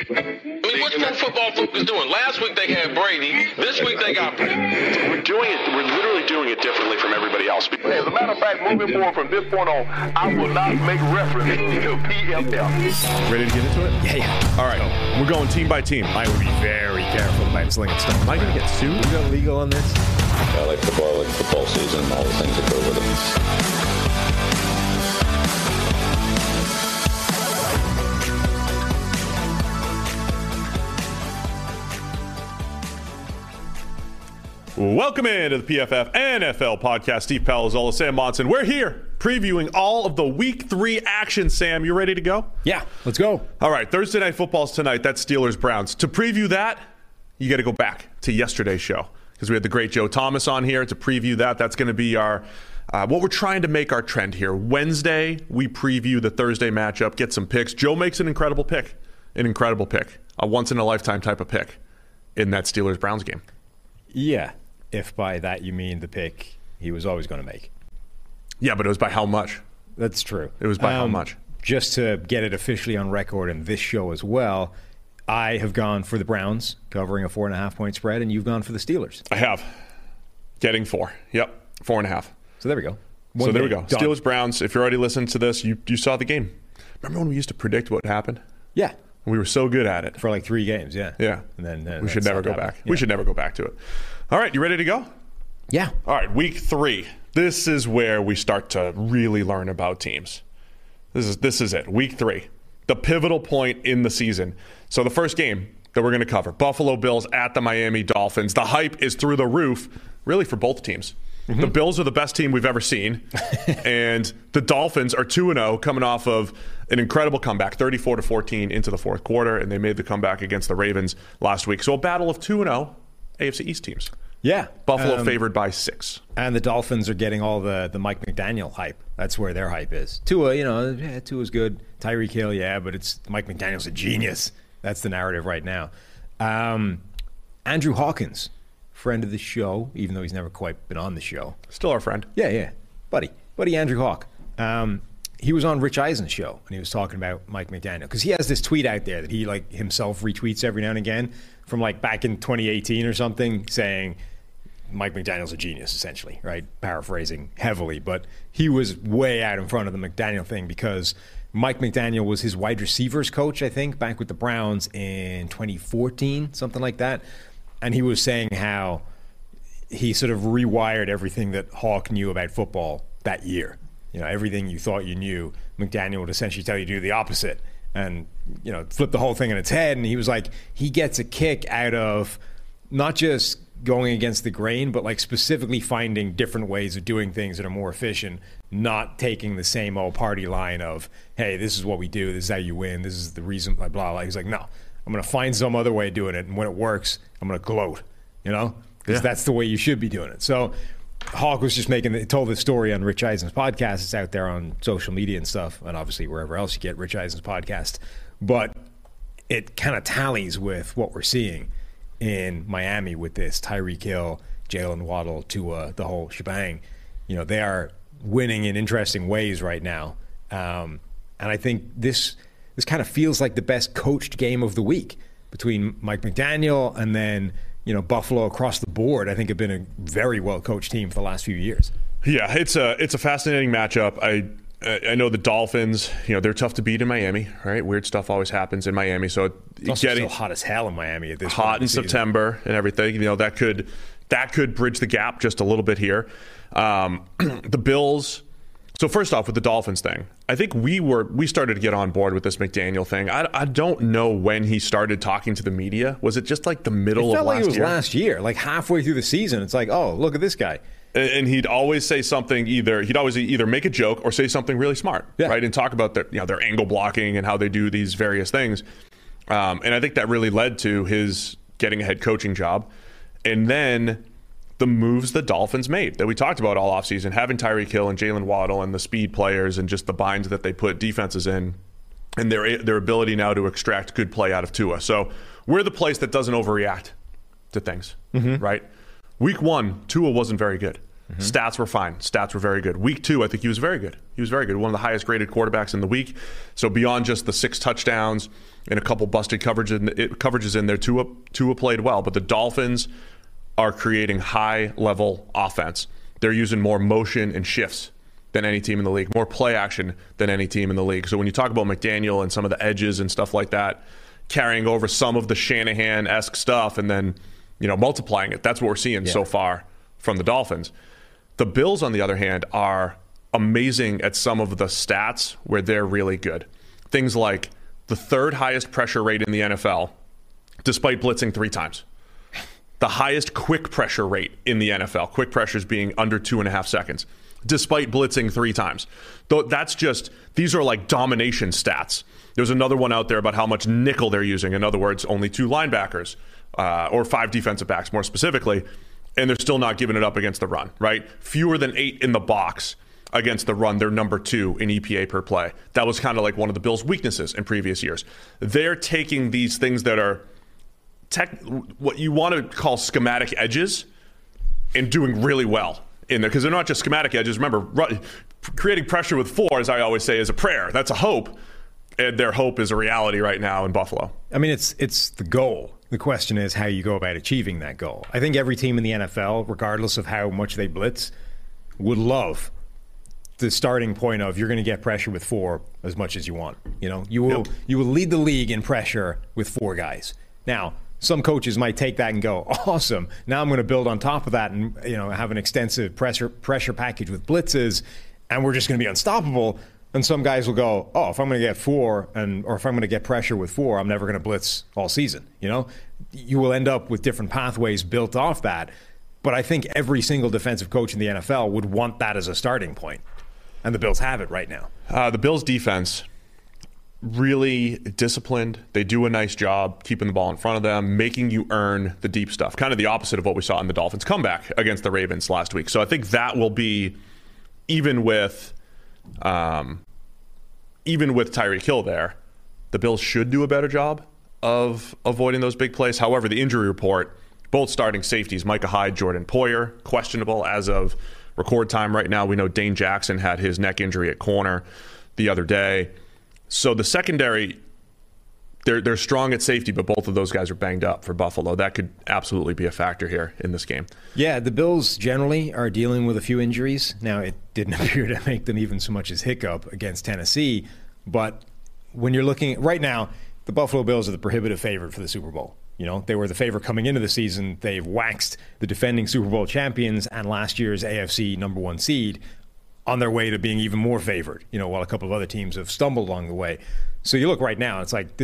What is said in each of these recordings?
I mean, what's Pro Football Focus doing? Last week they had Brady. This week they got Brady. We're literally doing it differently from everybody else. As a matter of fact, moving forward from this point on, I will not make reference to PFL. Ready to get into it? Yeah. All right. We're going team by team. I would be very careful about slinging stuff. Am I going to get sued? Is that legal on this? I like football season, and all the things that go with it. Welcome into the PFF NFL podcast. Steve Palazzolo, Sam Monson. We're here previewing all of the Week 3 action. Sam, you ready to go? Yeah, let's go. All right, Thursday Night Football's tonight. That's Steelers-Browns. To preview that, you got to go back to yesterday's show because we had the great Joe Thomas on here to preview that. That's going to be our what we're trying to make our trend here. Wednesday, we preview the Thursday matchup, get some picks. Joe makes an incredible pick, a once-in-a-lifetime type of pick in that Steelers-Browns game. Yeah. If by that you mean the pick he was always going to make. Yeah, but it was by how much? That's true. It was by how much? Just to get it officially on record in this show as well, I have gone for the Browns covering a 4.5-point spread, and you've gone for the Steelers. I have. Getting 4. Yep, 4.5. So there we go. There we go. Steelers-Browns, if you're already listening to this, you saw the game. Remember when we used to predict what happened? Yeah. We were so good at it. For like 3 games, yeah. Yeah. And then we should never go back. Yeah. We should never go back to it. All right, you ready to go? Yeah. All right, Week 3. This is where we start to really learn about teams. This is it. Week 3. The pivotal point in the season. So the first game that we're going to cover, Buffalo Bills at the Miami Dolphins. The hype is through the roof, really, for both teams. Mm-hmm. The Bills are the best team we've ever seen, and the Dolphins are 2-0 coming off of an incredible comeback, 34-14 into the fourth quarter, and they made the comeback against the Ravens last week. So a battle of 2-0 AFC East teams. Yeah. Buffalo favored by 6. And the Dolphins are getting all the Mike McDaniel hype. That's where their hype is. Tua, Tua's good. Tyreek Hill, yeah, but it's Mike McDaniel's a genius. That's the narrative right now. Andrew Hawkins, friend of the show, even though he's never quite been on the show. Still our friend. Yeah. Buddy Andrew Hawk. He was on Rich Eisen's show, and he was talking about Mike McDaniel. Because he has this tweet out there that he himself retweets every now and again from back in 2018 or something, saying Mike McDaniel's a genius, essentially, right? Paraphrasing heavily. But he was way out in front of the McDaniel thing because Mike McDaniel was his wide receivers coach, I think, back with the Browns in 2014, something like that. And he was saying how he sort of rewired everything that Hawk knew about football that year. Everything you thought you knew, McDaniel would essentially tell you to do the opposite and, flip the whole thing on its head. And he was like, he gets a kick out of not just going against the grain, but specifically finding different ways of doing things that are more efficient, not taking the same old party line of, hey, this is what we do, this is how you win, this is the reason, blah, blah, blah. He's like, no, I'm going to find some other way of doing it, and when it works, I'm going to gloat, because that's the way you should be doing it. So Hawk was just told this story on Rich Eisen's podcast. It's out there on social media and stuff, and obviously wherever else you get Rich Eisen's podcast. But it kind of tallies with what we're seeing in Miami with this Tyreek Hill, Jalen Waddle, Tua, the whole shebang. They are winning in interesting ways right now. And I think this kind of feels like the best coached game of the week between Mike McDaniel and then Buffalo across the board. I think have been a very well coached team for the last few years. Yeah, it's a fascinating matchup. I know the Dolphins, they're tough to beat in Miami, right? Weird stuff always happens in Miami. So it's also still hot as hell in Miami at this point. Hot in September and everything. That could bridge the gap just a little bit here. The Bills. So first off, with the Dolphins thing, I think we started to get on board with this McDaniel thing. I don't know when he started talking to the media. Was it just the middle of last year? It felt like it was last year, halfway through the season. It's oh, look at this guy. And he'd always say something. He'd always either make a joke or say something really smart, right? And talk about their angle blocking and how they do these various things. And I think that really led to his getting a head coaching job. And then the moves the Dolphins made that we talked about all offseason, having Tyreek Hill and Jalen Waddle and the speed players and just the binds that they put defenses in, and their ability now to extract good play out of Tua. So we're the place that doesn't overreact to things, right? Week 1, Tua wasn't very good. Stats were fine. Stats were very good. Week 2, I think he was very good. He was very good. One of the highest graded quarterbacks in the week. So beyond just the 6 touchdowns and a couple busted coverages in there, Tua played well. But the Dolphins are creating high-level offense. They're using more motion and shifts than any team in the league, more play action than any team in the league. So when you talk about McDaniel and some of the edges and stuff like that, carrying over some of the Shanahan-esque stuff and then, multiplying it, that's what we're seeing so far from the Dolphins. The Bills, on the other hand, are amazing at some of the stats where they're really good. Things like the 3rd highest pressure rate in the NFL, despite blitzing 3 times. The highest quick pressure rate in the NFL, quick pressures being under 2.5 seconds, despite blitzing 3 times. Though these are like domination stats. There's another one out there about how much nickel they're using. In other words, only 2 linebackers, or 5 defensive backs more specifically, and they're still not giving it up against the run, right? Fewer than 8 in the box against the run. They're number 2 in EPA per play. That was kind of like one of the Bills' weaknesses in previous years. They're taking these things that are what you want to call schematic edges and doing really well in there, because they're not just schematic edges. Remember, creating pressure with 4, as I always say, is a prayer. That's a hope, and their hope is a reality right now in Buffalo. I mean, it's the goal. The question is how you go about achieving that goal. I think every team in the NFL, regardless of how much they blitz, would love the starting point of you're going to get pressure with 4 as much as you want. You will lead the league in pressure with 4 guys. Now, some coaches might take that and go, awesome, now I'm going to build on top of that and have an extensive pressure package with blitzes, and we're just going to be unstoppable. And some guys will go, if I'm going to get 4 or if I'm going to get pressure with 4, I'm never going to blitz all season. You will end up with different pathways built off that. But I think every single defensive coach in the NFL would want that as a starting point. And the Bills have it right now. The Bills defense, really disciplined. They do a nice job keeping the ball in front of them, making you earn the deep stuff. Kind of the opposite of what we saw in the Dolphins' comeback against the Ravens last week. So I think that will be, even with Tyreek Hill there, the Bills should do a better job of avoiding those big plays. However, the injury report, both starting safeties, Micah Hyde, Jordan Poyer, questionable as of record time right now. We know Dane Jackson had his neck injury at corner the other day. So the secondary, they're strong at safety, but both of those guys are banged up for Buffalo. That could absolutely be a factor here in this game. Yeah, the Bills generally are dealing with a few injuries. Now, it didn't appear to make them even so much as hiccup against Tennessee, but when you're looking right now, the Buffalo Bills are the prohibitive favorite for the Super Bowl. They were the favorite coming into the season. They've waxed the defending Super Bowl champions and last year's AFC number 1 seed on their way to being even more favored, while a couple of other teams have stumbled along the way. So you look right now, it's like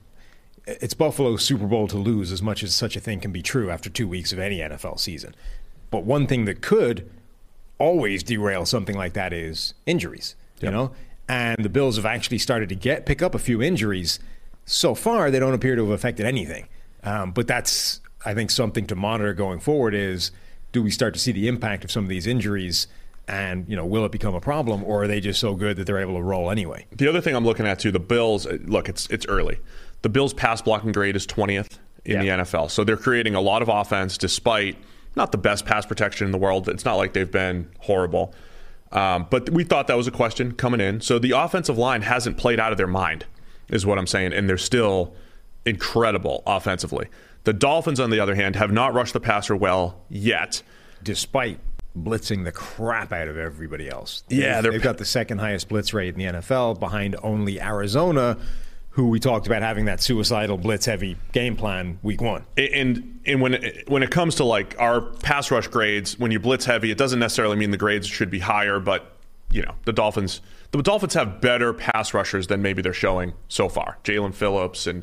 it's Buffalo's Super Bowl to lose, as much as such a thing can be true after 2 weeks of any NFL season. But one thing that could always derail something like that is injuries, And the Bills have actually started to pick up a few injuries. So far, they don't appear to have affected anything. But that's, I think, something to monitor going forward is, do we start to see the impact of some of these injuries? And, will it become a problem, or are they just so good that they're able to roll anyway? The other thing I'm looking at, too, the Bills, look, it's early. The Bills' pass blocking grade is 20th in the NFL. So they're creating a lot of offense despite not the best pass protection in the world. It's not like they've been horrible. But we thought that was a question coming in. So the offensive line hasn't played out of their mind, is what I'm saying. And they're still incredible offensively. The Dolphins, on the other hand, have not rushed the passer well yet. Despite blitzing the crap out of everybody else. Yeah, they've got the second highest blitz rate in the NFL, behind only Arizona, who we talked about having that suicidal blitz-heavy game plan week 1. And when it comes to like our pass rush grades, when you blitz heavy, it doesn't necessarily mean the grades should be higher, but the Dolphins have better pass rushers than maybe they're showing so far. Jalen Phillips and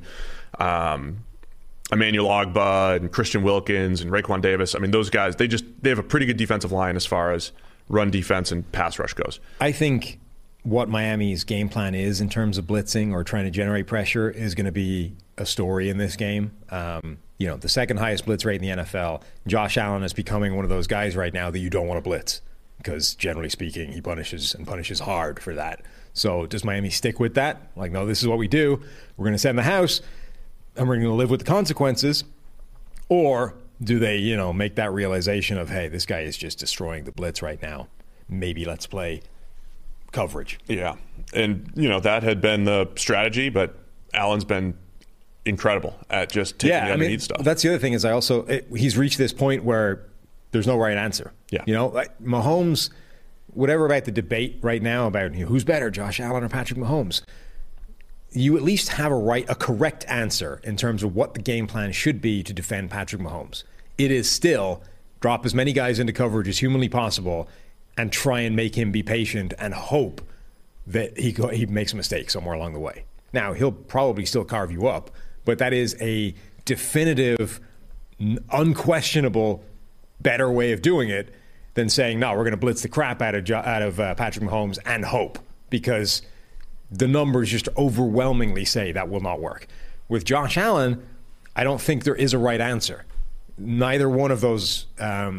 Emmanuel Ogbah and Christian Wilkins and Raekwon Davis. I mean, those guys, they have a pretty good defensive line as far as run defense and pass rush goes. I think what Miami's game plan is in terms of blitzing or trying to generate pressure is going to be a story in this game. The second highest blitz rate in the NFL. Josh Allen is becoming one of those guys right now that you don't want to blitz because, generally speaking, he punishes hard for that. So does Miami stick with that? Like, no, this is what we do. We're going to send the house, and we're going to live with the consequences. Or do they, make that realization of, hey, this guy is just destroying the blitz right now. Maybe let's play coverage. Yeah. And, that had been the strategy, but Allen's been incredible at just taking the underneath stuff. That's the other thing is he's reached this point where there's no right answer. Yeah. Like Mahomes, whatever about the debate right now about who's better, Josh Allen or Patrick Mahomes, you at least have a correct answer in terms of what the game plan should be to defend Patrick Mahomes. It is still drop as many guys into coverage as humanly possible and try and make him be patient and hope that he makes a mistake somewhere along the way. Now, he'll probably still carve you up, but that is a definitive, unquestionable, better way of doing it than saying, no, we're going to blitz the crap out of Patrick Mahomes and hope, because the numbers just overwhelmingly say that will not work. With Josh Allen, I don't think there is a right answer. Neither one of those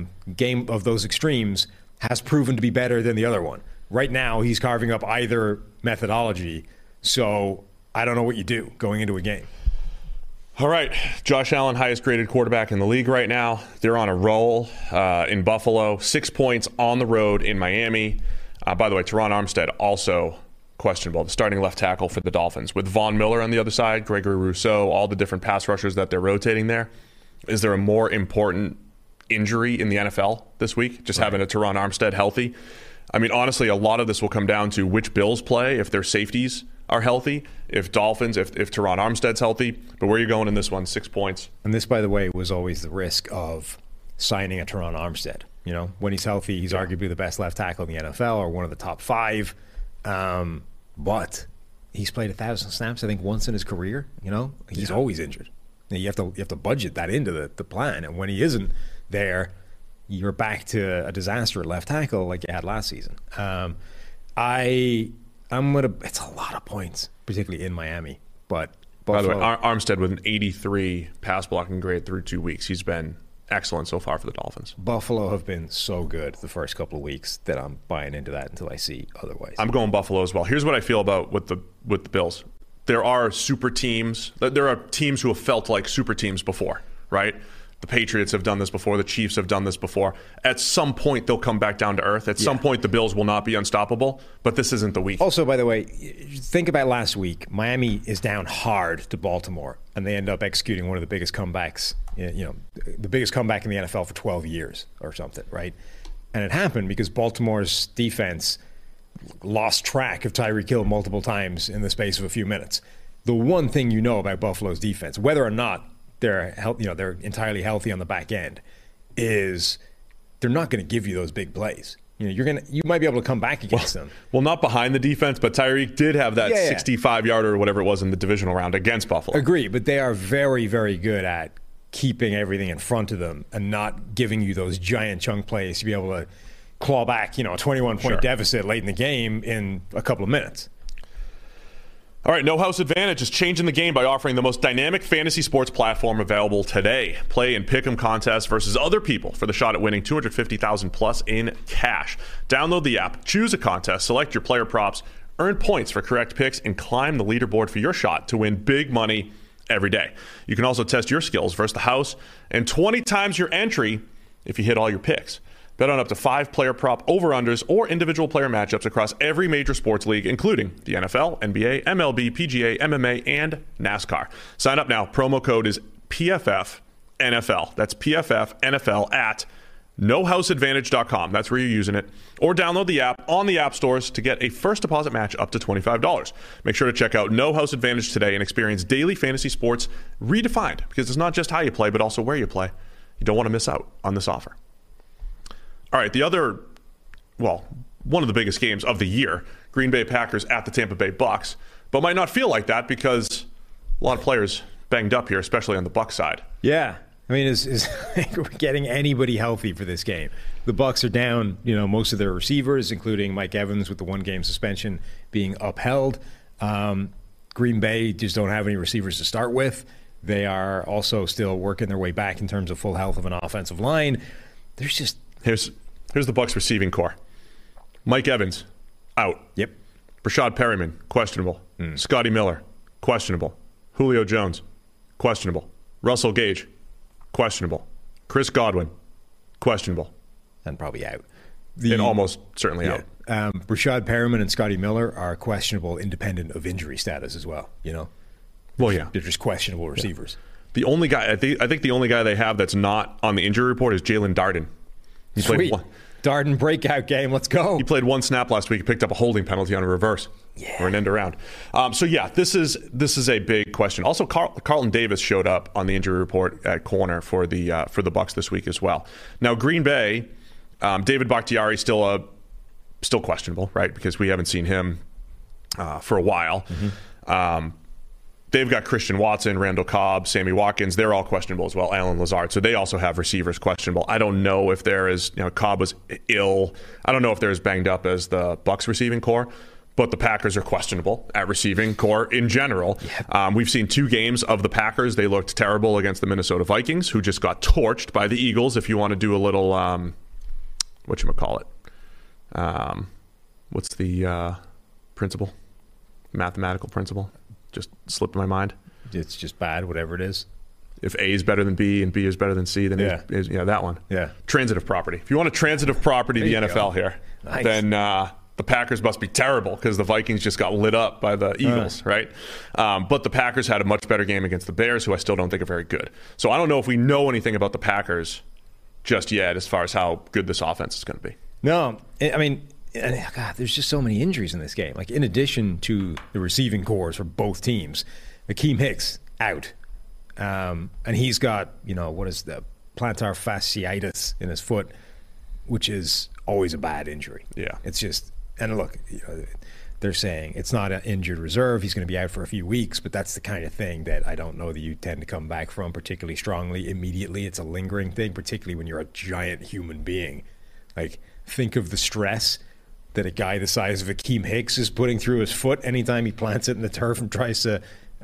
extremes has proven to be better than the other one. Right now, he's carving up either methodology, so I don't know what you do going into a game. All right, Josh Allen, highest graded quarterback in the league right now. They're on a roll in Buffalo. 6 points on the road in Miami. By the way, Teron Armstead also questionable, the starting left tackle for the Dolphins. With Von Miller on the other side, Gregory Rousseau, all the different pass rushers that they're rotating there. Is there a more important injury in the NFL this week? Just having a Teron Armstead healthy? I mean, honestly, a lot of this will come down to which Bills play, if their safeties are healthy, if Dolphins, if Teron Armstead's healthy. But where are you going in this one? 6 points. And this, by the way, was always the risk of signing a Teron Armstead. When he's healthy, he's arguably the best left tackle in the NFL or one of the top 5. But he's played 1,000 snaps, I think, once in his career. He's always injured. You have to budget that into the plan. And when he isn't there, you're back to a disaster at left tackle like you had last season. It's a lot of points, particularly in Miami. But Buffalo, by the way, Armstead with an 83 pass blocking grade through 2 weeks. He's been excellent so far for the Dolphins. Buffalo have been so good the first couple of weeks that I'm buying into that until I see otherwise. I'm going Buffalo as well. Here's what I feel about with the Bills. There are super teams. There are teams who have felt like super teams before, right? The Patriots have done this before. The Chiefs have done this before. At some point, they'll come back down to earth. At some point, the Bills will not be unstoppable, but this isn't the week. Also, by the way, think about last week. Miami is down hard to Baltimore, and they end up executing one of the biggest comebacks, the biggest comeback in the NFL for 12 years or something, right? And it happened because Baltimore's defense lost track of Tyreek Hill multiple times in the space of a few minutes. The one thing you know about Buffalo's defense, whether or not they're entirely healthy on the back end, is they're not going to give you those big plays. You might be able to come back against them. Well, not behind the defense, but Tyreek did have that 65-yarder or whatever it was in the divisional round against Buffalo. Agree, but they are very, very good at keeping everything in front of them and not giving you those giant chunk plays to be able to claw back, a 21-point deficit late in the game in a couple of minutes. All right, No House Advantage is changing the game by offering the most dynamic fantasy sports platform available today. Play in pick'em contests versus other people for the shot at winning $250,000 plus in cash. Download the app, choose a contest, select your player props, earn points for correct picks, and climb the leaderboard for your shot to win big money every day. You can also test your skills versus the house and 20 times your entry if you hit all your picks. Bet on up to 5 player prop over-unders or individual player matchups across every major sports league, including the NFL, NBA, MLB, PGA, MMA, and NASCAR. Sign up now. Promo code is PFFNFL. That's PFFNFL at nohouseadvantage.com. That's where you're using it. Or download the app on the app stores to get a first deposit match up to $25. Make sure to check out No House Advantage today and experience daily fantasy sports redefined, because it's not just how you play, but also where you play. You don't want to miss out on this offer. All right, one of the biggest games of the year, Green Bay Packers at the Tampa Bay Bucks, but might not feel like that because a lot of players banged up here, especially on the Bucs side. Yeah. I mean, is getting anybody healthy for this game. The Bucs are down, most of their receivers, including Mike Evans with the 1-game suspension being upheld. Green Bay just don't have any receivers to start with. They are also still working their way back in terms of full health of an offensive line. There's just... Here's the Bucs receiving core. Mike Evans, out. Yep. Rashad Perryman, questionable. Scotty Miller, questionable. Julio Jones, questionable. Russell Gage, questionable. Chris Godwin, questionable. And probably out. And almost certainly out. Rashad Perriman and Scotty Miller are questionable independent of injury status as well, you know? Well, yeah. They're just questionable receivers. The only guy, I think the only guy they have that's not on the injury report is Jalen Darden. He Sweet. played one. Darden breakout game. Let's go. He played one snap last week. He picked up a holding penalty on a reverse or an end around. This is a big question. Also, Carlton Davis showed up on the injury report at corner for the Bucs this week as well. Now, Green Bay, David Bakhtiari still questionable, right? Because we haven't seen him for a while. Mm-hmm. They've got Christian Watson, Randall Cobb, Sammy Watkins. They're all questionable as well. Alan Lazard. So they also have receivers questionable. I don't know if Cobb was ill. I don't know if they're as banged up as the Bucs receiving core. But the Packers are questionable at receiving core in general. Yep. We've seen 2 games of the Packers. They looked terrible against the Minnesota Vikings, who just got torched by the Eagles. If you want to do a little, whatchamacallit? What's the principle? Mathematical principle? Just slipped my mind. It's just bad, whatever it is. If A is better than B and B is better than C, then that one. Yeah. Transitive property. If you want a transitive property, the NFL here, nice. Then the Packers must be terrible because the Vikings just got lit up by the Eagles, right? But the Packers had a much better game against the Bears, who I still don't think are very good. So I don't know if we know anything about the Packers just yet as far as how good this offense is going to be. No, I mean, God, there's just so many injuries in this game. Like, in addition to the receiving cores for both teams, Akeem Hicks out. And he's got, what is the plantar fasciitis in his foot, which is always a bad injury. Yeah. It's just, and look, they're saying it's not an injured reserve. He's going to be out for a few weeks, but that's the kind of thing that I don't know that you tend to come back from particularly strongly immediately. It's a lingering thing, particularly when you're a giant human being. Like, think of the stress that a guy the size of Akeem Hicks is putting through his foot anytime he plants it in the turf and tries to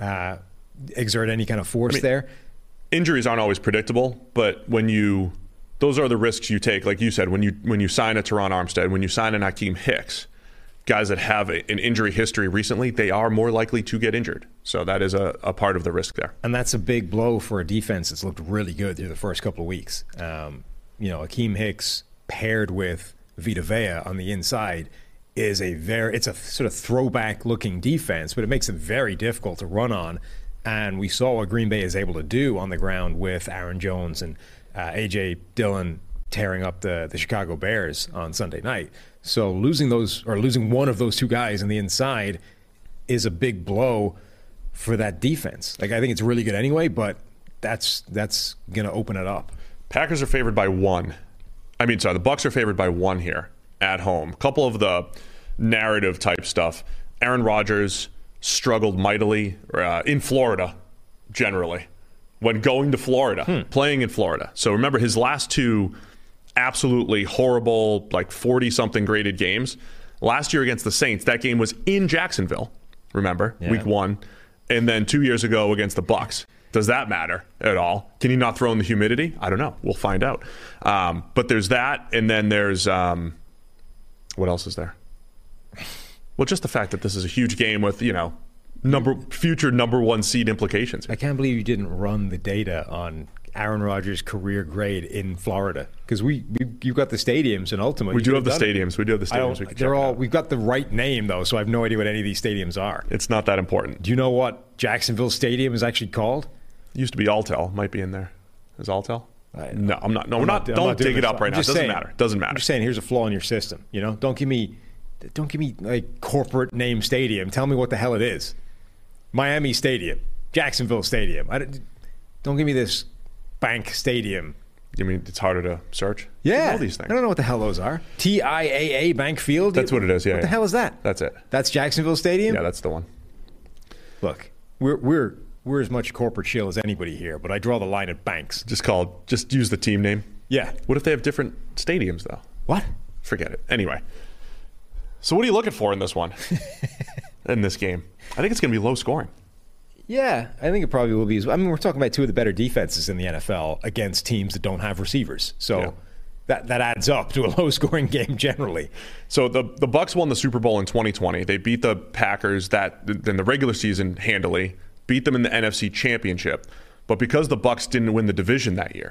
exert any kind of force there. Injuries aren't always predictable, but those are the risks you take. Like you said, when you sign a Teron Armstead, when you sign an Akeem Hicks, guys that have an injury history recently, they are more likely to get injured. So that is a part of the risk there. And that's a big blow for a defense that's looked really good through the first couple of weeks. Akeem Hicks paired with Vita Vea on the inside it's a sort of throwback looking defense, but it makes it very difficult to run on. And we saw what Green Bay is able to do on the ground with Aaron Jones and A.J. Dillon tearing up the Chicago Bears on Sunday night. So losing one of those 2 guys on the inside is a big blow for that defense. Like, I think it's really good anyway, but that's going to open it up. Packers are favored by 1. The Bucs are favored by 1 here at home. A couple of the narrative type stuff. Aaron Rodgers struggled mightily in Florida, generally, when going to Florida, playing in Florida. So remember, his last 2 absolutely horrible, like 40-something graded games. Last year against the Saints, that game was in Jacksonville, remember, week 1. And then 2 years ago against the Bucs. Does that matter at all? Can he not throw in the humidity? I don't know. We'll find out. But there's that, and then there's what else is there? Well, just the fact that this is a huge game with future number 1 seed implications. I can't believe you didn't run the data on Aaron Rodgers' career grade in Florida, because you've got the stadiums, and ultimately we do have the stadiums. We've got the right name though, so I have no idea what any of these stadiums are. It's not that important. Do you know what Jacksonville Stadium is actually called? It used to be Alltel. Might be in there. Is Alltel? No, I'm not. No, we're not. Don't dig it up right now. It doesn't matter. Doesn't matter. I'm just saying, here's a flaw in your system. Don't give me like corporate name stadium. Tell me what the hell it is. Miami Stadium, Jacksonville Stadium. Don't give me this bank stadium. You mean it's harder to search? Yeah. All these things. I don't know what the hell those are. TIAA Bank Field? That's what it is, yeah. What the hell is that? That's it. That's Jacksonville Stadium? Yeah, that's the one. Look, we're as much corporate shill as anybody here, but I draw the line at banks. Just use the team name? Yeah. What if they have different stadiums, though? What? Forget it. Anyway. So what are you looking for in this one? In this game? I think it's going to be low scoring. Yeah, I think it probably will be. We're talking about 2 of the better defenses in the NFL against teams that don't have receivers. So that adds up to a low-scoring game generally. So the Bucs won the Super Bowl in 2020. They beat the Packers in the regular season handily, beat them in the NFC Championship. But because the Bucs didn't win the division that year,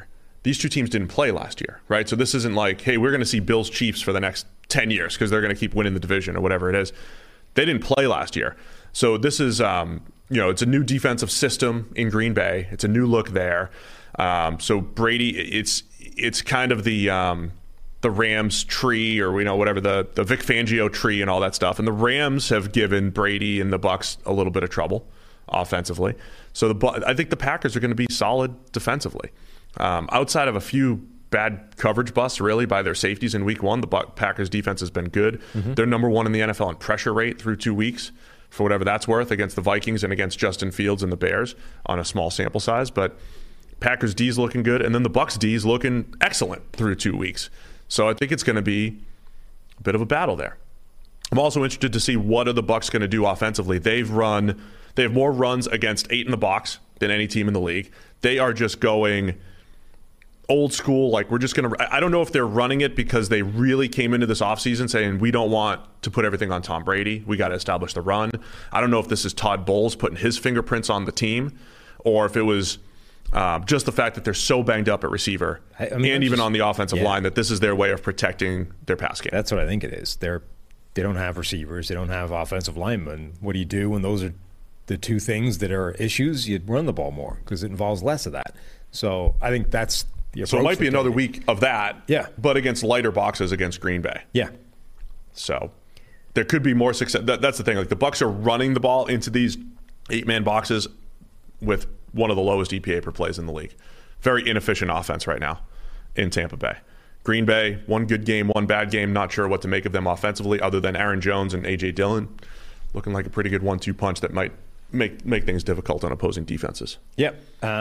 these two teams didn't play last year, right? So this isn't like, hey, we're going to see Bills Chiefs for the next 10 years because they're going to keep winning the division or whatever it is. They didn't play last year. So this is, it's a new defensive system in Green Bay. It's a new look there. So Brady, it's kind of the Rams tree, or whatever, the Vic Fangio tree and all that stuff. And the Rams have given Brady and the Bucs a little bit of trouble offensively. So I think the Packers are going to be solid defensively. Outside of a few bad coverage busts, really, by their safeties in week 1, the Packers defense has been good. Mm-hmm. They're number 1 in the NFL in pressure rate through 2 weeks, for whatever that's worth, against the Vikings and against Justin Fields and the Bears on a small sample size. But Packers D's looking good, and then the Bucs D's looking excellent through 2 weeks. So I think it's going to be a bit of a battle there. I'm also interested to see what are the Bucs going to do offensively. They have more runs against 8 in the box than any team in the league. They are just going old school, like we're just going to – I don't know if they're running it because they really came into this offseason saying we don't want to put everything on Tom Brady. We got to establish the run. I don't know if this is Todd Bowles putting his fingerprints on the team, or if it was just the fact that they're so banged up at receiver and even on the offensive line that this is their way of protecting their pass game. That's what I think it is. They don't have receivers. They don't have offensive linemen. What do you do when those are the two things that are issues? You run the ball more because it involves less of that. So I think that's – so it might be another week of that, but against lighter boxes against Green Bay. Yeah. So there could be more success. That's the thing. Like the Bucs are running the ball into these 8-man boxes with one of the lowest EPA per plays in the league. Very inefficient offense right now in Tampa Bay. Green Bay, one good game, one bad game. Not sure what to make of them offensively other than Aaron Jones and A.J. Dillon looking like a pretty good 1-2 punch that might make things difficult on opposing defenses. Yep.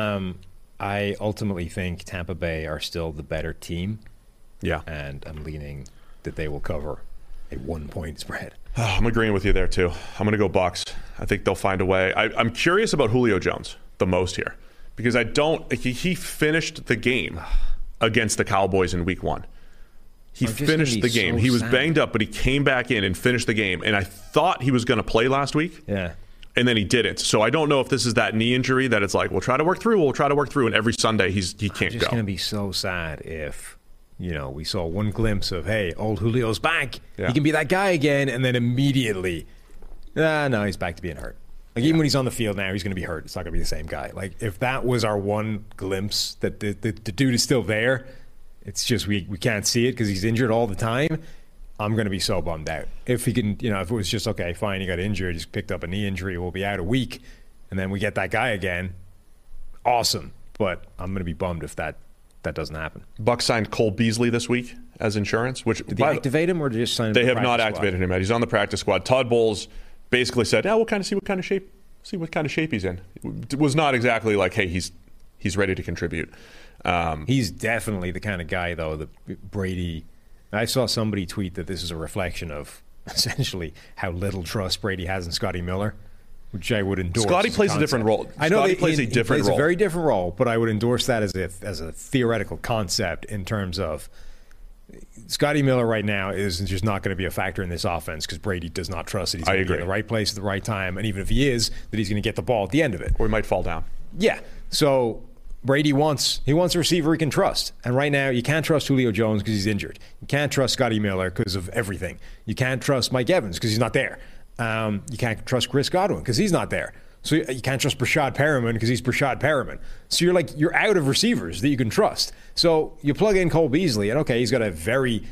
I ultimately think Tampa Bay are still the better team. Yeah. And I'm leaning that they will cover a 1-point spread. I'm agreeing with you there, too. I'm going to go Bucs. I think they'll find a way. I'm curious about Julio Jones the most here because he finished the game against the Cowboys in week 1. He finished the game. He was banged up, but he came back in and finished the game. And I thought he was going to play last week. Yeah. And then he didn't. So I don't know if this is that knee injury that it's like, we'll try to work through, and every Sunday he can't go. It's just going to be so sad if, we saw one glimpse of, hey, old Julio's back. Yeah. He can be that guy again, and then immediately, no, he's back to being hurt. Like, even when he's on the field now, he's going to be hurt. It's not going to be the same guy. Like, if that was our one glimpse that the dude is still there, it's just we can't see it because he's injured all the time. I'm going to be so bummed out. If he can, if it was just, okay, fine, he got injured, he's picked up a knee injury, we'll be out a week, and then we get that guy again, awesome. But I'm going to be bummed if that doesn't happen. Bucs signed Cole Beasley this week as insurance. Did they activate him or just sign him? They have not activated him yet. He's on the practice squad. Todd Bowles basically said, we'll kind of see what kind of shape he's in. It was not exactly like, hey, he's ready to contribute. He's definitely the kind of guy, though, that Brady... I saw somebody tweet that this is a reflection of essentially how little trust Brady has in Scotty Miller, which I would endorse. Scotty plays a different role. I know Scotty plays a different role. A very different role, but I would endorse that as a theoretical concept in terms of Scotty Miller right now is just not going to be a factor in this offense because Brady does not trust that he's going to be in the right place at the right time, and even if he is, that he's going to get the ball at the end of it. Or he might fall down. Yeah. So Brady wants a receiver he can trust. And right now, you can't trust Julio Jones because he's injured. You can't trust Scotty Miller because of everything. You can't trust Mike Evans because he's not there. You can't trust Chris Godwin because he's not there. So you can't trust Brashad Perriman because he's Brashad Perriman. So you're out of receivers that you can trust. So you plug in Cole Beasley, and okay, he's a very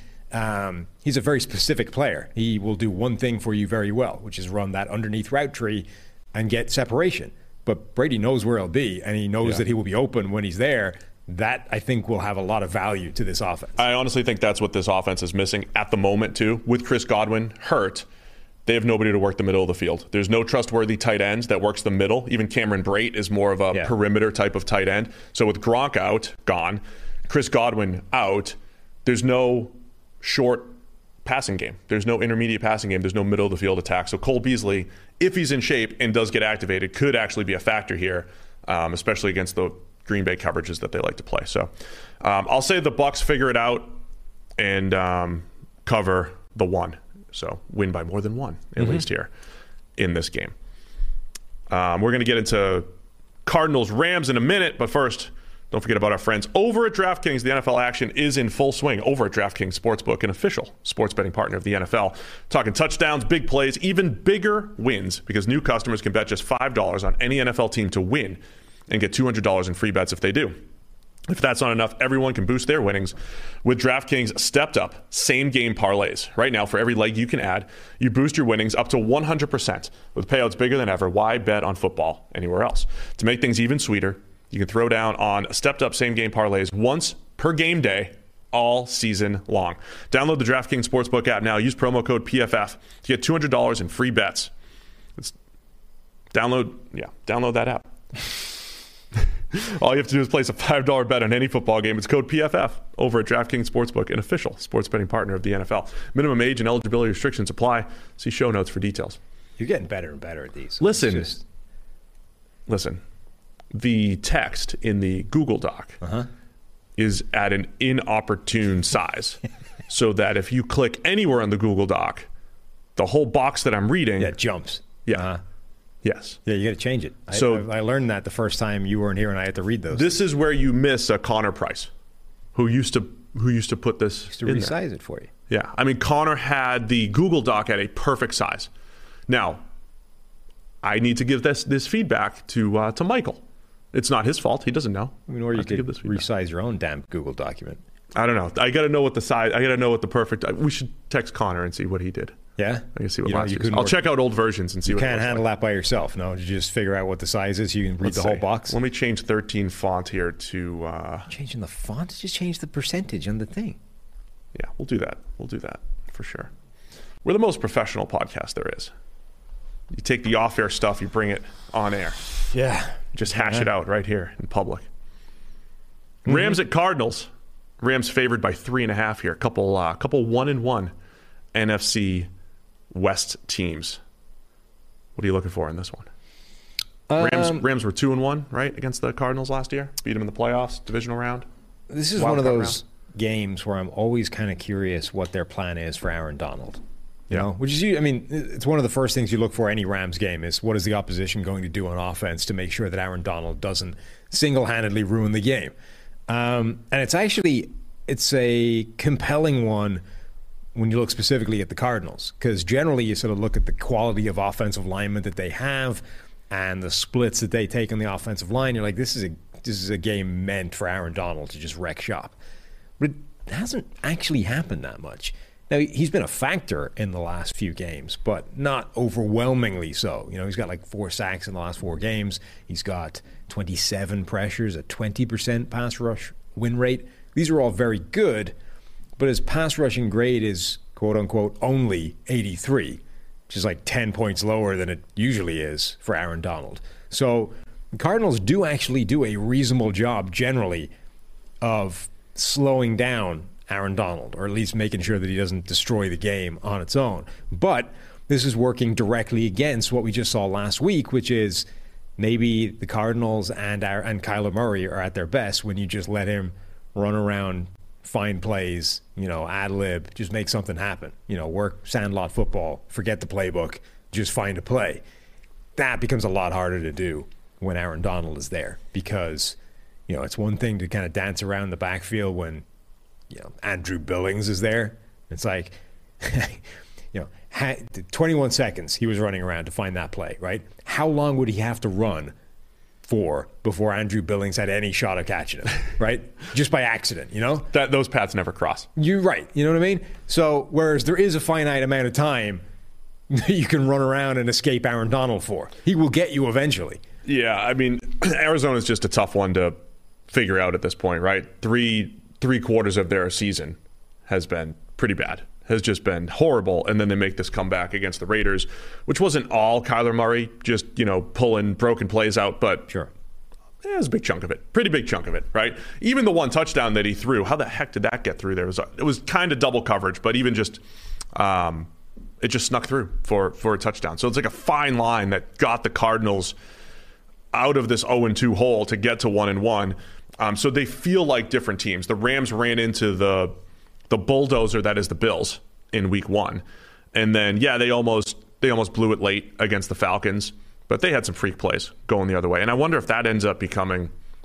specific player. He will do one thing for you very well, which is run that underneath route tree and get separation. But Brady knows where he'll be, and he knows that he will be open when he's there. That, I think, will have a lot of value to this offense. I honestly think that's what this offense is missing at the moment, too. With Chris Godwin hurt, they have nobody to work the middle of the field. There's no trustworthy tight ends that works the middle. Even Cameron Brate is more of a perimeter type of tight end. So with Gronk gone, Chris Godwin out, there's no short passing game. There's no intermediate passing game. There's no middle of the field attack. So Cole Beasley, if he's in shape and does get activated, could actually be a factor here, especially against the Green Bay coverages that they like to play. So I'll say the Bucs figure it out and cover the 1. So win by more than 1, at least here in this game. We're going to get into Cardinals-Rams in a minute, but first, Don't forget about our friends over at DraftKings. The NFL action is in full swing over at DraftKings Sportsbook, an official sports betting partner of the NFL. Talking touchdowns, big plays, even bigger wins, because new customers can bet just $5 on any NFL team to win and get $200 in free bets if they do. If that's not enough, everyone can boost their winnings with DraftKings stepped-up same-game parlays. Right now, for every leg you can add, you boost your winnings up to 100%. With payouts bigger than ever, why bet on football anywhere else? To make things even sweeter, you can throw down on stepped-up same-game parlays once per game day all season long. Download the DraftKings Sportsbook app now. Use promo code PFF to get $200 in free bets. Download that app. All you have to do is place a $5 bet on any football game. It's code PFF over at DraftKings Sportsbook, an official sports betting partner of the NFL. Minimum age and eligibility restrictions apply. See show notes for details. You're getting better and better at these. Listen. The text in the Google Doc is at an inopportune size, so that if you click anywhere on the Google Doc, the whole box that I'm reading jumps. Yeah. Yes. Yeah, you got to change it. So I learned that the first time you weren't here and I had to read those. This is where you miss a Connor Price, who used to put this Used to in resize there. it for you. Yeah. I mean, Connor had the Google Doc at a perfect size. Now, I need to give this feedback to Michael. It's not his fault. He doesn't know. I mean, or you could resize your own damn Google document. I don't know. I got to know what the size. I got to know what the perfect. We should text Connor and see what he did. Yeah, I can see what last year's. I'll check out old versions and see what. You can't handle that by yourself. No, you just figure out what the size is. You can read the whole box. Let me change 13 font here to. Changing the font? Just change the percentage on the thing. Yeah, we'll do that. We'll do that for sure. We're the most professional podcast there is. You take the off-air stuff, you bring it on air. Yeah, just hash it out right here in public. Rams at Cardinals. Rams favored by 3.5 here. Couple 1-1 NFC West teams. What are you looking for in this one? Rams were 2-1, right, against the Cardinals last year. Beat them in the playoffs, divisional round. This is one of those games where I'm always kind of curious what their plan is for Aaron Donald. You know, which is, I mean, it's one of the first things you look for any Rams game is what is the opposition going to do on offense to make sure that Aaron Donald doesn't single-handedly ruin the game. And it's a compelling one when you look specifically at the Cardinals, because generally you sort of look at the quality of offensive linemen that they have and the splits that they take on the offensive line. You're like, this is a game meant for Aaron Donald to just wreck shop. But it hasn't actually happened that much. Now, he's been a factor in the last few games, but not overwhelmingly so. You know, he's got like 4 sacks in the last 4 games. He's got 27 pressures, a 20% pass rush win rate. These are all very good, but his pass rushing grade is, quote-unquote, only 83, which is like 10 points lower than it usually is for Aaron Donald. So the Cardinals do actually do a reasonable job generally of slowing down Aaron Donald, or at least making sure that he doesn't destroy the game on its own. But this is working directly against what we just saw last week, which is maybe the Cardinals and Kyler Murray are at their best when you just let him run around, find plays, ad lib, just make something happen. Work sandlot football, forget the playbook, just find a play. That becomes a lot harder to do when Aaron Donald is there, because it's one thing to kind of dance around the backfield when Andrew Billings is there. It's like 21 seconds he was running around to find that play, right? How long would he have to run for before Andrew Billings had any shot of catching him, right? Just by accident, That those paths never cross. You're right. You know what I mean? So whereas there is a finite amount of time you can run around and escape Aaron Donald for. He will get you eventually. Yeah, I mean, Arizona's just a tough one to figure out at this point, right? Three quarters of their season has been pretty bad, has just been horrible. And then they make this comeback against the Raiders, which wasn't all Kyler Murray, just, pulling broken plays out. But sure, it was a big chunk of it, pretty big chunk of it, right? Even the one touchdown that he threw, how the heck did that get through there? It was kind of double coverage, but even just it just snuck through for a touchdown. So it's like a fine line that got the Cardinals out of this 0-2 hole to get to 1-1. So they feel like different teams. The Rams ran into the bulldozer that is the Bills in week 1. And then, they almost blew it late against the Falcons, but they had some freak plays going the other way. And I wonder if that ends up becoming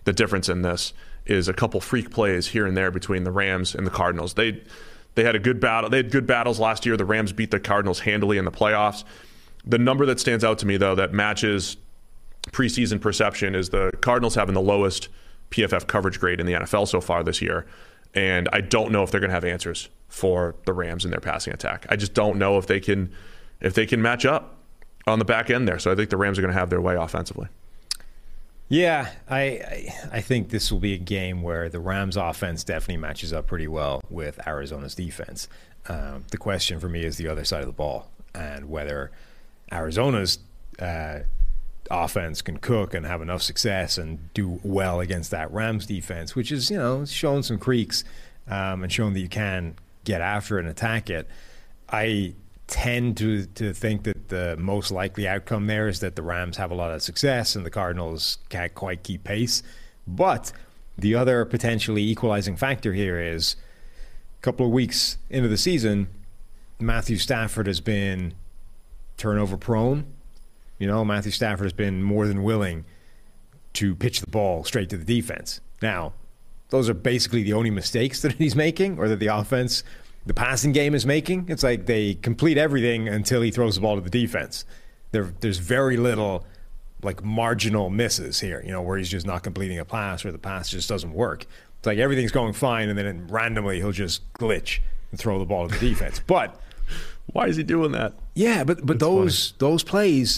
the difference in this is a couple freak plays here and there between the Rams and the Cardinals. They had a good battle. They had good battles last year. The Rams beat the Cardinals handily in the playoffs. The number that stands out to me, though, that matches preseason perception is the Cardinals having the lowest PFF coverage grade in the NFL so far this year. And I don't know if they're going to have answers for the Rams in their passing attack. I just don't know if they can match up on the back end there. So I think the Rams are going to have their way offensively. Yeah, I think this will be a game where the Rams offense definitely matches up pretty well with Arizona's defense. The question for me is the other side of the ball and whether Arizona's offense can cook and have enough success and do well against that Rams defense, which is, showing some creaks and showing that you can get after it and attack it. I tend to think that the most likely outcome there is that the Rams have a lot of success and the Cardinals can't quite keep pace. But the other potentially equalizing factor here is a couple of weeks into the season, Matthew Stafford has been turnover prone. Matthew Stafford has been more than willing to pitch the ball straight to the defense. Now, those are basically the only mistakes that he's making or that the offense, the passing game is making. It's like they complete everything until he throws the ball to the defense. There's very little marginal misses here, where he's just not completing a pass or the pass just doesn't work. It's like everything's going fine and then randomly he'll just glitch and throw the ball to the defense. But why is he doing that? Yeah, but those plays,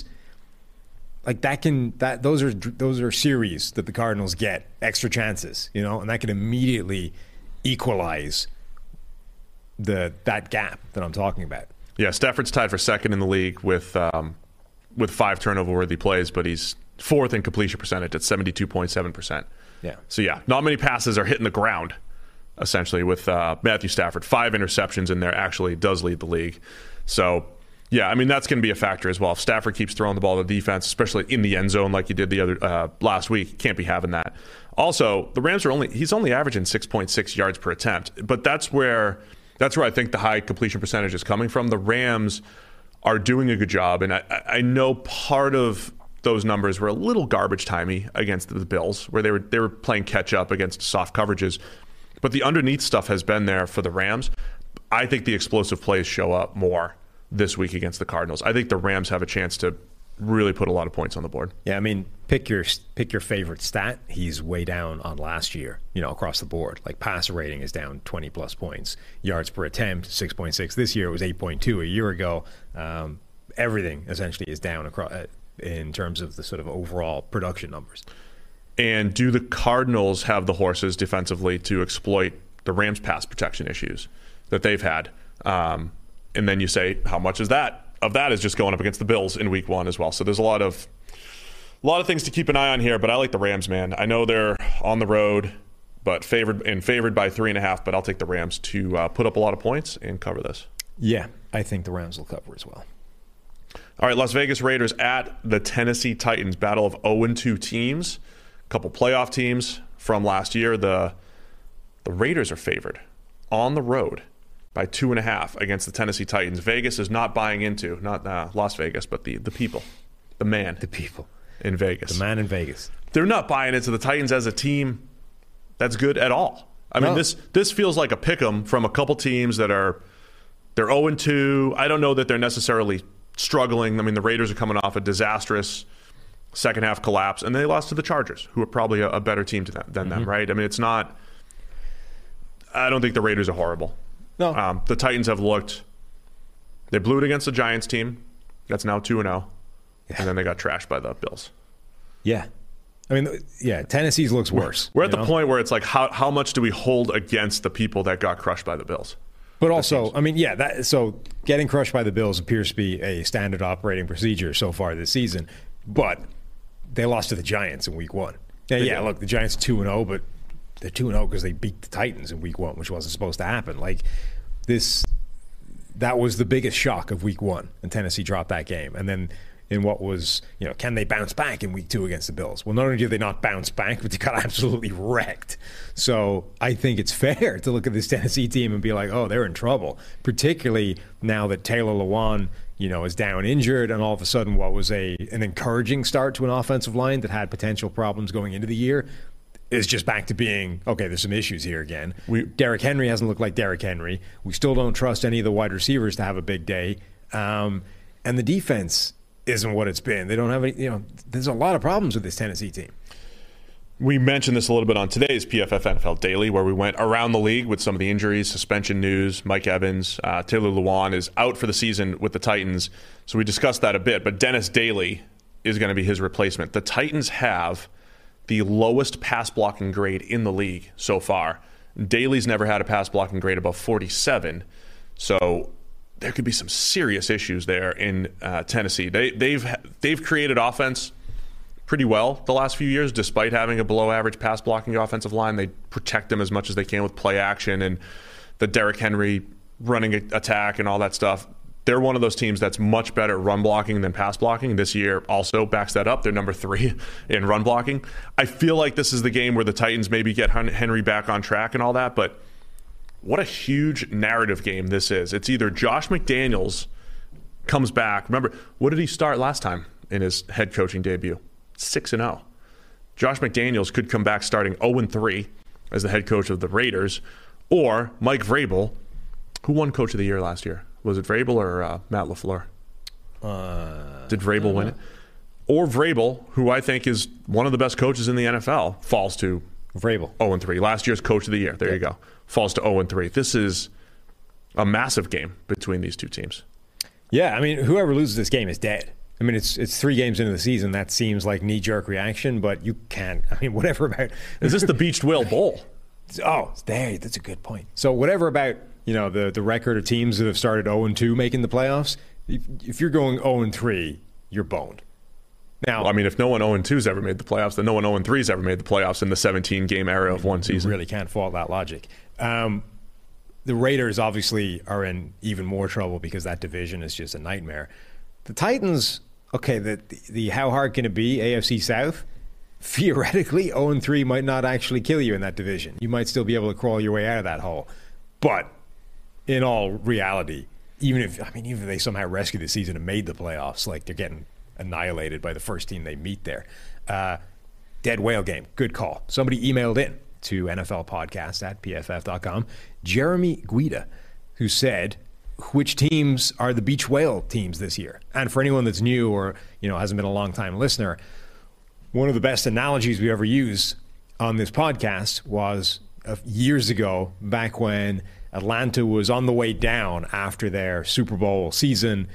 those are series that the Cardinals get extra chances, and that can immediately equalize that gap that I'm talking about. Yeah, Stafford's tied for second in the league with 5 turnover-worthy plays, but he's fourth in completion percentage at 72.7%. Yeah. So yeah, not many passes are hitting the ground, essentially, with Matthew Stafford. 5 interceptions in there actually does lead the league. So yeah, I mean, that's going to be a factor as well. If Stafford keeps throwing the ball to the defense, especially in the end zone like he did the other last week, can't be having that. Also, the Rams he's only averaging 6.6 yards per attempt, but that's where I think the high completion percentage is coming from. The Rams are doing a good job, and I know part of those numbers were a little garbage timey against the Bills, where they were playing catch up against soft coverages, but the underneath stuff has been there for the Rams. I think the explosive plays show up more this week against the Cardinals. I think the Rams have a chance to really put a lot of points on the board. Yeah, I mean, pick your favorite stat. He's way down on last year, across the board. Passer rating is down 20 plus points. Yards per attempt, 6.6 this year. It was 8.2 a year ago. Everything essentially is down across in terms of the sort of overall production numbers. And do the Cardinals have the horses defensively to exploit the Rams' pass protection issues that they've had? And then you say, how much is that? Of that is just going up against the Bills in week 1 as well. So there's a lot of things to keep an eye on here, but I like the Rams, man. I know they're on the road, but favored by 3.5, but I'll take the Rams to put up a lot of points and cover this. Yeah, I think the Rams will cover as well. All right, Las Vegas Raiders at the Tennessee Titans. Battle of 0-2 teams. A couple playoff teams from last year. The Raiders are favored on the road by 2.5 against the Tennessee Titans. Vegas is not buying into, not Las Vegas, but the people, the people in Vegas. The man in Vegas. They're not buying into the Titans as a team that's good at all. I mean, this feels like a pick'em from a couple teams that they're 0-2. I don't know that they're necessarily struggling. I mean, the Raiders are coming off a disastrous second half collapse, and they lost to the Chargers, who are probably a better team than them, right? I mean, it's not. I don't think the Raiders are horrible. No. The Titans have looked. They blew it against the Giants team. That's now 2-0. Yeah. And then they got trashed by the Bills. Yeah. I mean, yeah, Tennessee's looks worse. We're at the point where it's like, how much do we hold against the people that got crushed by the Bills? But also, I mean, yeah, so getting crushed by the Bills appears to be a standard operating procedure so far this season. But they lost to the Giants in week 1. Yeah, look, the Giants 2-0, but they're 2-0 because they beat the Titans in week 1, which wasn't supposed to happen. That was the biggest shock of week 1, and Tennessee dropped that game. And then in what was, can they bounce back in week 2 against the Bills? Well, not only did they not bounce back, but they got absolutely wrecked. So I think it's fair to look at this Tennessee team and be like, oh, they're in trouble, particularly now that Taylor Lewan, is down injured, and all of a sudden what was an encouraging start to an offensive line that had potential problems going into the year is just back to being, okay, there's some issues here again. Derrick Henry hasn't looked like Derrick Henry. We still don't trust any of the wide receivers to have a big day. And the defense isn't what it's been. They don't have any, there's a lot of problems with this Tennessee team. We mentioned this a little bit on today's PFF NFL Daily, where we went around the league with some of the injuries, suspension news. Mike Evans, Taylor Lewan is out for the season with the Titans. So we discussed that a bit. But Dennis Daly is going to be his replacement. The Titans have the lowest pass blocking grade in the league so far. Daly's never had a pass blocking grade above 47. So there could be some serious issues there in Tennessee. They've created offense pretty well the last few years, despite having a below-average pass-blocking offensive line. They protect them as much as they can with play action and the Derrick Henry running attack and all that stuff. They're one of those teams that's much better at run blocking than pass blocking. This year also backs that up. They're number 3 in run blocking. I feel like this is the game where the Titans maybe get Henry back on track and all that, but what a huge narrative game this is. It's either Josh McDaniels comes back. Remember, what did he start last time in his head coaching debut? 6-0. Josh McDaniels could come back starting 0-3 as the head coach of the Raiders, or Mike Vrabel, who won Coach of the Year last year. Was it Vrabel or Matt LaFleur? Did Vrabel win it? Or Vrabel, who I think is one of the best coaches in the NFL, falls to Vrabel 0-3. Last year's Coach of the Year. There you go. Falls to 0-3. This is a massive game between these two teams. Yeah, I mean, whoever loses this game is dead. I mean, it's 3 games into the season. That seems like knee-jerk reaction, but you can't. I mean, whatever about. Is this the Beached Whale Bowl? Oh, there. That's a good point. So whatever about the record of teams that have started 0-2 making the playoffs. If you're going 0-3, you're boned. Now, well, I mean, if no one 0-2's ever made the playoffs, then no one 0-3's ever made the playoffs in the 17-game era of one season. You really can't fault that logic. The Raiders obviously are in even more trouble because that division is just a nightmare. The Titans, okay, the how hard can it be, AFC South? Theoretically, 0-3 might not actually kill you in that division. You might still be able to crawl your way out of that hole. But in all reality, even if they somehow rescue the season and made the playoffs, like they're getting annihilated by the first team they meet there. Dead whale game. Good call. Somebody emailed in to NFLpodcast@pff.com, Jeremy Guida, who said, which teams are the beach whale teams this year? And for anyone that's new or hasn't been a long-time listener, one of the best analogies we ever used on this podcast was years ago, back when Atlanta was on the way down after their Super Bowl season.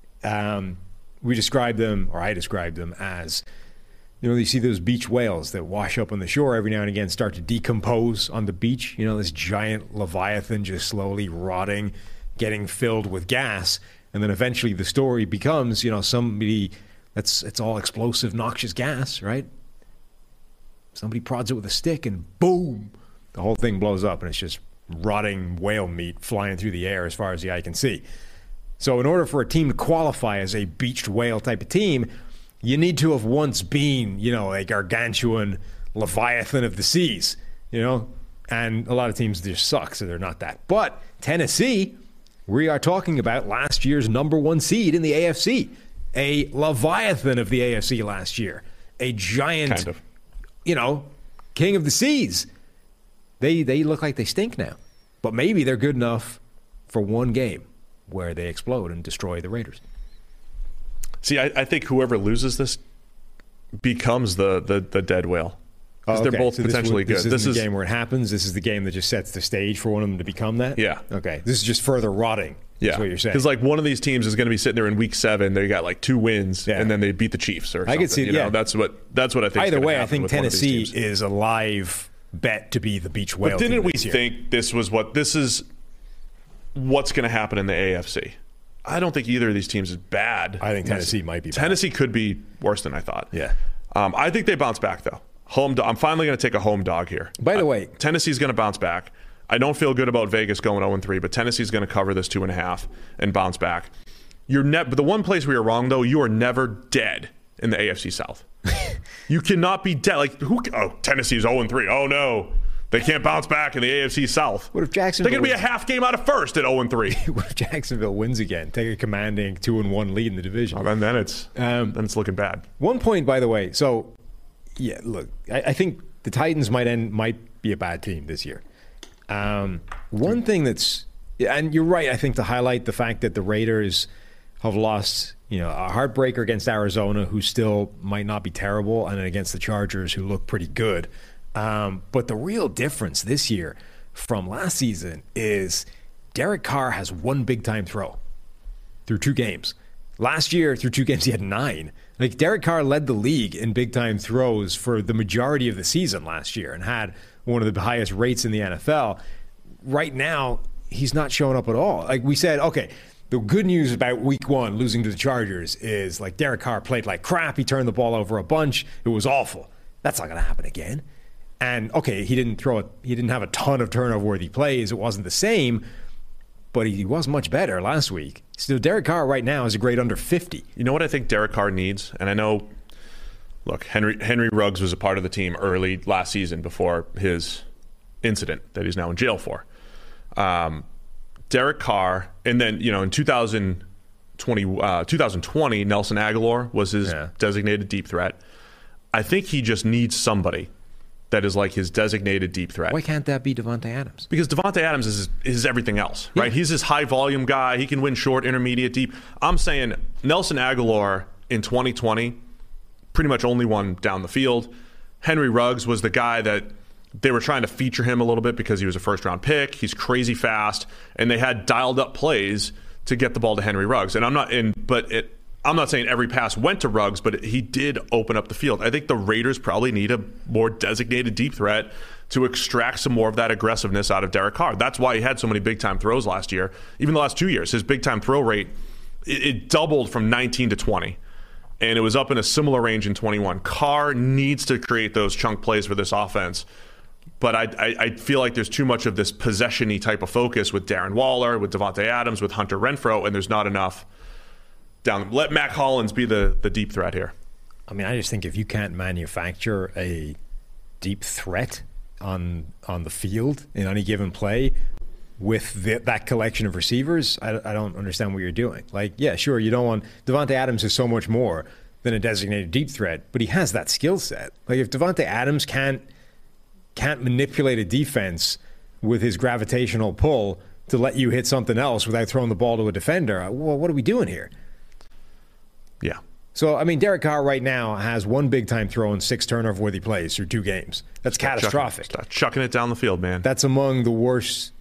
We described them, or I described them as, you see those beach whales that wash up on the shore every now and again, start to decompose on the beach. This giant leviathan just slowly rotting, getting filled with gas, and then eventually the story becomes, somebody it's all explosive, noxious gas, right? Somebody prods it with a stick, and boom, the whole thing blows up, and it's just rotting whale meat flying through the air as far as the eye can see. So in order for a team to qualify as a beached whale type of team, you need to have once been, a gargantuan leviathan of the seas, and a lot of teams just suck, so they're not that. But Tennessee, we are talking about last year's number 1 seed in the AFC, a leviathan of the AFC last year, a giant, kind of. King of the seas. They look like they stink now, but maybe they're good enough for one game where they explode and destroy the Raiders. See, I think whoever loses this becomes the dead whale. Because they're both potentially good. This is the game where it happens. This is the game that just sets the stage for one of them to become that? Yeah. Okay. This is just further rotting. Yeah. That's what you're saying. Because one of these teams is going to be sitting there in week 7. They got 2 wins, and then they beat the Chiefs or something. I could see, That's what I think. Either way, I think Tennessee is a live bet to be the beach whale. But didn't we think this is what's going to happen in the AFC? I don't think either of these teams is bad. I think Tennessee might be bad. Tennessee could be worse than I thought. Yeah. I think they bounce back, though. I'm finally going to take a home dog here. By the way, Tennessee's going to bounce back. I don't feel good about Vegas going 0-3, but Tennessee's going to cover this 2.5 and bounce back. But the one place where you're wrong, though, you are never dead in the AFC South. You cannot be dead. Tennessee's 0-3. Oh, no. They can't bounce back in the AFC South. What if Jacksonville? They're going to be a half game out of first at 0-3. What if Jacksonville wins again? Take a commanding 2-1 lead in the division. Oh, then it's looking bad. One point, by the way. So, yeah, look, I think the Titans might be a bad team this year. One thing that's, and you're right, I think, to highlight the fact that the Raiders have lost, a heartbreaker against Arizona, who still might not be terrible, and then against the Chargers, who look pretty good. But the real difference this year from last season is Derek Carr has one big-time throw through 2 games. Last year, through 2 games, he had 9. Like, Derek Carr led the league in big-time throws for the majority of the season last year and had one of the highest rates in the NFL. Right now, he's not showing up at all. Like we said, okay, the good news about week 1, losing to the Chargers, is like Derek Carr played like crap. He turned the ball over a bunch. It was awful. That's not going to happen again. And, okay, he didn't have a ton of turnover-worthy plays. It wasn't the same, but he was much better last week. So Derek Carr right now is a grade under 50. You know what I think Derek Carr needs? And I know, look, Henry Ruggs was a part of the team early last season before his incident that he's now in jail for. Derek Carr, and then, in 2020, Nelson Aguilar was his designated deep threat. I think he just needs somebody that is like his designated deep threat. Why can't that be Davante Adams? Because Davante Adams is everything else, right? He's this high-volume guy. He can win short, intermediate, deep. I'm saying Nelson Aguilar in 2020 pretty much only won down the field. Henry Ruggs was the guy that they were trying to feature him a little bit because he was a first-round pick. He's crazy fast, and they had dialed-up plays to get the ball to Henry Ruggs. And I'm not saying every pass went to Ruggs, but he did open up the field. I think the Raiders probably need a more designated deep threat to extract some more of that aggressiveness out of Derek Carr. That's why he had so many big-time throws last year. Even the last 2 years, his big-time throw rate, it doubled from 19 to 20. And it was up in a similar range in 21. Carr needs to create those chunk plays for this offense. But I feel like there's too much of this possession-y type of focus with Darren Waller, with Davante Adams, with Hunter Renfrow, and there's not enough down. Let Mac Hollins be the deep threat here. I mean, I just think if you can't manufacture a deep threat on the field in any given play with that collection of receivers, I don't understand what you're doing. Like, yeah, sure, you don't want Davante Adams is so much more than a designated deep threat, but he has that skill set. Like, if Davante Adams can't manipulate a defense with his gravitational pull to let you hit something else without throwing the ball to a defender, well, what are we doing here? Yeah. So, I mean, Derek Carr right now has one big-time throw and 6 turnover-worthy plays through 2 games. That's catastrophic. Start chucking it down the field, man. That's among the worst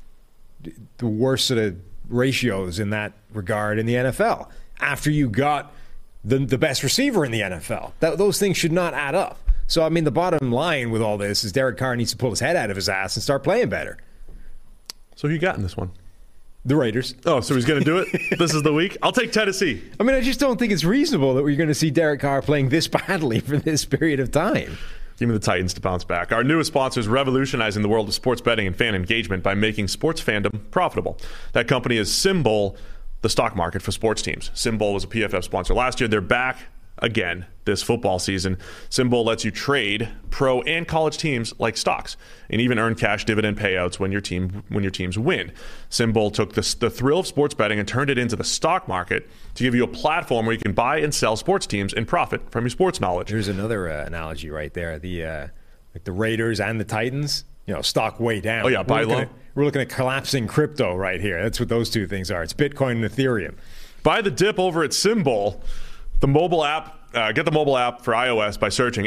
sort of ratios in that regard in the NFL. After you got the best receiver in the NFL, those things should not add up. So, I mean, the bottom line with all this is Derek Carr needs to pull his head out of his ass and start playing better. So who you got in this one? The Raiders. Oh, so he's going to do it? This is the week? I'll take Tennessee. I mean, I just don't think it's reasonable that we're going to see Derek Carr playing this badly for this period of time. Give me the Titans to bounce back. Our newest sponsor is revolutionizing the world of sports betting and fan engagement by making sports fandom profitable. That company is Symbol, the stock market for sports teams. Symbol was a PFF sponsor last year. They're back again this football season. Symbol lets you trade pro and college teams like stocks and even earn cash dividend payouts when your teams win. Symbol took the thrill of sports betting and turned it into the stock market to give you a platform where you can buy and sell sports teams and profit from your sports knowledge. There's another analogy right there. The Raiders and the Titans, stock way down. Oh yeah, buy low. We're looking at collapsing crypto right here. That's what those two things are. It's Bitcoin and Ethereum. Buy the dip over at Symbol. The mobile app, get the mobile app for iOS by searching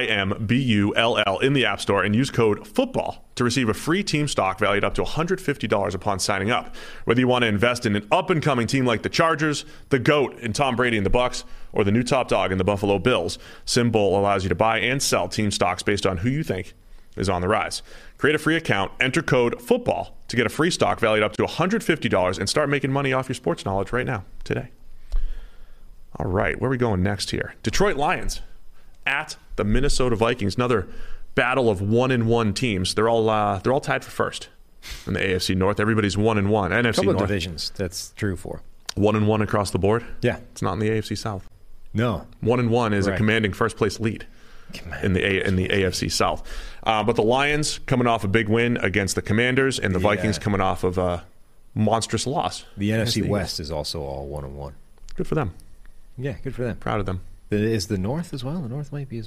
SIMBULL in the App Store and use code FOOTBALL to receive a free team stock valued up to $150 upon signing up. Whether you want to invest in an up-and-coming team like the Chargers, the GOAT in Tom Brady and the Bucs, or the new top dog in the Buffalo Bills, Symbol allows you to buy and sell team stocks based on who you think is on the rise. Create a free account, enter code FOOTBALL to get a free stock valued up to $150 and start making money off your sports knowledge right now, today. All right, where are we going next here? Detroit Lions at the Minnesota Vikings. Another battle of 1-1 teams. They're all tied for first in the AFC North. Everybody's 1-1. NFC North. A couple of divisions. That's true for 1-1 across the board. Yeah, it's not in the AFC South. No, 1-1 is a commanding first place lead in the AFC South. But the Lions coming off a big win against the Commanders, and the Vikings coming off of a monstrous loss. The NFC West is also all 1-1. Good for them. Yeah, good for them. Proud of them. Is the North as well? The North might be as well.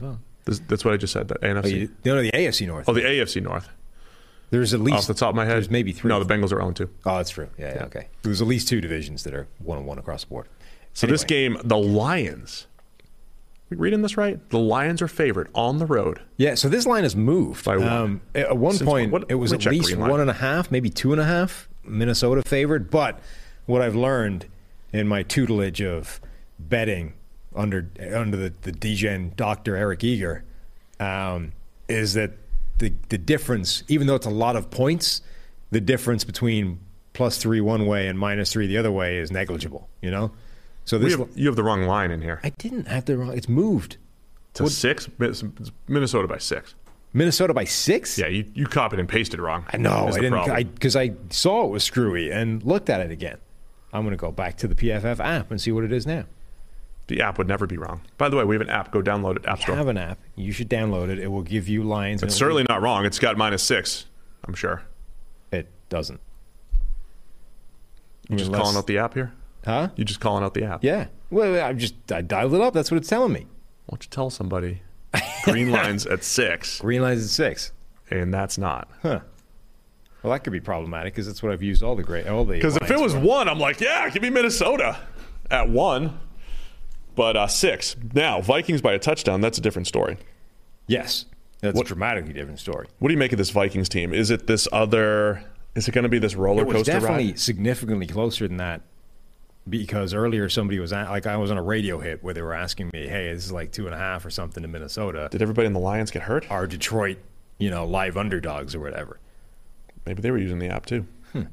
That's what I just said. The NFC. No, the AFC North. Oh, the AFC North. There's at least off the top of my head. There's maybe 3. No, the Bengals are 0-2. Oh, that's true. Yeah, okay. There's at least 2 divisions that are 1-1 across the board. So this game, the Lions. We reading this right? The Lions are favored on the road. Yeah. So this line has moved. By one. At one point, it was at least 1.5, maybe 2.5. Minnesota favored. But what I've learned in my tutelage of betting under the DGen Dr. Eric Eager is that the difference, even though it's a lot of points, the difference between +3 one way and -3 the other way is negligible, you know? So you have the wrong line in here. I didn't have the wrong. It's moved to 6. It's Minnesota by 6. Minnesota by 6? Yeah, you copied and pasted wrong. I know. I didn't, because I saw it was screwy and looked at it again. I'm going to go back to the PFF app and see what it is now. The app would never be wrong. By the way, we have an app. Go download it. App Store. I have an app. You should download it. It will give you lines. It's certainly not wrong. It's got -6, I'm sure. It doesn't. You just calling out the app here? Huh? You just calling out the app? Yeah. Well, I dialed it up. That's what it's telling me. Why don't you tell somebody? Green line's at 6. Green line's at 6. And that's not. Huh. Well, that could be problematic because that's what I've used all the. Because if it was 1, I'm like, yeah, give me Minnesota at 1. But 6. Now, Vikings by a touchdown, that's a different story. Yes. That's a dramatically different story. What do you make of this Vikings team? Is it this other... Is it going to be this roller coaster ride? It was definitely significantly closer than that because earlier somebody was... I was on a radio hit where they were asking me, hey, this is like 2.5 or something in Minnesota. Did everybody in the Lions get hurt? Are Detroit, live underdogs or whatever? Maybe they were using the app too.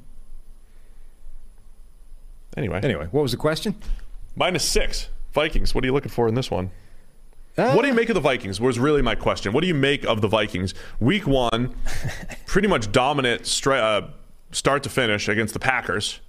Anyway, what was the question? -6. Vikings, what are you looking for in this one? What do you make of the Vikings was really my question. What do you make of the Vikings? Week 1, pretty much dominant start to finish against the Packers.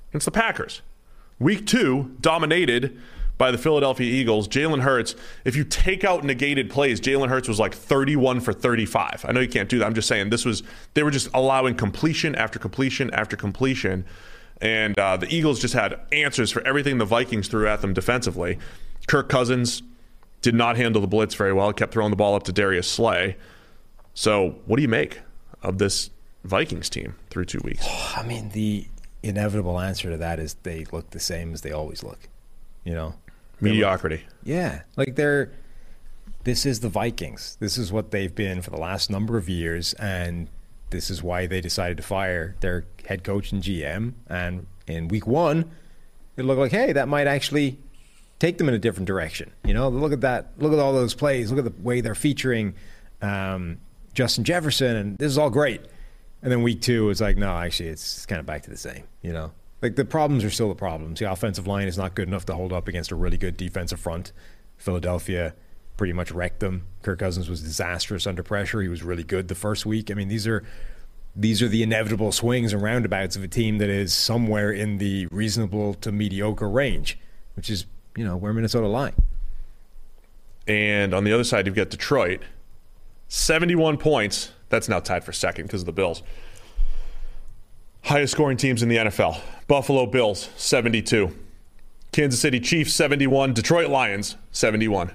Week 2, dominated by the Philadelphia Eagles. Jalen Hurts, if you take out negated plays, Jalen Hurts was like 31 for 35. I know you can't do that. I'm just saying they were just allowing completion after completion after completion. And the Eagles just had answers for everything the Vikings threw at them defensively. Kirk Cousins did not handle the blitz very well. Kept throwing the ball up to Darius Slay. So what do you make of this Vikings team through 2 weeks? I mean, the inevitable answer to that is they look the same as they always look. Mediocrity. Yeah. Like this is the Vikings. This is what they've been for the last number of years, and this is why they decided to fire their head coach and GM. And in week 1, it looked like, hey, that might actually take them in a different direction. Look at that. Look at all those plays. Look at the way they're featuring Justin Jefferson, and this is all great. And then week 2, it's like, no, actually, it's kind of back to the same. Like the problems are still the problems. The offensive line is not good enough to hold up against a really good defensive front. Philadelphia pretty much wrecked them. Kirk Cousins was disastrous under pressure. He was really good the first week. I mean, these are the inevitable swings and roundabouts of a team that is somewhere in the reasonable to mediocre range, which is, where Minnesota lie. And on the other side, you've got Detroit. 71 points. That's now tied for second because of the Bills. Highest scoring teams in the NFL. Buffalo Bills, 72. Kansas City Chiefs, 71. Detroit Lions, 71.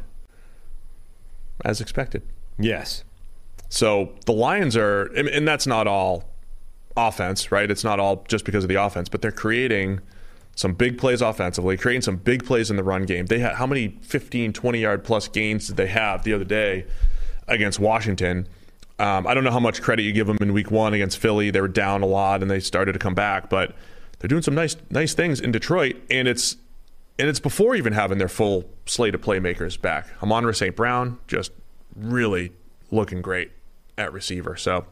As expected. Yes. So the Lions are, and that's not all offense, right? It's not all just because of the offense, but they're creating some big plays offensively, creating some big plays in the run game. They had how many 15, 20-yard plus gains did they have the other day against Washington? I don't know how much credit you give them in week 1 against Philly. They were down a lot and they started to come back, but they're doing some nice things in Detroit, and it's before even having their full slate of playmakers back. Amon-Ra St. Brown just really looking great at receiver. So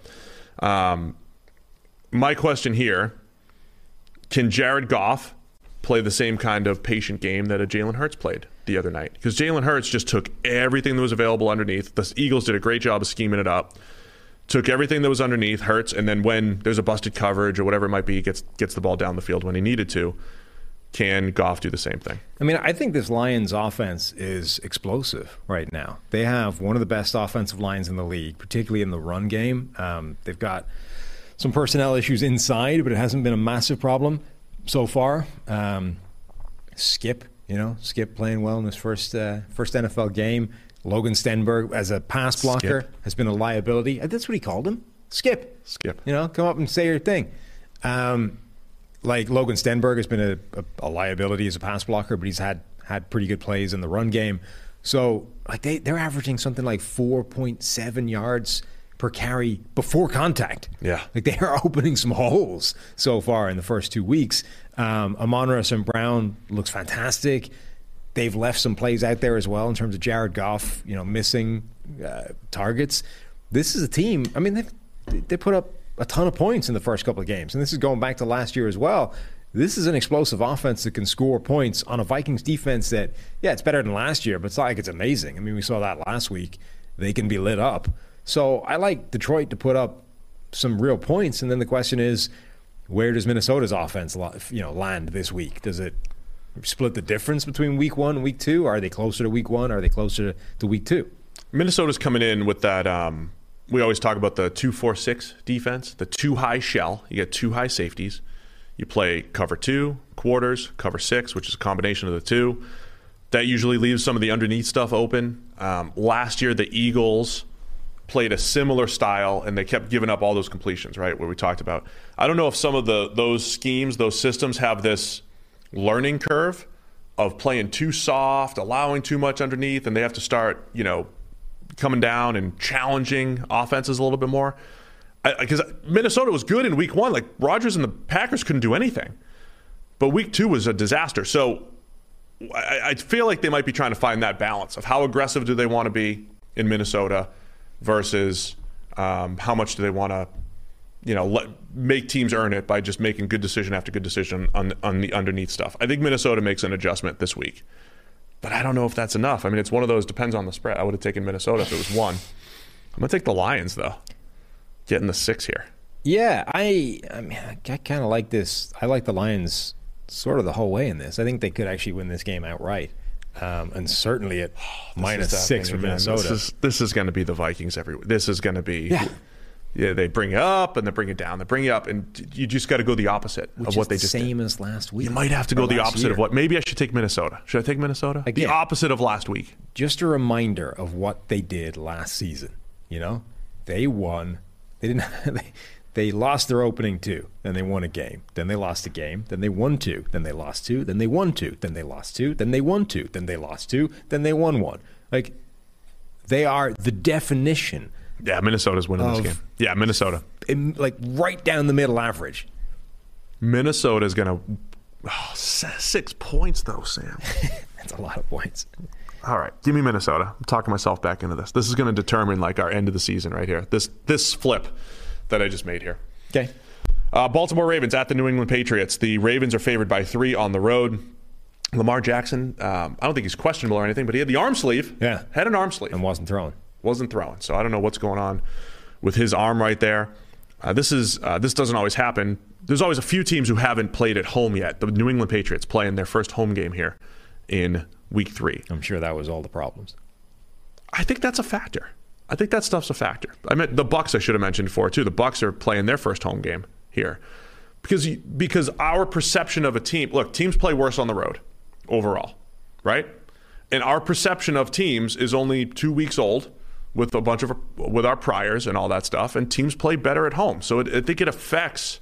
my question here, can Jared Goff play the same kind of patient game that a Jalen Hurts played the other night? Because Jalen Hurts just took everything that was available underneath. The Eagles did a great job of scheming it up. Took everything that was underneath, Hurts, and then when there's a busted coverage or whatever it might be, gets the ball down the field when he needed to. Can Goff do the same thing? I mean, I think this Lions offense is explosive right now. They have one of the best offensive lines in the league, particularly in the run game. They've got some personnel issues inside, but it hasn't been a massive problem so far. Skip playing well in his first NFL game. Logan Stenberg, as a pass blocker, Skip. has been a liability. That's what he called him. Skip. Come up and say your thing. Like Logan Stenberg has been a liability as a pass blocker, but he's had pretty good plays in the run game. So like they're averaging something like 4.7 yards per carry before contact. Yeah. Like they are opening some holes so far in the first 2 weeks. Amon-Ra St. Brown looks fantastic. They've left some plays out there as well in terms of Jared Goff, missing targets. This is a team, I mean, they put up a ton of points in the first couple of games. And this is going back to last year as well. This is an explosive offense that can score points on a Vikings defense that, it's better than last year, but it's not like it's amazing. I mean, we saw that last week. They can be lit up. So I like Detroit to put up some real points. And then the question is, where does Minnesota's offense land this week? Does it split the difference between week 1 and week 2? Are they closer to week 1? Are they closer to week 2? Minnesota's coming in with that, we always talk about the 2-4-6 defense, the 2 high shell. You get 2 high safeties. You play cover 2, quarters, cover 6, which is a combination of the 2. That usually leaves some of the underneath stuff open. Last year, the Eagles played a similar style, and they kept giving up all those completions, right, where we talked about. I don't know if some of those schemes, those systems have this learning curve of playing too soft, allowing too much underneath, and they have to start, coming down and challenging offenses a little bit more. Because Minnesota was good in week 1. Like, Rodgers and the Packers couldn't do anything. But week 2 was a disaster. So I feel like they might be trying to find that balance of how aggressive do they want to be in Minnesota versus how much do they want to, make teams earn it by just making good decision after good decision on the underneath stuff. I think Minnesota makes an adjustment this week. But I don't know if that's enough. I mean, it's one of those, depends on the spread. I would have taken Minnesota if it was 1. I'm going to take the Lions, though. Getting the 6 here. Yeah, I kind of like this. I like the Lions sort of the whole way in this. I think they could actually win this game outright. And certainly at -6 for Minnesota. This is going to be the Vikings everywhere. This is going to be... Yeah, they bring you up and they bring you down. They bring you up, and you just got to go the opposite of what they just did. Same as last week. You might have to go the opposite of what. Maybe I should take Minnesota. Should I take Minnesota? Again, the opposite of last week. Just a reminder of what they did last season. They won. They didn't. They lost their opening 2. Then they won a game. Then they lost a game. Then they won 2. Then they lost 2. Then they won 2. Then they lost 2. Then they won 2. Then they lost 2. Then they won 1. Like, they are the definition. Yeah, Minnesota's winning this game. Yeah, Minnesota. Like right down the middle average. Minnesota's going to... 6 points, though, Sam. That's a lot of points. All right, give me Minnesota. I'm talking myself back into this. This is going to determine our end of the season right here. This flip that I just made here. Okay. Baltimore Ravens at the New England Patriots. The Ravens are favored by 3 on the road. Lamar Jackson, I don't think he's questionable or anything, but he had the arm sleeve. Yeah. Had an arm sleeve. And wasn't throwing. So I don't know what's going on with his arm right there. This doesn't always happen. There's always a few teams who haven't played at home yet. The New England Patriots playing their first home game here in week 3. I'm sure that was all the problems. I think that's a factor. I think that stuff's a factor. I meant the Bucs I should have mentioned before too. The Bucs are playing their first home game here because our perception of a team, look, teams play worse on the road overall, right? And our perception of teams is only 2 weeks old with with our priors and all that stuff, and teams play better at home. So I think it affects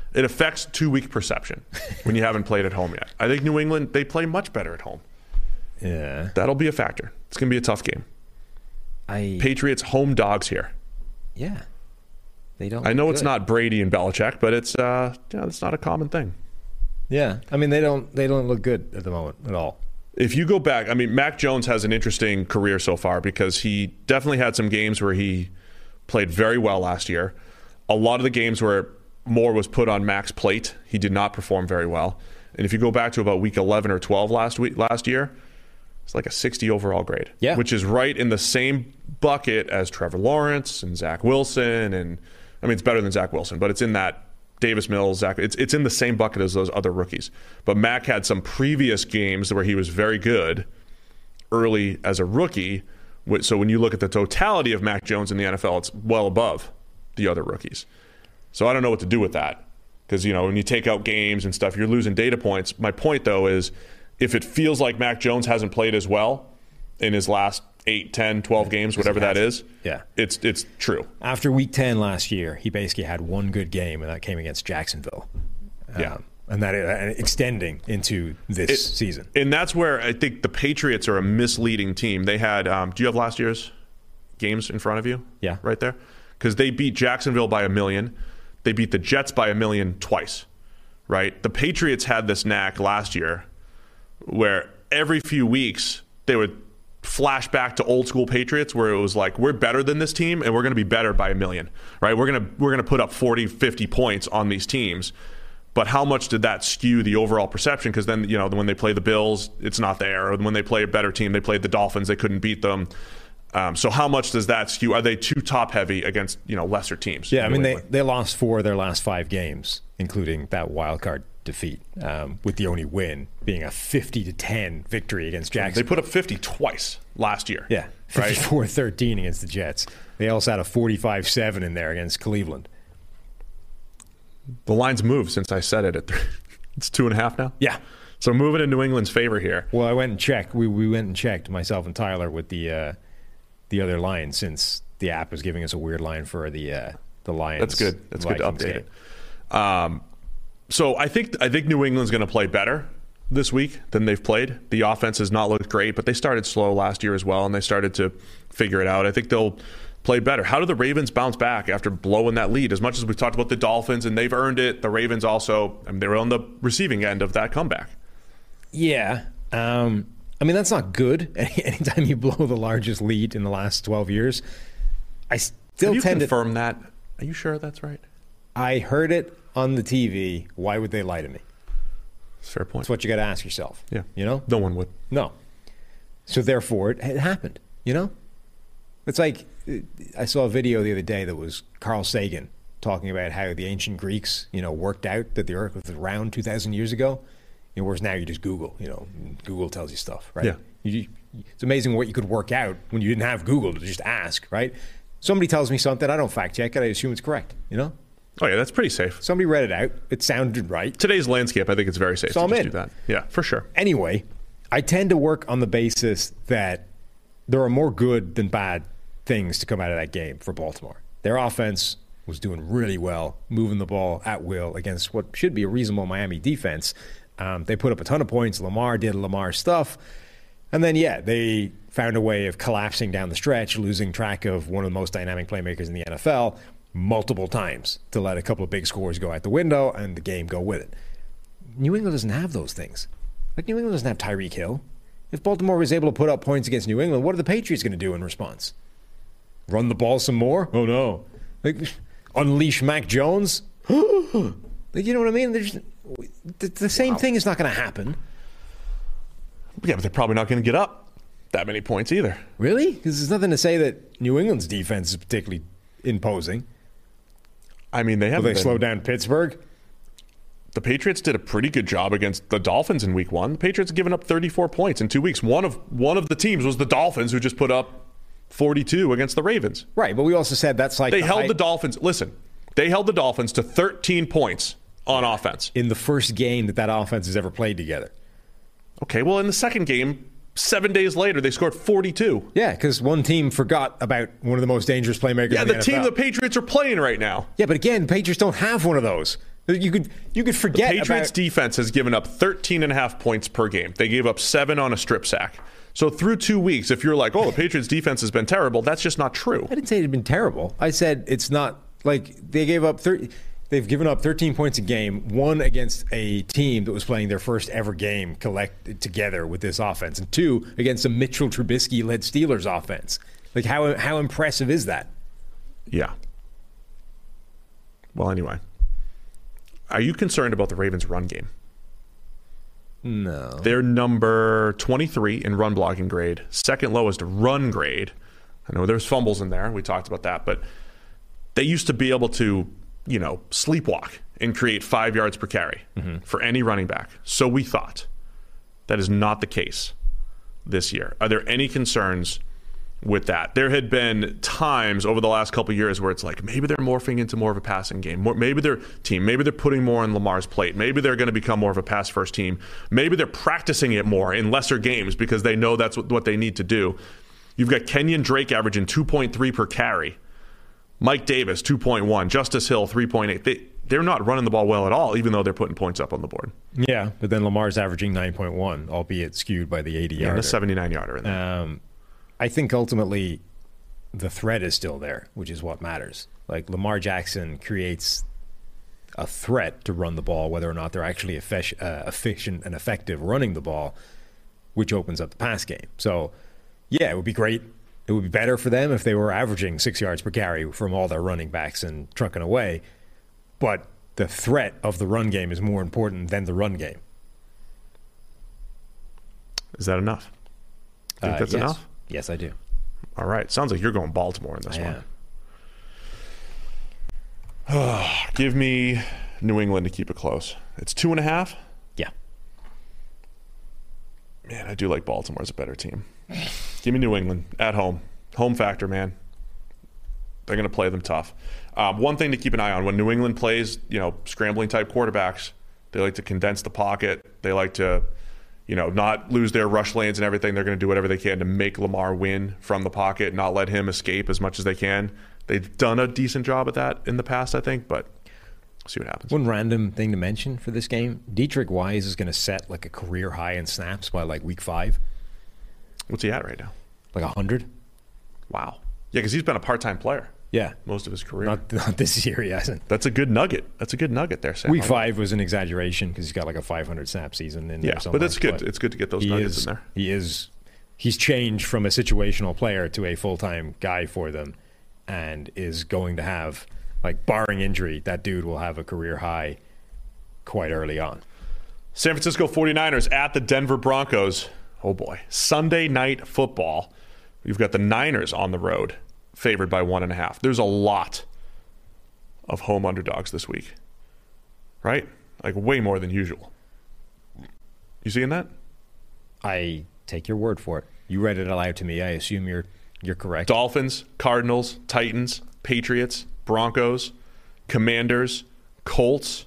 2-week perception when you haven't played at home yet. I think New England, they play much better at home. Yeah. That'll be a factor. It's going to be a tough game. Patriots home dogs here. Yeah. They don't. I know it's not Brady and Belichick, but it's not a common thing. Yeah. I mean, they don't look good at the moment at all. If you go back, I mean, Mac Jones has an interesting career so far because he definitely had some games where he played very well last year. A lot of the games where more was put on Mac's plate, he did not perform very well. And if you go back to about week 11 or 12 last year, it's like a 60 overall grade, which is right in the same bucket as Trevor Lawrence and Zach Wilson. And I mean, it's better than Zach Wilson, but it's in that Davis Mills, Zach. It's in the same bucket as those other rookies. But Mac had some previous games where he was very good early as a rookie. So when you look at the totality of Mac Jones in the NFL, it's well above the other rookies. So I don't know what to do with that because, when you take out games and stuff, you're losing data points. My point, though, is if it feels like Mac Jones hasn't played as well in his last 8, 10, 12 games, whatever that is. Yeah. It's true. After week 10 last year, he basically had one good game, and that came against Jacksonville. Yeah. And that extending into this season. And that's where I think the Patriots are a misleading team. They had, do you have last year's games in front of you? Yeah. Right there? Because they beat Jacksonville by 1 million. They beat the Jets by 1 million twice, right? The Patriots had this knack last year where every few weeks they would flash back to old school Patriots where it was like, we're better than this team and we're going to be better by 1 million, right? We're going to put up 40, 50 points on these teams. But how much did that skew the overall perception? Because then, when they play the Bills, it's not there. Or when they play a better team, they played the Dolphins, they couldn't beat them. So how much does that skew? Are they too top heavy against lesser teams? Yeah, I mean they lost 4 of their last 5 games, including that wild card defeat, with the only win being a 50-10 victory against Jacksonville. They put up 50 twice last year. Yeah, 54-13 against the Jets. They also had a 45-7 in there against Cleveland. The line's moved since I said it. It's 2.5 now? Yeah. So moving in New England's favor here. Well, I went and checked. We went and checked, myself and Tyler, with the other line, since the app was giving us a weird line for the Lions. That's good. That's good to update game. it. So I think New England's going to play better this week than they've played. The offense has not looked great, but they started slow last year as well, and they started to figure it out. I think they'll play better. How do the Ravens bounce back after blowing that lead? As much as we've talked about the Dolphins, and they've earned it, the Ravens also, they were on the receiving end of that comeback. Yeah. I mean, that's not good. Anytime you blow the largest lead in the last 12 years, I still Have you tend confirmed that? Are you sure that's right? I heard it on the TV. Why would they lie to me? Fair point. That's what you got to ask yourself. Yeah. No one would. No. So therefore, it happened. It's like, I saw a video the other day that was Carl Sagan talking about how the ancient Greeks, worked out that the Earth was around 2,000 years ago. Whereas now you just Google. Google tells you stuff, right? Yeah. It's amazing what you could work out when you didn't have Google to just ask, right? Somebody tells me something, I don't fact check it, I assume it's correct, Oh yeah, that's pretty safe. Somebody read it out, it sounded right. Today's landscape, I think it's very safe to just do that. Yeah, for sure. Anyway, I tend to work on the basis that there are more good than bad things to come out of that game for Baltimore. Their offense was doing really well, moving the ball at will against what should be a reasonable Miami defense. They put up a ton of points. Lamar did Lamar stuff. And then, they found a way of collapsing down the stretch, losing track of one of the most dynamic playmakers in the NFL multiple times to let a couple of big scores go out the window and the game go with it. New England doesn't have those things. New England doesn't have Tyreek Hill. If Baltimore was able to put up points against New England, what are the Patriots going to do in response? Run the ball some more? Oh, no. Unleash Mac Jones? You know what I mean? The same thing is not going to happen. Yeah, but they're probably not going to get up that many points either. Really? Because there's nothing to say that New England's defense is particularly imposing. I mean, they haven't. Will they slow down Pittsburgh? The Patriots did a pretty good job against the Dolphins in week 1. The Patriots have given up 34 points in 2 weeks. One of the teams was the Dolphins, who just put up 42 against the Ravens. Right, but we also said that's like... They held the Dolphins... Listen, they held the Dolphins to 13 points on offense. In the first game that offense has ever played together. Okay, well, in the second game, 7 days later, they scored 42. Yeah, because one team forgot about one of the most dangerous playmakers in the NFL. The team the Patriots are playing right now. Yeah, but again, the Patriots don't have one of those. You could forget the Patriots' defense has given up 13.5 points per game. They gave up 7 on a strip sack. So through 2 weeks, if you're like, the Patriots' defense has been terrible, that's just not true. I didn't say it had been terrible. I said it's not like they gave up 30. They've given up 13 points a game, one against a team that was playing their first ever game collected together with this offense, and 2 against a Mitchell Trubisky-led Steelers offense. Like, how impressive is that? Yeah. Well, anyway. Are you concerned about the Ravens' run game? No. They're number 23 in run blocking grade, second lowest run grade. I know there's fumbles in there. We talked about that. But they used to be able to, sleepwalk and create 5 yards per carry for any running back. So we thought. That is not the case this year. Are there any concerns with that? There had been times over the last couple of years where it's like maybe they're morphing into more of a passing game. Maybe they're putting more on Lamar's plate. Maybe they're going to become more of a pass-first team. Maybe they're practicing it more in lesser games because they know that's what they need to do. You've got Kenyon Drake averaging 2.3 per carry. Mike Davis, 2.1. Justice Hill, 3.8. They're not running the ball well at all, even though they're putting points up on the board. Yeah, but then Lamar's averaging 9.1, albeit skewed by the 80-yarder. Yeah, the 79-yarder in there. I think ultimately the threat is still there, which is what matters. Like, Lamar Jackson creates a threat to run the ball, whether or not they're actually efficient and effective running the ball, which opens up the pass game. So, yeah, it would be great. It would be better for them if they were averaging 6 yards per carry from all their running backs and trucking away. But the threat of the run game is more important than the run game. Is that enough? Think that's yes. enough? Yes, I do. All right. Sounds like you're going Baltimore in this one. Give me New England to keep it close. It's 2.5? Yeah. Man, I do like Baltimore as a better team. Give me New England at home. Home factor, man. They're going to play them tough. One thing to keep an eye on, when New England plays, scrambling type quarterbacks, they like to condense the pocket. They like to, not lose their rush lanes and everything. They're going to do whatever they can to make Lamar win from the pocket, not let him escape as much as they can. They've done a decent job at that in the past, I think, but we'll see what happens. One random thing to mention for this game, Dietrich Wise is going to set like a career high in snaps by like week 5. What's he at right now? Like 100. Wow. Yeah, because he's been a part-time player. Yeah. Most of his career. Not this year, he hasn't. That's a good nugget. That's a good nugget there, Sam. Week 5 was an exaggeration because he's got like a 500 snap season in there. Yeah, but that's good. It's good to get those nuggets in there. He's changed from a situational player to a full-time guy for them and is going to have, like, barring injury, that dude will have a career high quite early on. San Francisco 49ers at the Denver Broncos. Oh, boy. Sunday night football. You've got the Niners on the road, favored by 1.5. There's a lot of home underdogs this week, right? Like, way more than usual. You seeing that? I take your word for it. You read it aloud to me. I assume you're correct. Dolphins, Cardinals, Titans, Patriots, Broncos, Commanders, Colts,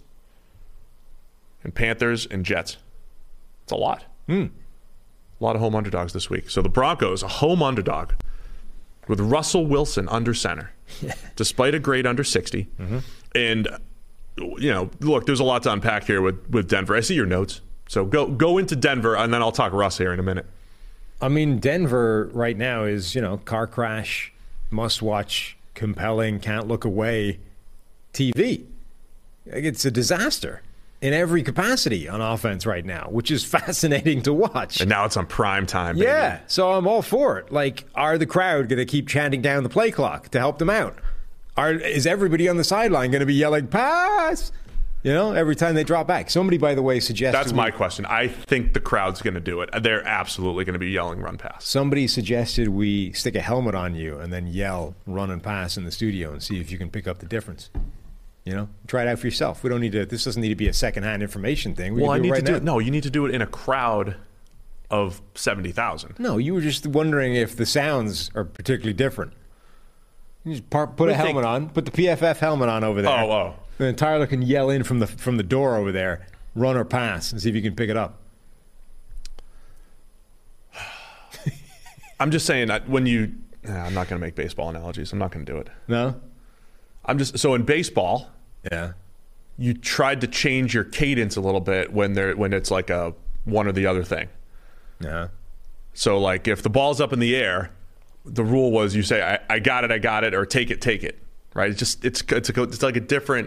and Panthers and Jets. It's a lot. A lot of home underdogs this week. So the Broncos, a home underdog with Russell Wilson under center, despite a grade under 60. And, look, there's a lot to unpack here with Denver. I see your notes. So go into Denver, and then I'll talk Russ here in a minute. I mean, Denver right now is, car crash, must-watch, compelling, can't look away TV. It's a disaster in every capacity on offense right now, which is fascinating to watch. And now it's on prime time, baby. Yeah, so I'm all for it. Like, are the crowd going to keep chanting down the play clock to help them out? Is everybody on the sideline going to be yelling, pass? Every time they drop back. Somebody, by the way, suggested... That's my question. I think the crowd's going to do it. They're absolutely going to be yelling run pass. Somebody suggested we stick a helmet on you and then yell run and pass in the studio and see if you can pick up the difference. Try it out for yourself. We don't need to... This doesn't need to be a secondhand information thing. Well, I need to do it. No, you need to do it in a crowd of 70,000. No, you were just wondering if the sounds are particularly different. You just put a helmet on. Put the PFF helmet on over there. Oh. And then Tyler can yell in from the door over there, run or pass, and see if you can pick it up. I'm just saying that when you... I'm not going to make baseball analogies. I'm not going to do it. No? So in baseball... Yeah. You tried to change your cadence a little bit when it's like a one or the other thing. Yeah. So like if the ball's up in the air, the rule was you say I got it, or take it, right? It's like a different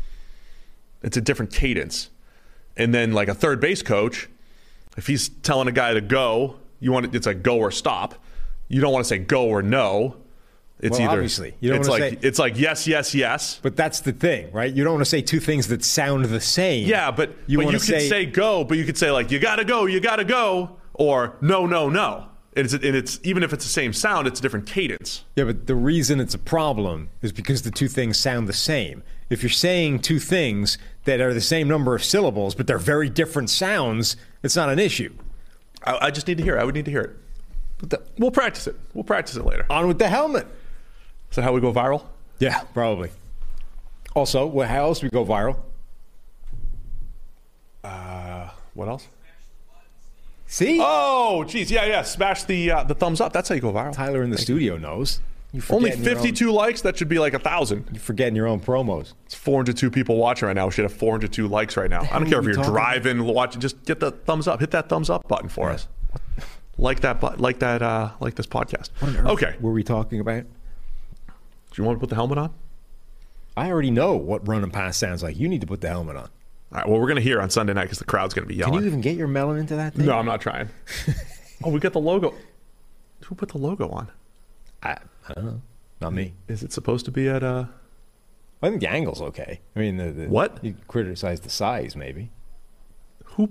cadence. And then like a third base coach, if he's telling a guy to go, it's like go or stop. You don't want to say go or no. It's either obviously you don't want to say it's like yes. But that's the thing, right? You don't want to say two things that sound the same. Yeah, but you could say go, but you could say like you gotta go, or no. And it's even if it's the same sound, it's a different cadence. Yeah, but the reason it's a problem is because the two things sound the same. If you're saying two things that are the same number of syllables, but they're very different sounds, it's not an issue. I just need to hear it. I would need to hear it. We'll practice it. We'll practice it later. On with the helmet. Is that how we go viral? Yeah, probably. Also, how else do we go viral? What else? See? Oh, geez. Yeah. Smash the thumbs up. That's how you go viral. Tyler in the studio knows. You Only forgetting your 52 likes? That should be like 1,000. You're forgetting your own promos. It's 402 people watching right now. We should have 402 likes right now. I don't care if you're driving, watching. Just get the thumbs up. Hit that thumbs up button for us. Like this podcast. Okay. Were we talking about? Do you want to put the helmet on? I already know what run and pass sounds like. You need to put the helmet on. All right. Well, we're going to hear on Sunday night because the crowd's going to be yelling. Can you even get your melon into that thing? No, I'm not trying. Oh, we got the logo. Who put the logo on? I don't know. Not me. Is it supposed to be at I think the angle's okay. I mean, the what? You criticize the size, maybe. Who?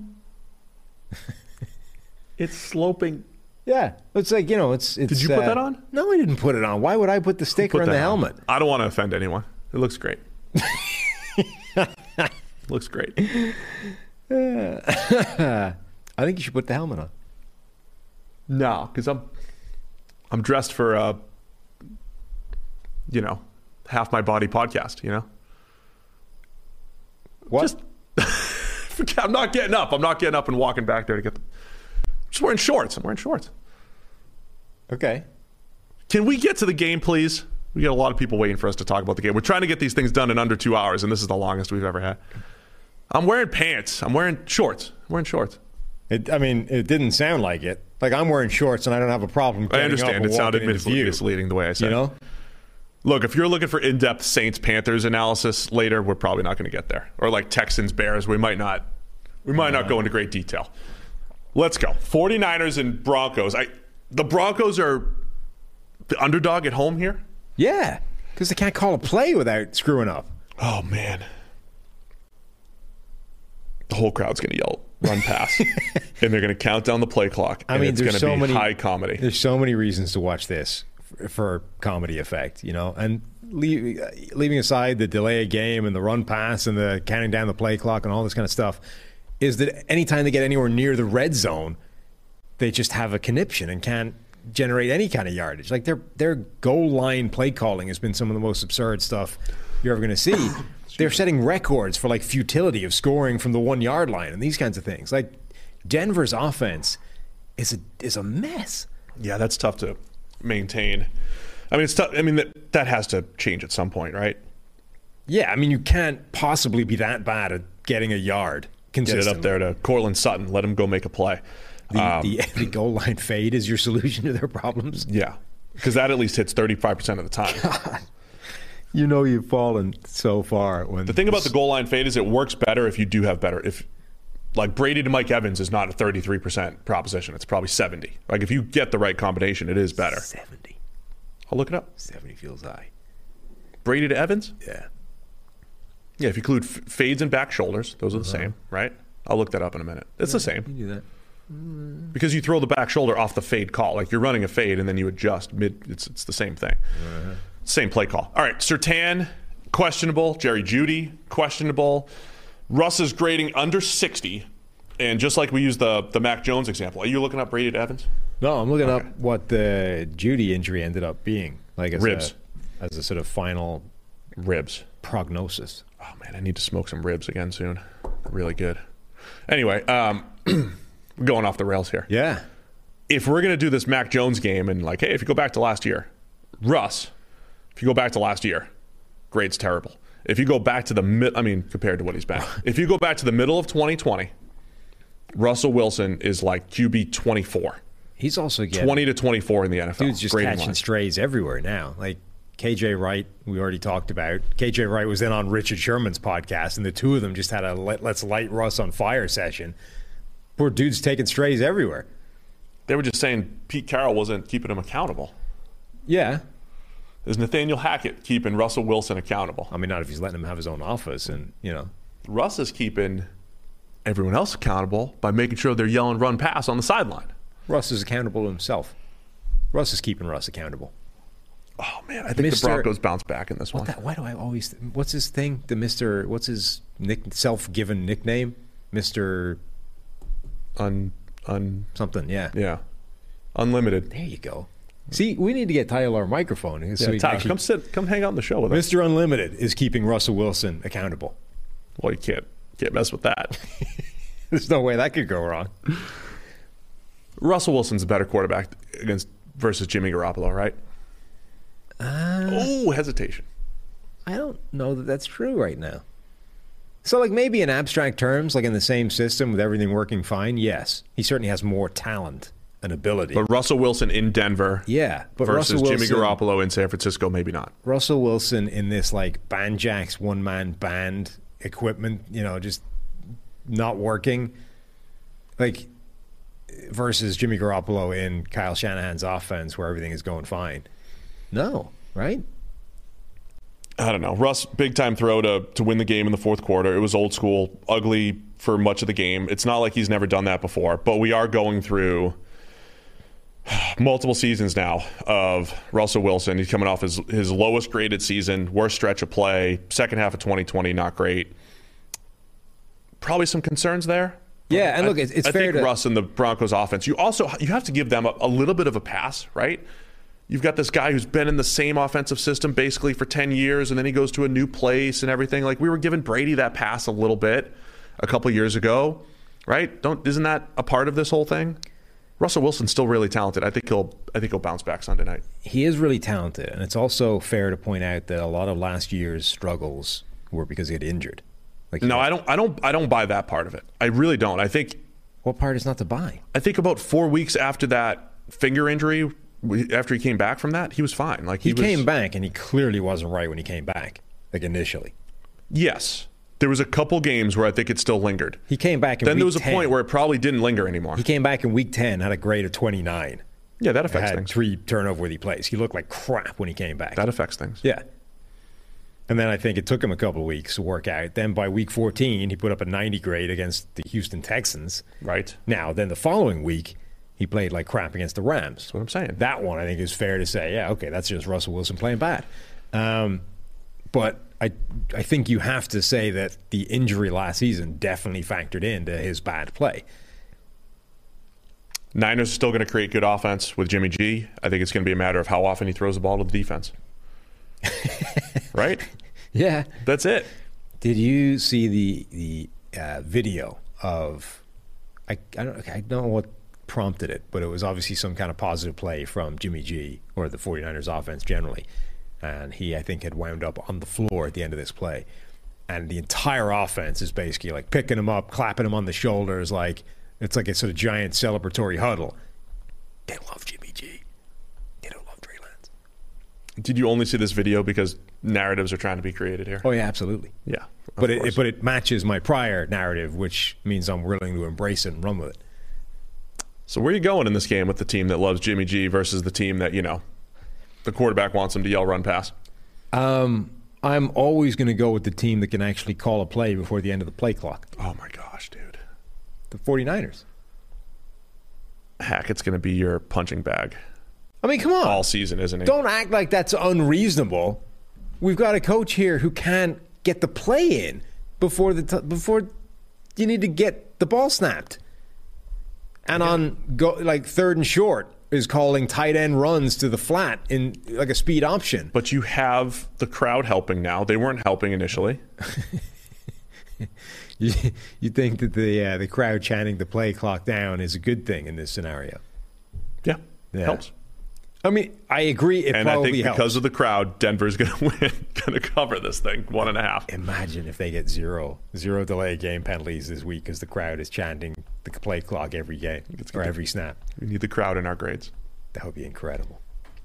It's sloping. Yeah, it's like it's. Did you put that on? No, I didn't put it on. Why would I put the sticker on the helmet? I don't want to offend anyone. It looks great. Looks great. I think you should put the helmet on. No, because I'm dressed for half my body podcast. What? Just I'm not getting up. I'm not getting up and walking back there to get them. I'm just wearing shorts. I'm wearing shorts. Okay. Can we get to the game, please? We got a lot of people waiting for us to talk about the game. We're trying to get these things done in under 2 hours, and this is the longest we've ever had. I'm wearing pants. I'm wearing shorts. It didn't sound like it. Like I'm wearing shorts and I don't have a problem. I understand. It sounded misleading the way I said it. Look, if you're looking for in-depth Saints-Panthers analysis later, we're probably not going to get there. Or like Texans-Bears, we might not go into great detail. Let's go. 49ers and Broncos. The Broncos are the underdog at home here? Yeah, because they can't call a play without screwing up. Oh, man. The whole crowd's going to yell, run pass. And they're going to count down the play clock. And it's going to be high comedy. There's so many reasons to watch this for comedy effect, and leaving aside the delay of game and the run pass and the counting down the play clock and all this kind of stuff, is that anytime they get anywhere near the red zone, they just have a conniption and can't generate any kind of yardage. Like their goal line play calling has been some of the most absurd stuff you're ever going to see. They're setting records for like futility of scoring from the 1 yard line and these kinds of things. Like Denver's offense is a mess. Yeah, that's tough to maintain. I mean, it's tough. I mean, that has to change at some point, right? Yeah, I mean, you can't possibly be that bad at getting a yard consistently. Get it up there to Cortland Sutton. Let him go make a play. The goal line fade is your solution to their problems? Yeah, because that at least hits 35% of the time. God. You've fallen so far. The thing about the goal line fade is it works better if you do have better. If like Brady to Mike Evans is not a 33% proposition. It's probably 70. Like if you get the right combination, it is better. 70. I'll look it up. 70 feels high. Brady to Evans? Yeah. Yeah, if you include fades and back shoulders, those are the same, right? I'll look that up in a minute. It's the same. You do that. Because you throw the back shoulder off the fade call. Like you're running a fade and then you adjust mid. It's the same thing. Same play call. All right, Surtain, questionable. Jerry Jeudy, questionable. Russ is grading under 60. And just like we used the Mac Jones example, are you looking up Brady to Evans? No, I'm looking up what the Jeudy injury ended up being. Like as ribs. As a sort of final ribs prognosis. Oh, man, I need to smoke some ribs again soon. Really good. Anyway, going off the rails here. Yeah. If we're going to do this Mac Jones game and like, hey, if you go back to last year, Russ, if you go back to last year, grade's terrible. If you go back to compared to what he's been. If you go back to the middle of 2020, Russell Wilson is like QB 24. He's also getting 20 to 24 in the NFL. Dude's just catching strays everywhere now. Like KJ Wright, we already talked about. KJ Wright was then on Richard Sherman's podcast, and the two of them just had a let's light Russ on fire session. Poor dude's taking strays everywhere. They were just saying Pete Carroll wasn't keeping him accountable. Yeah. Is Nathaniel Hackett keeping Russell Wilson accountable? I mean, not if he's letting him have his own office and, Russ is keeping everyone else accountable by making sure they're yelling run pass on the sideline. Russ is accountable to himself. Russ is keeping Russ accountable. Oh, man, I think the Broncos bounce back in this one. Why do I always... what's his thing? What's his self-given nickname? Mr... something, yeah. Yeah. Unlimited. There you go. See, we need to get Tyler a microphone. So Tyler, come hang out in the show with us. Mr. Unlimited is keeping Russell Wilson accountable. Well, you can't mess with that. There's no way that could go wrong. Russell Wilson's a better quarterback versus Jimmy Garoppolo, right? Hesitation. I don't know that that's true right now. So, like, maybe in abstract terms, like in the same system with everything working fine, yes. He certainly has more talent and ability. But Russell Wilson in Denver but versus Jimmy Garoppolo in San Francisco, maybe not. Russell Wilson in this, like, Banjax one-man band equipment, just not working, like, versus Jimmy Garoppolo in Kyle Shanahan's offense where everything is going fine. No, right? I don't know. Russ, big-time throw to win the game in the fourth quarter. It was old school, ugly for much of the game. It's not like he's never done that before, but we are going through multiple seasons now of Russell Wilson. He's coming off his lowest graded season, worst stretch of play, second half of 2020, not great. Probably some concerns there. Yeah, and look, it's fair I think Russ and the Broncos offense, you have to give them a little bit of a pass, right? You've got this guy who's been in the same offensive system basically for 10 years, and then he goes to a new place and everything. Like, we were giving Brady that pass a little bit a couple years ago, right? Isn't that a part of this whole thing? Russell Wilson's still really talented. I think he'll bounce back Sunday night. He is really talented, and it's also fair to point out that a lot of last year's struggles were because he had injured. No, I don't buy that part of it. I really don't. I think what part is not to buy? I think about 4 weeks after that finger injury, after he came back from that, he was fine. Like, he came back, and he clearly wasn't right when he came back, like initially. Yes. There was a couple games where I think it still lingered. He came back in then week there was a 10. point where it probably didn't linger anymore. He came back in week 10, had a grade of 29. Yeah, that affects had things. 3 turnover-worthy plays. He looked like crap when he came back. That affects things. Yeah. And then I think it took him a couple of weeks to work out. Then by week 14, he put up a 90 grade against the Houston Texans. Right. Now, then the following week, he played like crap against the Rams. That's what I'm saying. That one, I think, is fair to say, yeah, okay, that's just Russell Wilson playing bad. But I think you have to say that the injury last season definitely factored into his bad play. Niners are still going to create good offense with Jimmy G. I think it's going to be a matter of how often he throws the ball to the defense. Right? Yeah. That's it. Did you see the video of I don't know what prompted it, but it was obviously some kind of positive play from Jimmy G or the 49ers offense generally. And he, I think, had wound up on the floor at the end of this play. And the entire offense is basically like picking him up, clapping him on the shoulders, like it's like a sort of giant celebratory huddle. They love Jimmy G. They don't love Trey Lance. Did you only see this video because narratives are trying to be created here? Oh, yeah, absolutely. Yeah. But it matches my prior narrative, which means I'm willing to embrace it and run with it. So where are you going in this game with the team that loves Jimmy G versus the team that, the quarterback wants him to yell, run, pass? I'm always going to go with the team that can actually call a play before the end of the play clock. Oh, my gosh, dude. The 49ers. Hackett's going to be your punching bag. I mean, come on. All season, isn't he? Don't act like that's unreasonable. We've got a coach here who can't get the play in before you need to get the ball snapped. And on third and short is calling tight end runs to the flat in like a speed option. But you have the crowd helping now. They weren't helping initially. You think that the crowd chanting the play clock down is a good thing in this scenario? Yeah. Helps. I mean, I agree. And I think because of the crowd, Denver's going to win, going to cover this thing 1.5. Imagine if they get zero delay game penalties this week because the crowd is chanting the play clock every game or every snap. We need the crowd in our grades. That would be incredible.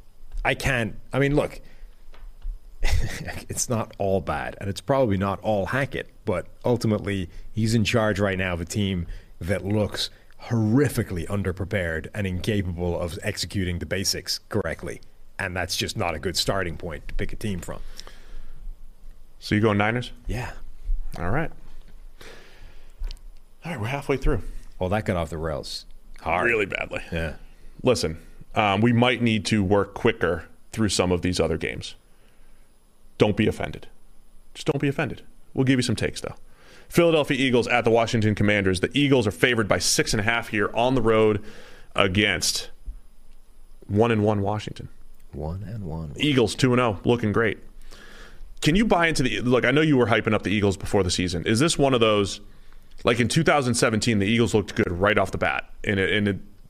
Look, it's not all bad, and it's probably not all Hackett, but ultimately he's in charge right now of a team that looks horrifically underprepared and incapable of executing the basics correctly. And that's just not a good starting point to pick a team from. So you going Niners? Yeah. All right, we're halfway through. Well, that got off the rails hard. Really badly. Yeah. Listen, we might need to work quicker through some of these other games. Don't be offended. Just don't be offended. We'll give you some takes, though. Philadelphia Eagles at the Washington Commanders. The Eagles are favored by 6.5 here on the road against 1-1 Washington. 1-1. Eagles 2-0, looking great. Can you buy into look, I know you were hyping up the Eagles before the season. Is this one of those, like in 2017, the Eagles looked good right off the bat, and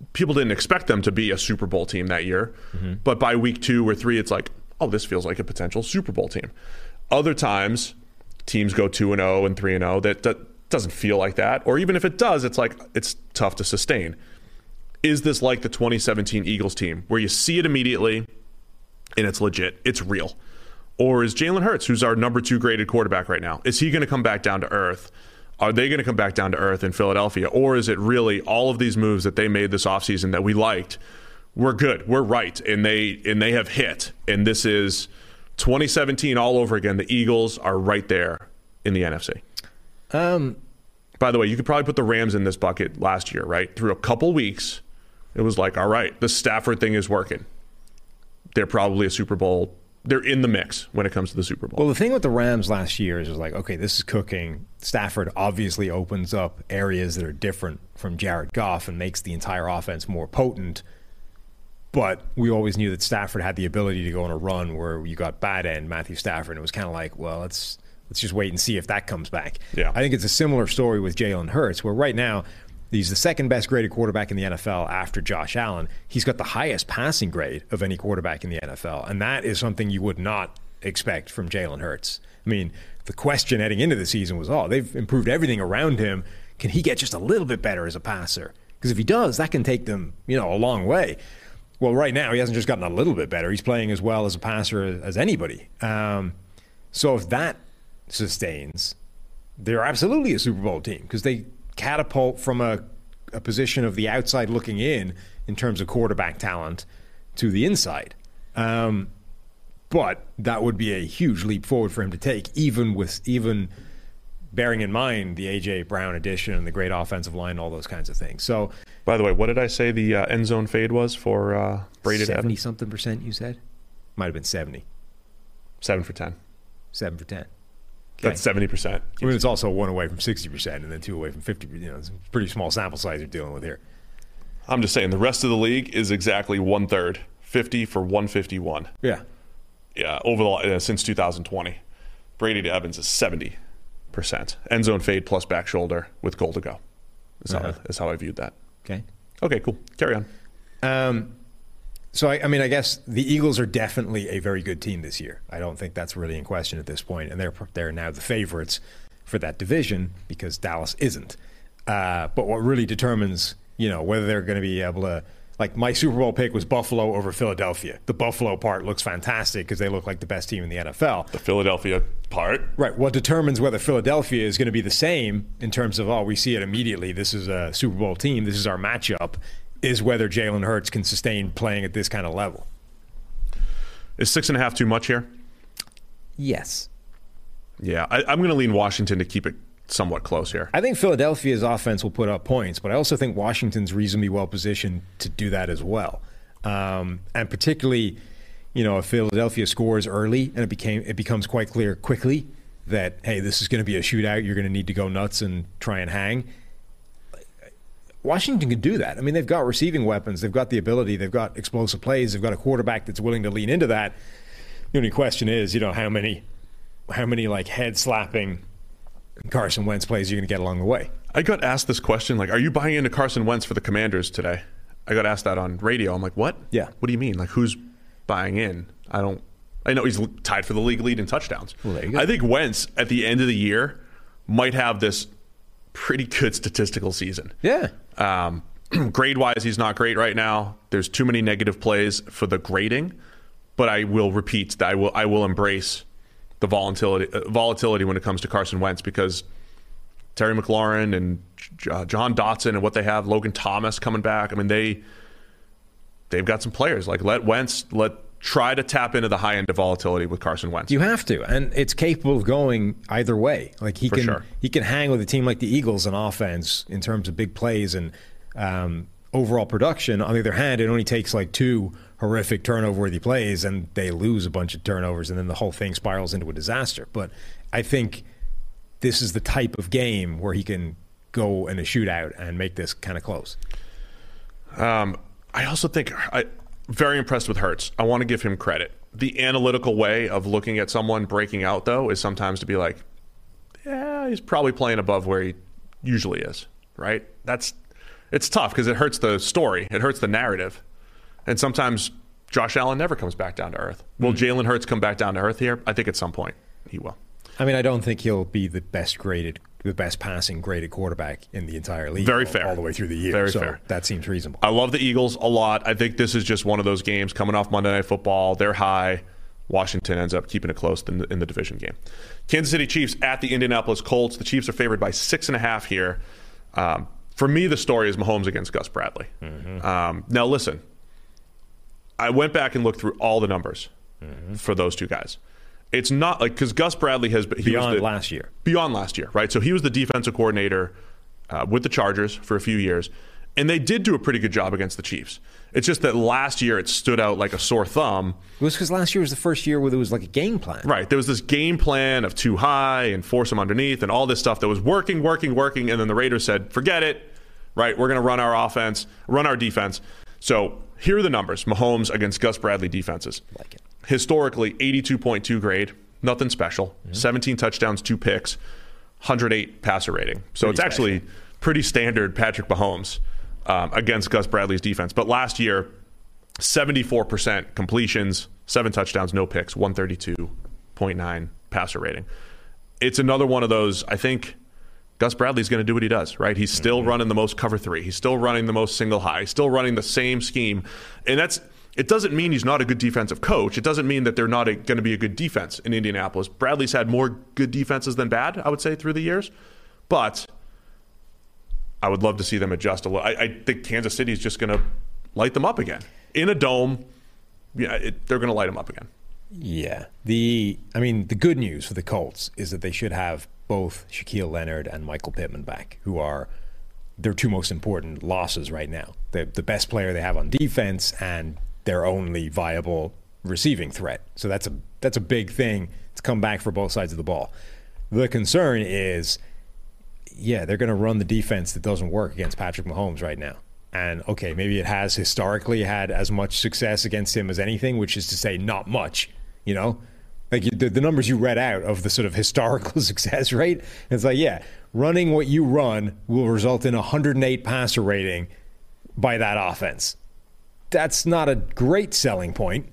people didn't expect them to be a Super Bowl team that year. Mm-hmm. But by week 2 or 3, it's like, oh, this feels like a potential Super Bowl team. Other times, teams go 2-0 and 3-0. That doesn't feel like that. Or even if it does, it's like it's tough to sustain. Is this like the 2017 Eagles team where you see it immediately and it's legit, it's real? Or is Jalen Hurts, who's our number 2 graded quarterback right now, is he going to come back down to earth? Are they going to come back down to earth in Philadelphia? Or is it really all of these moves that they made this offseason that we liked, we're good, we're right, and they have hit, and this is 2017 all over again? The Eagles are right there in the NFC. By the way, you could probably put the Rams in this bucket last year, right? Through a couple weeks, it was like, all right, the Stafford thing is working. They're probably a Super Bowl. They're in the mix when it comes to the Super Bowl. Well, the thing with the Rams last year is like, okay, this is cooking. Stafford obviously opens up areas that are different from Jared Goff and makes the entire offense more potent. But we always knew that Stafford had the ability to go on a run where you got bad end Matthew Stafford, and it was kind of like, well, let's just wait and see if that comes back. Yeah. I think it's a similar story with Jalen Hurts, where right now he's the second best graded quarterback in the NFL after Josh Allen. He's got the highest passing grade of any quarterback in the NFL, and that is something you would not expect from Jalen Hurts. I mean, the question heading into the season was, they've improved everything around him. Can he get just a little bit better as a passer? Because if he does, that can take them, a long way. Well, right now, he hasn't just gotten a little bit better. He's playing as well as a passer as anybody. So if that sustains, they're absolutely a Super Bowl team because they catapult from a position of the outside looking in terms of quarterback talent to the inside. But that would be a huge leap forward for him to take, even bearing in mind the A.J. Brown addition and the great offensive line, all those kinds of things. So, by the way, what did I say the end zone fade was for Brady? 70-something%, you said? Might have been 70. 7 for 10. 7 for 10. Okay. That's 70%. I mean, it's also 1 away from 60% and then 2 away from 50%. It's a pretty small sample size you're dealing with here. I'm just saying the rest of the league is exactly 1/3, 50 for 151. Yeah. Yeah, over since 2020. Brady to Evans is 70%. End zone fade plus back shoulder with goal to go. Is how I viewed that. Okay, cool. Carry on. So, I guess the Eagles are definitely a very good team this year. I don't think that's really in question at this point, and they're now the favorites for that division because Dallas isn't. But what really determines, whether they're going to be able to, like my Super Bowl pick was Buffalo over Philadelphia. The Buffalo part looks fantastic because they look like the best team in the NFL. The Philadelphia part? Right. What determines whether Philadelphia is going to be the same in terms of, we see it immediately, this is a Super Bowl team, this is our matchup, is whether Jalen Hurts can sustain playing at this kind of level. Is 6.5 too much here? Yes. Yeah, I'm going to lean Washington to keep it somewhat close here. I think Philadelphia's offense will put up points, but I also think Washington's reasonably well positioned to do that as well. And particularly, if Philadelphia scores early and it becomes quite clear quickly that, hey, this is going to be a shootout, you're going to need to go nuts and try and hang. Washington can do that. I mean, they've got receiving weapons. They've got the ability. They've got explosive plays. They've got a quarterback that's willing to lean into that. The only question is, how many like head-slapping Carson Wentz plays you're going to get along the way. I got asked this question, like, are you buying into Carson Wentz for the Commanders today? I got asked that on radio. I'm like, what? Yeah. What do you mean? Like, who's buying in? I know he's tied for the league lead in touchdowns. Well, there you go. I think Wentz, at the end of the year, might have this pretty good statistical season. Yeah. Grade-wise, he's not great right now. There's too many negative plays for the grading, but I will repeat that I will embrace the volatility when it comes to Carson Wentz because Terry McLaurin and John Dotson and what they have, Logan Thomas coming back. I mean, they've got some players. Like, try to tap into the high end of volatility with Carson Wentz. You have to, and it's capable of going either way. Like he can hang with a team like the Eagles on offense in terms of big plays and overall production. On the other hand, it only takes like 2 horrific turnover-worthy plays, and they lose a bunch of turnovers, and then the whole thing spirals into a disaster. But I think this is the type of game where he can go in a shootout and make this kind of close. I also think very impressed with Hurts. I want to give him credit. The analytical way of looking at someone breaking out, though, is sometimes to be like, yeah, he's probably playing above where he usually is, right? it's tough because it hurts the story. It hurts the narrative. And sometimes Josh Allen never comes back down to earth. Will Jalen Hurts come back down to earth here? I think at some point he will. I mean, I don't think he'll be the best passing graded quarterback in the entire league. Very fair. All the way through the year. Very so fair. That seems reasonable. I love the Eagles a lot. I think this is just one of those games coming off Monday Night Football. They're high. Washington ends up keeping it close in the division game. Kansas City Chiefs at the Indianapolis Colts. The Chiefs are favored by 6.5 here. For me, the story is Mahomes against Gus Bradley. Now, listen. I went back and looked through all the numbers for those two guys. It's not like, because Gus Bradley has been beyond last year. Beyond last year, right? So he was the defensive coordinator with the Chargers for a few years, and they did do a pretty good job against the Chiefs. It's just that last year it stood out like a sore thumb. It was because last year was the first year where there was like a game plan. Right. There was this game plan of too high and force them underneath and all this stuff that was working, and then the Raiders said, forget it, right? We're going to run our defense. So here are the numbers. Mahomes against Gus Bradley defenses. Like it. Historically, 82.2 grade, nothing special. 17 touchdowns, 2 picks, 108 passer rating. So it's actually pretty standard Patrick Mahomes against Gus Bradley's defense. But last year, 74% completions, 7 touchdowns, no picks, 132.9 passer rating. It's another one of those, I think Gus Bradley's going to do what he does, right? He's still running the most cover 3. He's still running the most single high. He's still running the same scheme. And it doesn't mean he's not a good defensive coach. It doesn't mean that they're not going to be a good defense in Indianapolis. Bradley's had more good defenses than bad, I would say, through the years. But I would love to see them adjust a little. I think Kansas City is just going to light them up again. In a dome, they're going to light them up again. Yeah. The good news for the Colts is that they should have both Shaquille Leonard and Michael Pittman back, who are their 2 most important losses right now. The best player they have on defense and their only viable receiving threat. So that's a big thing to come back for both sides of the ball. The concern is, they're going to run the defense that doesn't work against Patrick Mahomes right now. And, okay, maybe it has historically had as much success against him as anything, which is to say not much, Like the numbers you read out of the sort of historical success rate, it's like, running what you run will result in 108 passer rating by that offense. That's not a great selling point,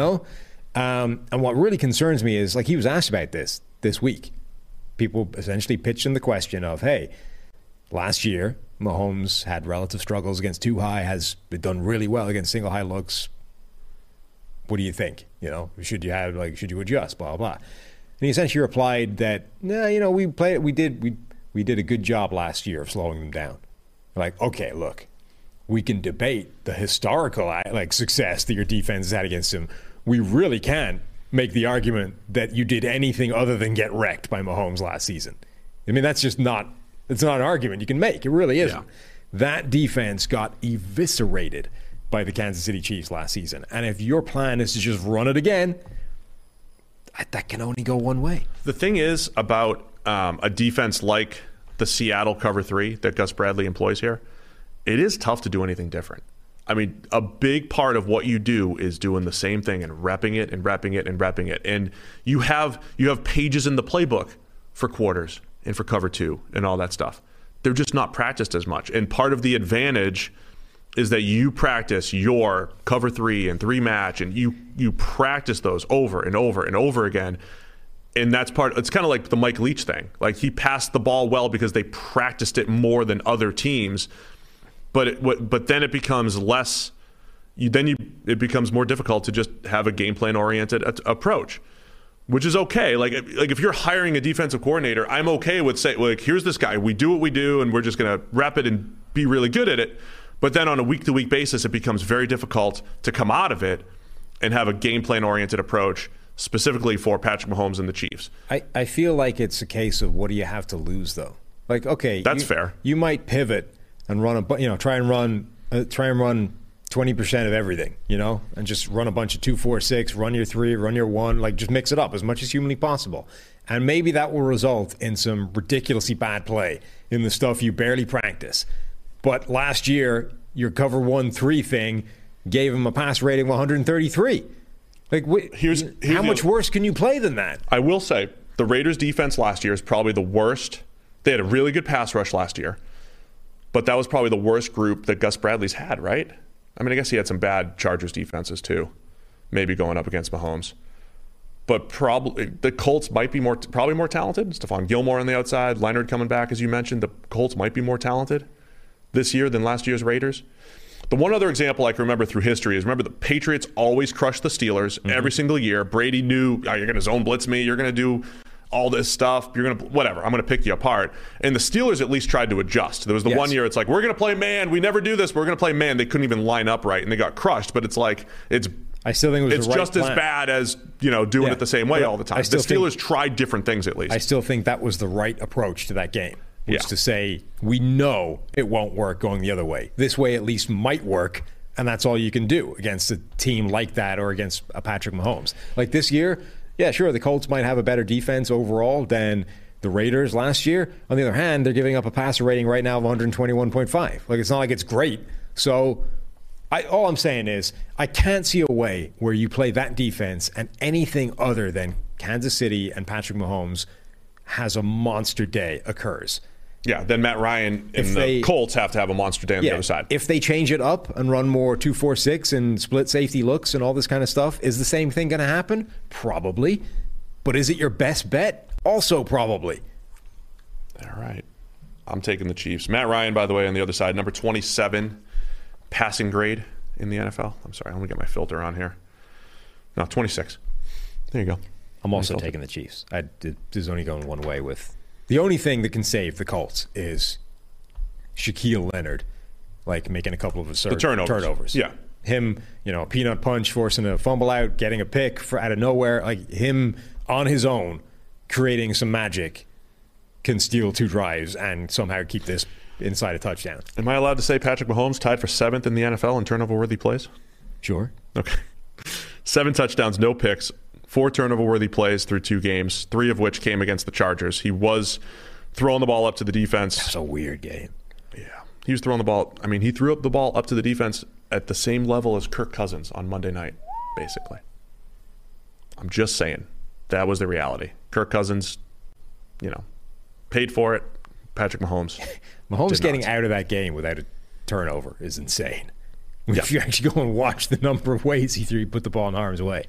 And what really concerns me is, like, he was asked about this week. People essentially pitched him the question of, hey, last year Mahomes had relative struggles against too high, has done really well against single high looks. What do you think? Should you adjust? Blah, blah, blah. And he essentially replied that, we did a good job last year of slowing them down. Like, okay, look, we can debate the historical success that your defense has had against him. We really can't make the argument that you did anything other than get wrecked by Mahomes last season. I mean, it's not an argument you can make. It really isn't. Yeah. That defense got eviscerated by the Kansas City Chiefs last season. And if your plan is to just run it again, that can only go one way. The thing is about a defense like the Seattle cover 3 that Gus Bradley employs here, it is tough to do anything different. I mean, a big part of what you do is doing the same thing and repping it and repping it and repping it. And you have pages in the playbook for quarters and for cover 2 and all that stuff. They're just not practiced as much. And part of the advantage is that you practice your cover 3 and 3 match, and you practice those over and over and over again. And that's it's kind of like the Mike Leach thing. Like, he passed the ball well because they practiced it more than other teams. But then it becomes less. It becomes more difficult to just have a game plan oriented approach, which is okay. Like if you're hiring a defensive coordinator, I'm okay with saying, like, here's this guy. We do what we do, and we're just going to rep it and be really good at it. But then on a week-to-week basis, it becomes very difficult to come out of it and have a game plan oriented approach specifically for Patrick Mahomes and the Chiefs. I feel like it's a case of, what do you have to lose, though? Like, okay, that's fair. You might pivot and try and run 20% of everything, and just run a bunch of 2-4-6, run your 3, run your 1, like, just mix it up as much as humanly possible. And maybe that will result in some ridiculously bad play in the stuff you barely practice. But last year, your cover 1-3 thing gave him a pass rating of 133. Like, here's how much worse can you play than that? I will say, the Raiders' defense last year is probably the worst. They had a really good pass rush last year. but that was probably the worst group that Gus Bradley's had, right? I mean, I guess he had some bad Chargers defenses too, maybe going up against Mahomes. But probably the Colts might be probably more talented. Stephon Gilmore on the outside, Leonard coming back, as you mentioned. The Colts might be more talented this year than last year's Raiders. The one other example I can remember through history is, remember, the Patriots always crushed the Steelers every single year. Brady knew, oh, you're going to zone blitz me, you're going to do all this stuff, you're going to, whatever, I'm going to pick you apart. And the Steelers at least tried to adjust. There was the one year it's like, we're going to play man, we never do this, but we're going to play man. They couldn't even line up right, and they got crushed. But it's like, I still think it's just as bad as doing it the same way all the time. The Steelers tried different things at least. I still think that was the right approach to that game, was to say, we know it won't work going the other way. This way at least might work, and that's all you can do against a team like that or against a Patrick Mahomes. Like this year, yeah, sure, the Colts might have a better defense overall than the Raiders last year. On the other hand, they're giving up a passer rating right now of 121.5. Like, it's not like it's great. So all I'm saying is I can't see a way where you play that defense and anything other than Kansas City and Patrick Mahomes has a monster day occurs. Yeah, then Matt Ryan and the Colts have to have a monster day on the other side. If they change it up and run more 2-4-6 and split safety looks and all this kind of stuff, is the same thing going to happen? Probably. But is it your best bet? Also probably. All right. I'm taking the Chiefs. Matt Ryan, by the way, on the other side, number 27 passing grade in the NFL. I'm sorry, let me get my filter on here. No, 26. There you go. I'm also taking the Chiefs. This is only going one way with... The only thing that can save the Colts is Shaquille Leonard, like making a couple of absurd turnovers. Yeah. Him, peanut punch, forcing a fumble out, getting a pick out of nowhere. Like him on his own, creating some magic, can steal 2 drives and somehow keep this inside a touchdown. Am I allowed to say Patrick Mahomes tied for 7th in the NFL in turnover-worthy plays? Sure. Okay. 7 touchdowns, no picks. 4 turnover-worthy plays through 2 games, 3 of which came against the Chargers. He was throwing the ball up to the defense. That's a weird game. Yeah. He was throwing the ball. I mean, he threw up the ball up to the defense at the same level as Kirk Cousins on Monday night, basically. I'm just saying. That was the reality. Kirk Cousins, paid for it. Patrick Mahomes. Mahomes getting out of that game without a turnover is insane. If you actually go and watch the number of ways he put the ball in harm's way.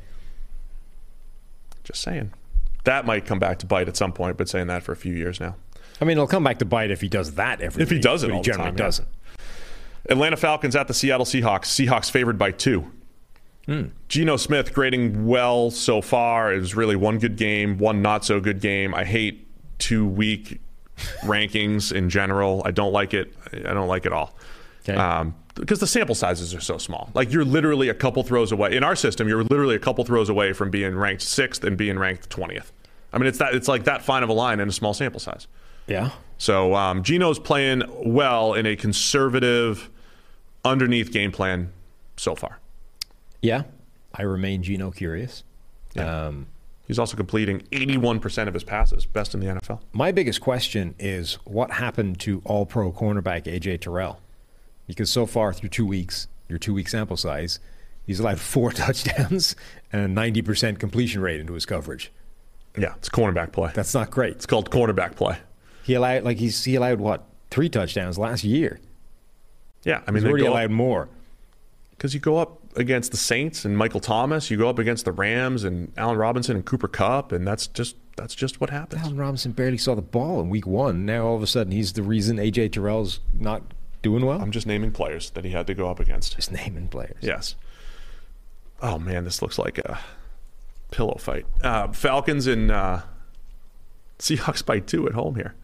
Just saying. That might come back to bite at some point, but saying that for a few years now. I mean, it'll come back to bite if he does that every week. If he does it all the time. He generally doesn't. Atlanta Falcons at the Seattle Seahawks. Seahawks favored by 2. Geno Smith grading well so far. It was really 1 good game, 1 not so good game. I hate 2 weak rankings in general. I don't like it. I don't like it all. Okay. Because the sample sizes are so small. Like, you're literally a couple throws away. In our system, you're literally a couple throws away from being ranked 6th and being ranked 20th. I mean, it's like that fine of a line in a small sample size. Yeah. So Geno's playing well in a conservative, underneath game plan so far. Yeah. I remain Geno curious. Yeah. He's also completing 81% of his passes, best in the NFL. My biggest question is what happened to all-pro cornerback A.J. Terrell? Because so far through 2 weeks, your 2-week sample size, he's allowed 4 touchdowns and a 90% completion rate into his coverage. Yeah, it's cornerback play. That's not great. It's called cornerback play. He allowed what, 3 touchdowns last year? Yeah, I mean, he's already allowed more. Because you go up against the Saints and Michael Thomas, you go up against the Rams and Allen Robinson and Cooper Kupp, and that's just what happens. Allen Robinson barely saw the ball in week 1. Now all of a sudden he's the reason A.J. Terrell's not doing well? I'm just naming players that he had to go up against. Just naming players. Yes. Oh, man, this looks like a pillow fight. Falcons and Seahawks by 2 at home here.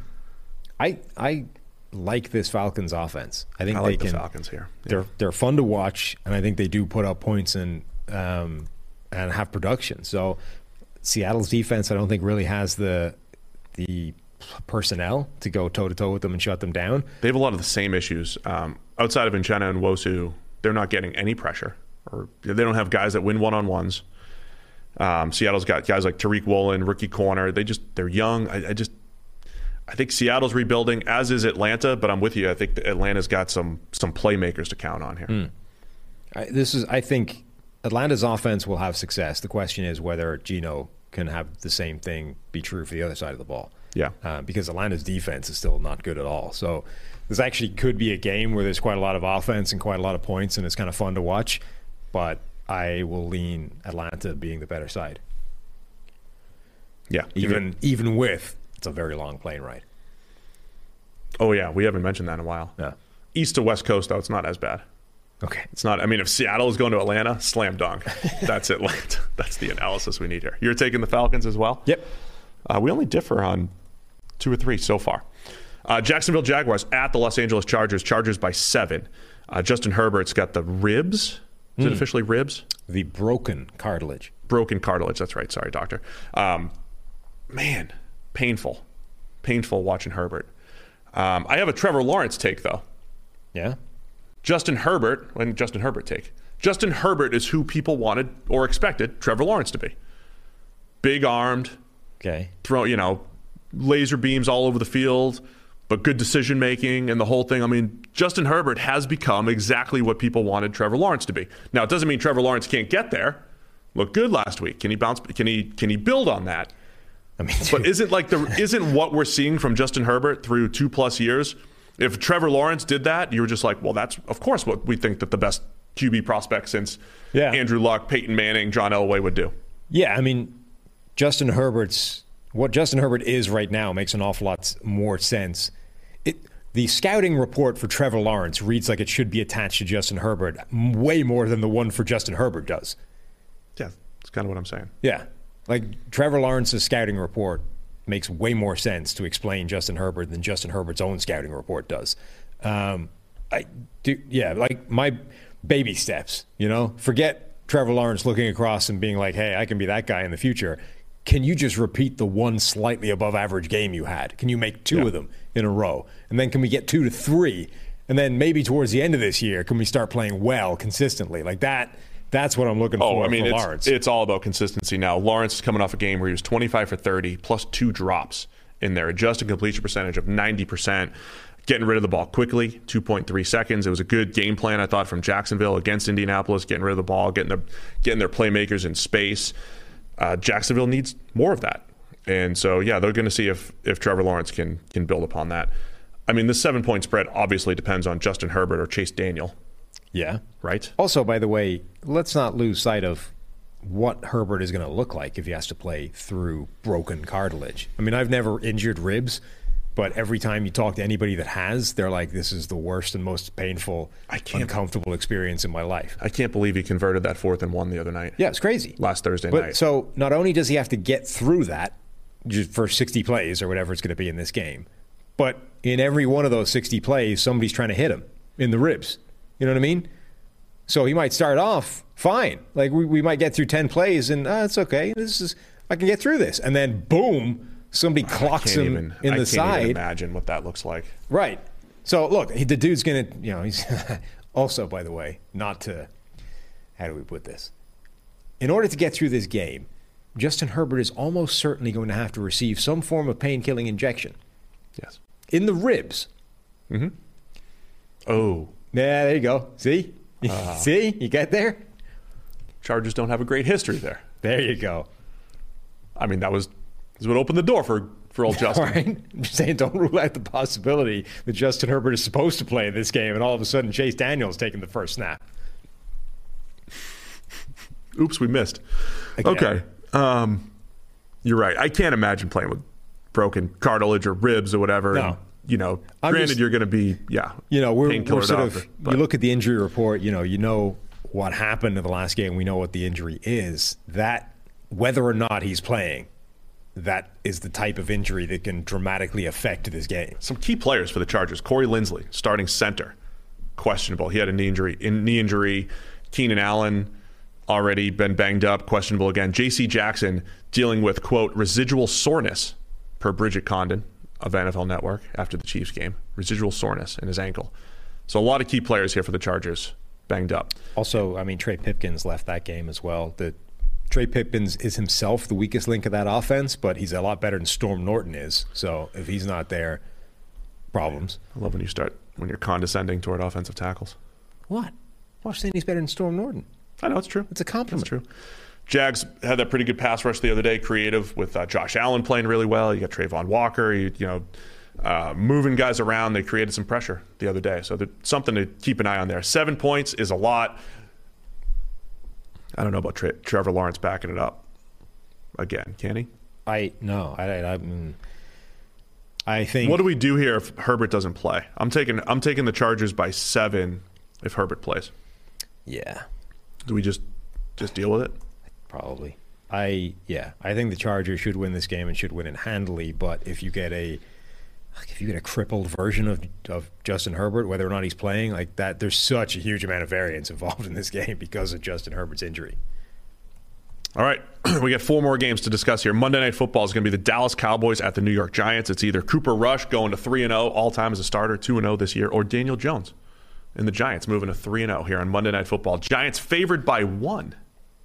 I like this Falcons offense. I think the Falcons here. Yeah. They're fun to watch, and I think they do put up points and have production. So Seattle's defense, I don't think really has the personnel to go toe-to-toe with them and shut them down. They have a lot of the same issues. Outside of Uchenna and Nwosu, they're not getting any pressure. Or they don't have guys that win one-on-ones. Seattle's got guys like Tariq Woolen, rookie corner. They're young. I think Seattle's rebuilding, as is Atlanta, but I'm with you. I think Atlanta's got some playmakers to count on here. I think Atlanta's offense will have success. The question is whether Geno can have the same thing be true for the other side of the ball. Yeah. Because Atlanta's defense is still not good at all. So this actually could be a game where there's quite a lot of offense and quite a lot of points, and it's kind of fun to watch. But I will lean Atlanta being the better side. Yeah. Even with it's a very long plane ride. Oh, yeah. We haven't mentioned that in a while. Yeah. East to West Coast, though, it's not as bad. Okay. It's not. I mean, if Seattle is going to Atlanta, slam dunk. That's Atlanta. That's the analysis we need here. You're taking the Falcons as well? Yep. We only differ on 2 or 3 so far. Jacksonville Jaguars at the Los Angeles Chargers. Chargers by 7. Justin Herbert's got the ribs. Is it officially ribs? The broken cartilage. Broken cartilage. That's right. Sorry, doctor. Man, painful watching Herbert. I have a Trevor Lawrence take, though. Yeah? Justin Herbert take. Justin Herbert is who people wanted or expected Trevor Lawrence to be. Big armed, Okay. laser beams all over the field, but good decision making and the whole thing. I mean, Justin Herbert has become exactly what people wanted Trevor Lawrence to be. Now, it doesn't mean Trevor Lawrence can't get there. Looked good last week. Can he bounce? Can he build on that? I mean, But isn't what we're seeing from Justin Herbert through 2+ years? If Trevor Lawrence did that, you were just like, well, that's of course what we think that the best QB prospect since Andrew Luck, Peyton Manning, John Elway would do. Yeah, I mean, what Justin Herbert is right now makes an awful lot more sense. The scouting report for Trevor Lawrence reads like it should be attached to Justin Herbert way more than the one for Justin Herbert does. Yeah, that's kind of what I'm saying. Yeah, like Trevor Lawrence's scouting report makes way more sense to explain Justin Herbert than Justin Herbert's own scouting report does. Like my baby steps, forget Trevor Lawrence looking across and being like, hey, I can be that guy in the future. Can you just repeat the one slightly above average game you had? Can you make 2 of them in a row? And then can we get 2 to 3? And then maybe towards the end of this year, can we start playing well consistently? Like that. That's what I'm looking for Lawrence. It's all about consistency now. Lawrence is coming off a game where he was 25 for 30 plus 2 drops in there. Adjusted completion percentage of 90%. Getting rid of the ball quickly, 2.3 seconds. It was a good game plan, I thought, from Jacksonville against Indianapolis, getting rid of the ball, getting their playmakers in space. Jacksonville needs more of that. And so, yeah, they're going to see if Trevor Lawrence can build upon that. I mean, this 7-point spread obviously depends on Justin Herbert or Chase Daniel. Yeah. Right? Also, by the way, let's not lose sight of what Herbert is going to look like if he has to play through broken cartilage. I mean, I've never injured ribs, but every time you talk to anybody that has, they're like, this is the worst and most painful, uncomfortable experience in my life. I can't believe he converted that 4th and 1 the other night. Yeah, it's crazy. Last Thursday night. So not only does he have to get through that for 60 plays or whatever it's going to be in this game, but in every one of those 60 plays, somebody's trying to hit him in the ribs. You know what I mean? So he might start off fine. Like we might get through 10 plays and it's okay. I can get through this. And then boom, somebody clocks him in the side. I can't even imagine what that looks like. Right. So look, the dude's going to, he's also, by the way, how do we put this? In order to get through this game, Justin Herbert is almost certainly going to have to receive some form of pain-killing injection. Yes. In the ribs. Mm-hmm. Oh. Yeah, there you go. See? See? You get there? Chargers don't have a great history there. There you go. I mean, that's what opened the door for old Justin. All right. I'm just saying, don't rule out the possibility that Justin Herbert is supposed to play in this game and all of a sudden Chase Daniel's taking the first snap. Oops, we missed. Again. Okay. You're right. I can't imagine playing with broken cartilage or ribs or whatever. No. And, granted, you're going to be, we're sort of, you look at the injury report, you know what happened in the last game. We know what the injury is. That, whether or not he's playing, that is the type of injury that can dramatically affect this game. Some key players for the Chargers. Corey Linsley, starting center, questionable. He had a knee injury. Keenan Allen already been banged up, questionable again. J.C. Jackson dealing with, quote, residual soreness, per Bridget Condon of NFL Network after the Chiefs game. Residual soreness in his ankle. So a lot of key players here for the Chargers banged up. Also, I mean, Trey Pipkins left that game as well. Trey Pipkins is himself the weakest link of that offense, but he's a lot better than Storm Norton is. So if he's not there, problems. I love when you're condescending toward offensive tackles. What? You're saying he's better than Storm Norton. I know, it's true. It's a compliment. It's true. Jags had that pretty good pass rush the other day, creative with Josh Allen playing really well. You got Trayvon Walker, moving guys around. They created some pressure the other day. So there's something to keep an eye on there. 7 points is a lot. I don't know about Trevor Lawrence backing it up again. Can he? I think. What do we do here if Herbert doesn't play? I'm taking the Chargers by 7 if Herbert plays. Yeah. Do we just deal with it? Probably. I think the Chargers should win this game and should win it handily. But if you get a crippled version of Justin Herbert, whether or not he's playing like that, there's such a huge amount of variance involved in this game because of Justin Herbert's injury. All right, we got 4 more games to discuss here. Monday Night Football is going to be the Dallas Cowboys at the New York Giants. It's either Cooper Rush going to 3-0 all-time as a starter, 2-0 this year, or Daniel Jones and the Giants moving to 3-0 here on Monday Night Football. Giants favored by 1.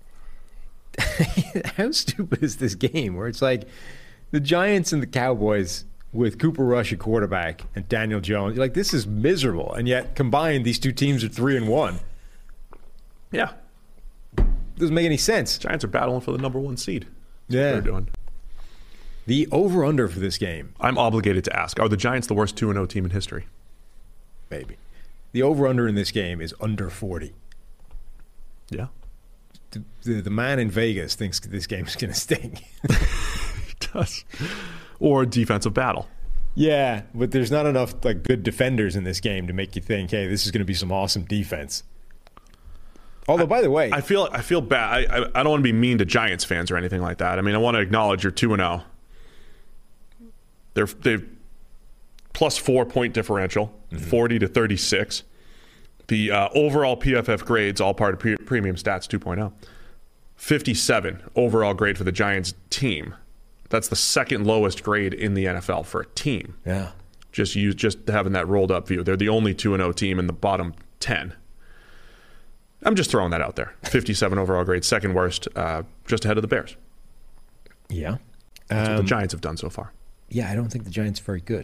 How stupid is this game where it's like the Giants and the Cowboys with Cooper Rush at quarterback and Daniel Jones? You're like, this is miserable. And yet combined, these two teams are 3-1. Yeah. Doesn't make any sense. Giants are battling for the number 1 seed. That's yeah. what they're doing. The over-under for this game. I'm obligated to ask, are the Giants the worst 2-0 team in history? Maybe. The over-under in this game is under 40. Yeah. The man in Vegas thinks this game is going to sting. He does. Or defensive battle. Yeah, but there's not enough like good defenders in this game to make you think, hey, this is going to be some awesome defense. Although, by the way, I feel bad. I don't want to be mean to Giants fans or anything like that. I mean, I want to acknowledge you're 2-0. They've plus 4 point differential, 40 to 36. The overall PFF grades, all part of Premium Stats 2.0, 57 overall grade for the Giants team. That's the second lowest grade in the NFL for a team. Yeah. Just having that rolled up view. They're the only 2-0 team in the bottom 10. I'm just throwing that out there. 57 overall grade, second worst, just ahead of the Bears. Yeah. That's what the Giants have done so far. Yeah, I don't think the Giants are very good.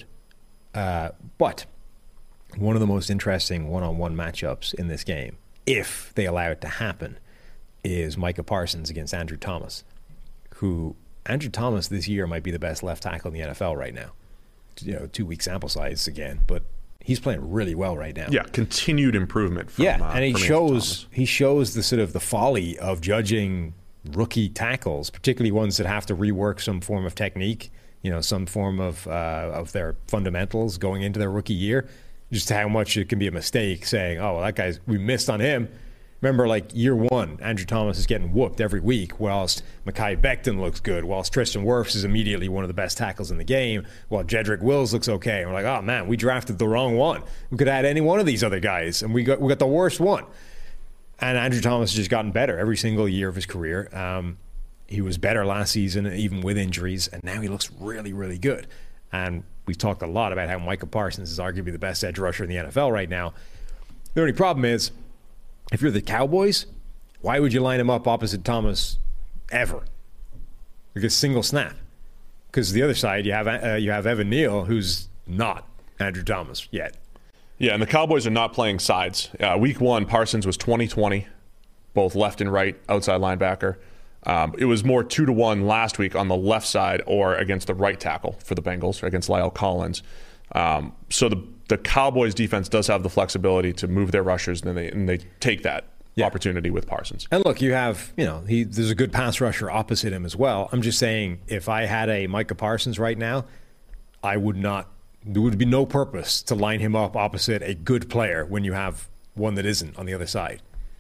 But one of the most interesting one-on-one matchups in this game, if they allow it to happen, is Micah Parsons against Andrew Thomas, who Andrew Thomas this year might be the best left tackle in the NFL right now. 2-week sample size again, but he's playing really well right now. Yeah, continued improvement. And he shows the sort of the folly of judging rookie tackles, particularly ones that have to rework some form of technique, some form of their fundamentals going into their rookie year. Just how much it can be a mistake saying, oh, well, we missed on him. Remember, like year 1, Andrew Thomas is getting whooped every week, whilst Mekhi Becton looks good, whilst Tristan Wirfs is immediately one of the best tackles in the game, while Jedrick Wills looks okay. And we're like, oh man, we drafted the wrong one. We could add any one of these other guys, and we got the worst one. And Andrew Thomas has just gotten better every single year of his career. He was better last season, even with injuries, and now he looks really, really good. And we've talked a lot about how Micah Parsons is arguably the best edge rusher in the NFL right now. The only problem is, if you're the Cowboys, why would you line him up opposite Thomas ever? Like a single snap. Because the other side, you have Evan Neal, who's not Andrew Thomas yet. Yeah, and the Cowboys are not playing sides. Week 1, Parsons was 20-20, both left and right, outside linebacker. It was more 2-1 last week on the left side or against the right tackle for the Bengals, or against Lyle Collins. So the Cowboys defense does have the flexibility to move their rushers, and they take that opportunity with Parsons. And look, you have, there's a good pass rusher opposite him as well. I'm just saying, if I had a Micah Parsons right now, there would be no purpose to line him up opposite a good player when you have one that isn't on the other side.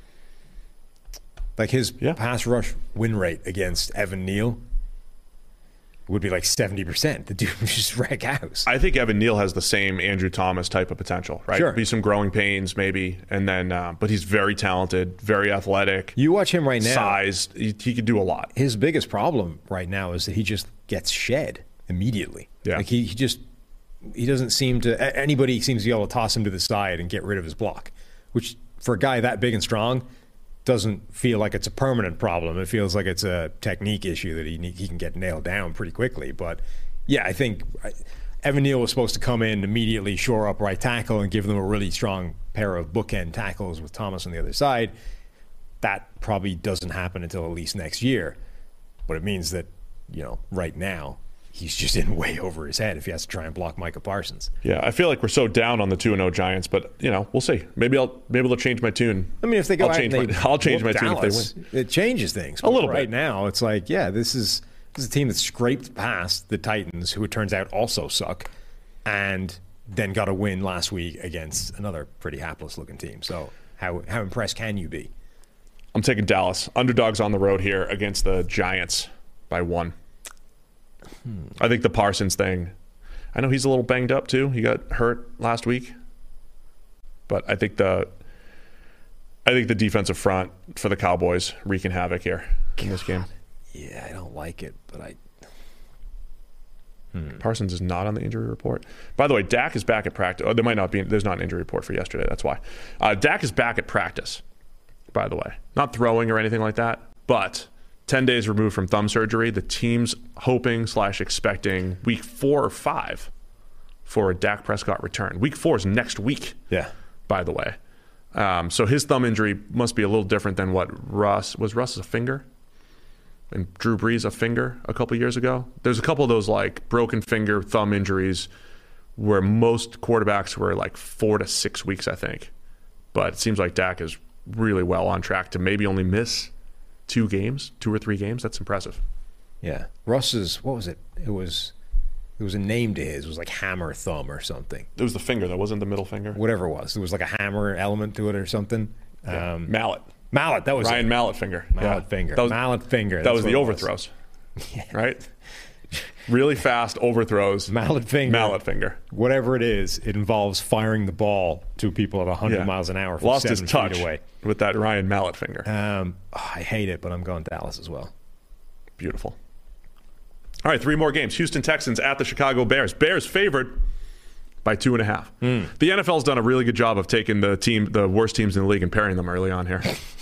Like his pass rush win rate against Evan Neal would be like 70%. The dude would just wreck house. I think Evan Neal has the same Andrew Thomas type of potential, right? Sure. Be some growing pains maybe, and then but he's very talented, very athletic. You watch him right now. Sized. He could do a lot. His biggest problem right now is that he just gets shed immediately. Yeah. Like he doesn't seem to, anybody seems to be able to toss him to the side and get rid of his block, which for a guy that big and strong doesn't feel like it's a permanent problem. It feels like it's a technique issue that he can get nailed down pretty quickly. But yeah, I think Evan Neal was supposed to come in immediately, shore up right tackle, and give them a really strong pair of bookend tackles with Thomas on the other side. that probably doesn't happen until at least next year. But it means that, right now, he's just in way over his head if he has to try and block Micah Parsons. Yeah, I feel like we're so down on the 2-0 Giants, but we'll see. Maybe they'll change my tune. I mean, if they go I'll change my tune if they win. It changes things a little bit. Right now, it's like, this is a team that scraped past the Titans, who it turns out also suck, and then got a win last week against another pretty hapless-looking team. So how impressed can you be? I'm taking Dallas. Underdogs on the road here against the Giants by 1. I think the Parsons thing, I know he's a little banged up too. He got hurt last week. But I think the defensive front for the Cowboys wreaking havoc here in this game. Yeah, I don't like it, but Parsons is not on the injury report. By the way, Dak is back at practice. There might not be. There's not an injury report for yesterday. That's why. Dak is back at practice, by the way. Not throwing or anything like that, but 10 days removed from thumb surgery. The team's hoping / expecting week 4 or 5 for a Dak Prescott return. Week 4 is next week, by the way. So his thumb injury must be a little different than what Russ a finger? And Drew Brees a finger a couple years ago. There's a couple of those like broken finger thumb injuries where most quarterbacks were like 4 to 6 weeks, I think. But it seems like Dak is really well on track to maybe only miss 2 or 3 games. That's impressive. Yeah. Russ's, what was it? It was a name to his. It was like hammer thumb or something. It was the finger, that wasn't the middle finger. Whatever it was. There was like a hammer element to it or something. Yeah. Mallet. That was Ryan Mallet finger. Mallet finger. Mallet finger. That was the overthrows. Right? Really fast overthrows. Mallet finger. Whatever it is, it involves firing the ball to people at 100 miles an hour from Lost 7 his touch feet away. With that Ryan Mallet finger. I hate it, but I'm going Dallas as well. Beautiful. All right, 3 more games. Houston Texans at the Chicago Bears. Bears favored by 2.5. The NFL's done a really good job of taking the worst teams in the league and pairing them early on here.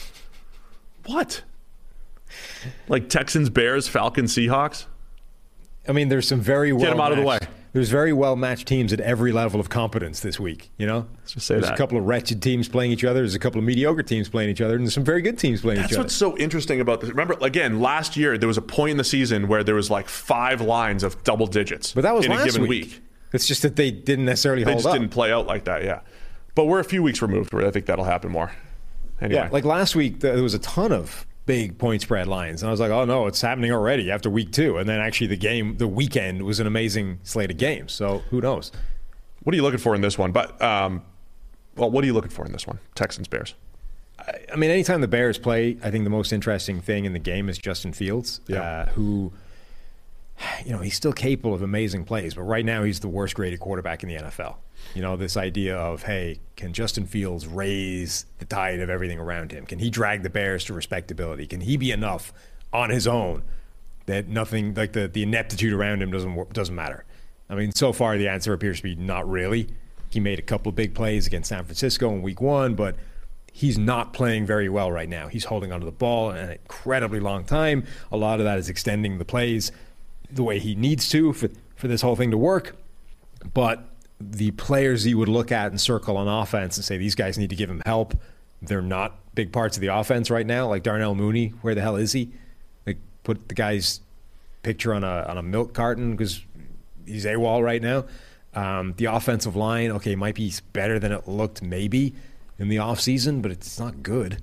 What? Like Texans, Bears, Falcons, Seahawks? I mean, there's some very well Get them out of the way. There's very well-matched teams at every level of competence this week, Let's just say there's a couple of wretched teams playing each other. There's a couple of mediocre teams playing each other. And there's some very good teams playing each other. That's what's so interesting about this. Remember, again, last year, there was a point in the season where there was like 5 lines of double digits but that was in last a given week. It's just that they didn't necessarily hold up. They just didn't play out like that, yeah. But we're a few weeks removed where I think that'll happen more. Anyway. Yeah, like last week, there was a ton of big point spread lines. And I was like, oh, no, it's happening already after week 2. And then actually the weekend was an amazing slate of games. So who knows? What are you looking for in this one? But, what are you looking for in this one? Texans, Bears. I mean, anytime the Bears play, I think the most interesting thing in the game is Justin Fields, who, he's still capable of amazing plays. But right now, he's the worst graded quarterback in the NFL. This idea of, hey, can Justin Fields raise the tide of everything around him? Can he drag the Bears to respectability? Can he be enough on his own that nothing, like the ineptitude around him doesn't matter? I mean, so far the answer appears to be not really. He made a couple of big plays against San Francisco in week 1, but he's not playing very well right now. He's holding onto the ball an incredibly long time. A lot of that is extending the plays the way he needs to for this whole thing to work. But the players you would look at and circle on offense and say these guys need to give him help, they're not big parts of the offense right now. Like Darnell Mooney, where the hell is he? Like put the guy's picture on a milk carton because he's AWOL right now. The offensive line, okay, might be better than it looked maybe in the offseason, but it's not good.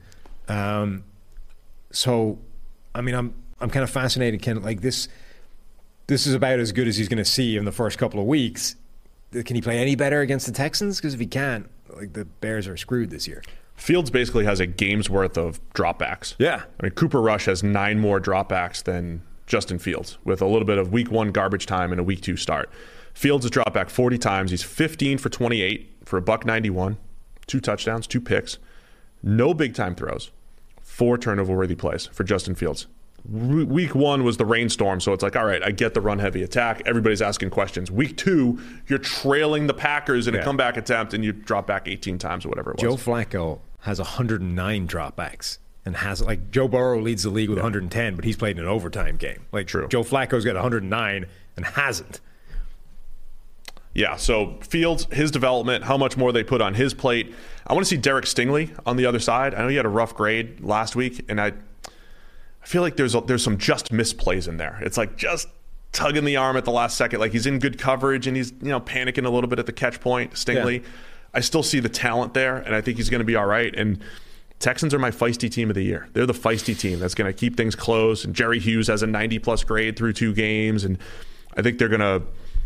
So, I mean, I'm kind of fascinated. This is about as good as he's going to see in the first couple of weeks. Can he play any better against the Texans? Because if he can't, the Bears are screwed this year. Fields basically has a game's worth of dropbacks. Yeah. I mean, Cooper Rush has 9 more dropbacks than Justin Fields with a little bit of week 1 garbage time and a week 2 start. Fields has dropped back 40 times. He's 15 for 28 for $191, 2 touchdowns, 2 picks, no big time throws, 4 turnover-worthy plays for Justin Fields. Week 1 was the rainstorm, so it's like, all right, I get the run-heavy attack. Everybody's asking questions. Week 2, you're trailing the Packers in a comeback attempt, and you drop back 18 times or whatever it was. Joe Flacco has 109 dropbacks and has, like, Joe Burrow leads the league with 110, but he's played in an overtime game. Like, True. Joe Flacco's got 109 and hasn't. Yeah, so Fields, his development, how much more they put on his plate. I want to see Derek Stingley on the other side. I know he had a rough grade last week, and I feel like there's some just misplays in there. It's like just tugging the arm at the last second. Like he's in good coverage, and he's panicking a little bit at the catch point, Stingley. Yeah. I still see the talent there, and I think he's going to be all right. And Texans are my feisty team of the year. They're the feisty team that's going to keep things close. And Jerry Hughes has a 90-plus grade through 2 games, and I think they're going to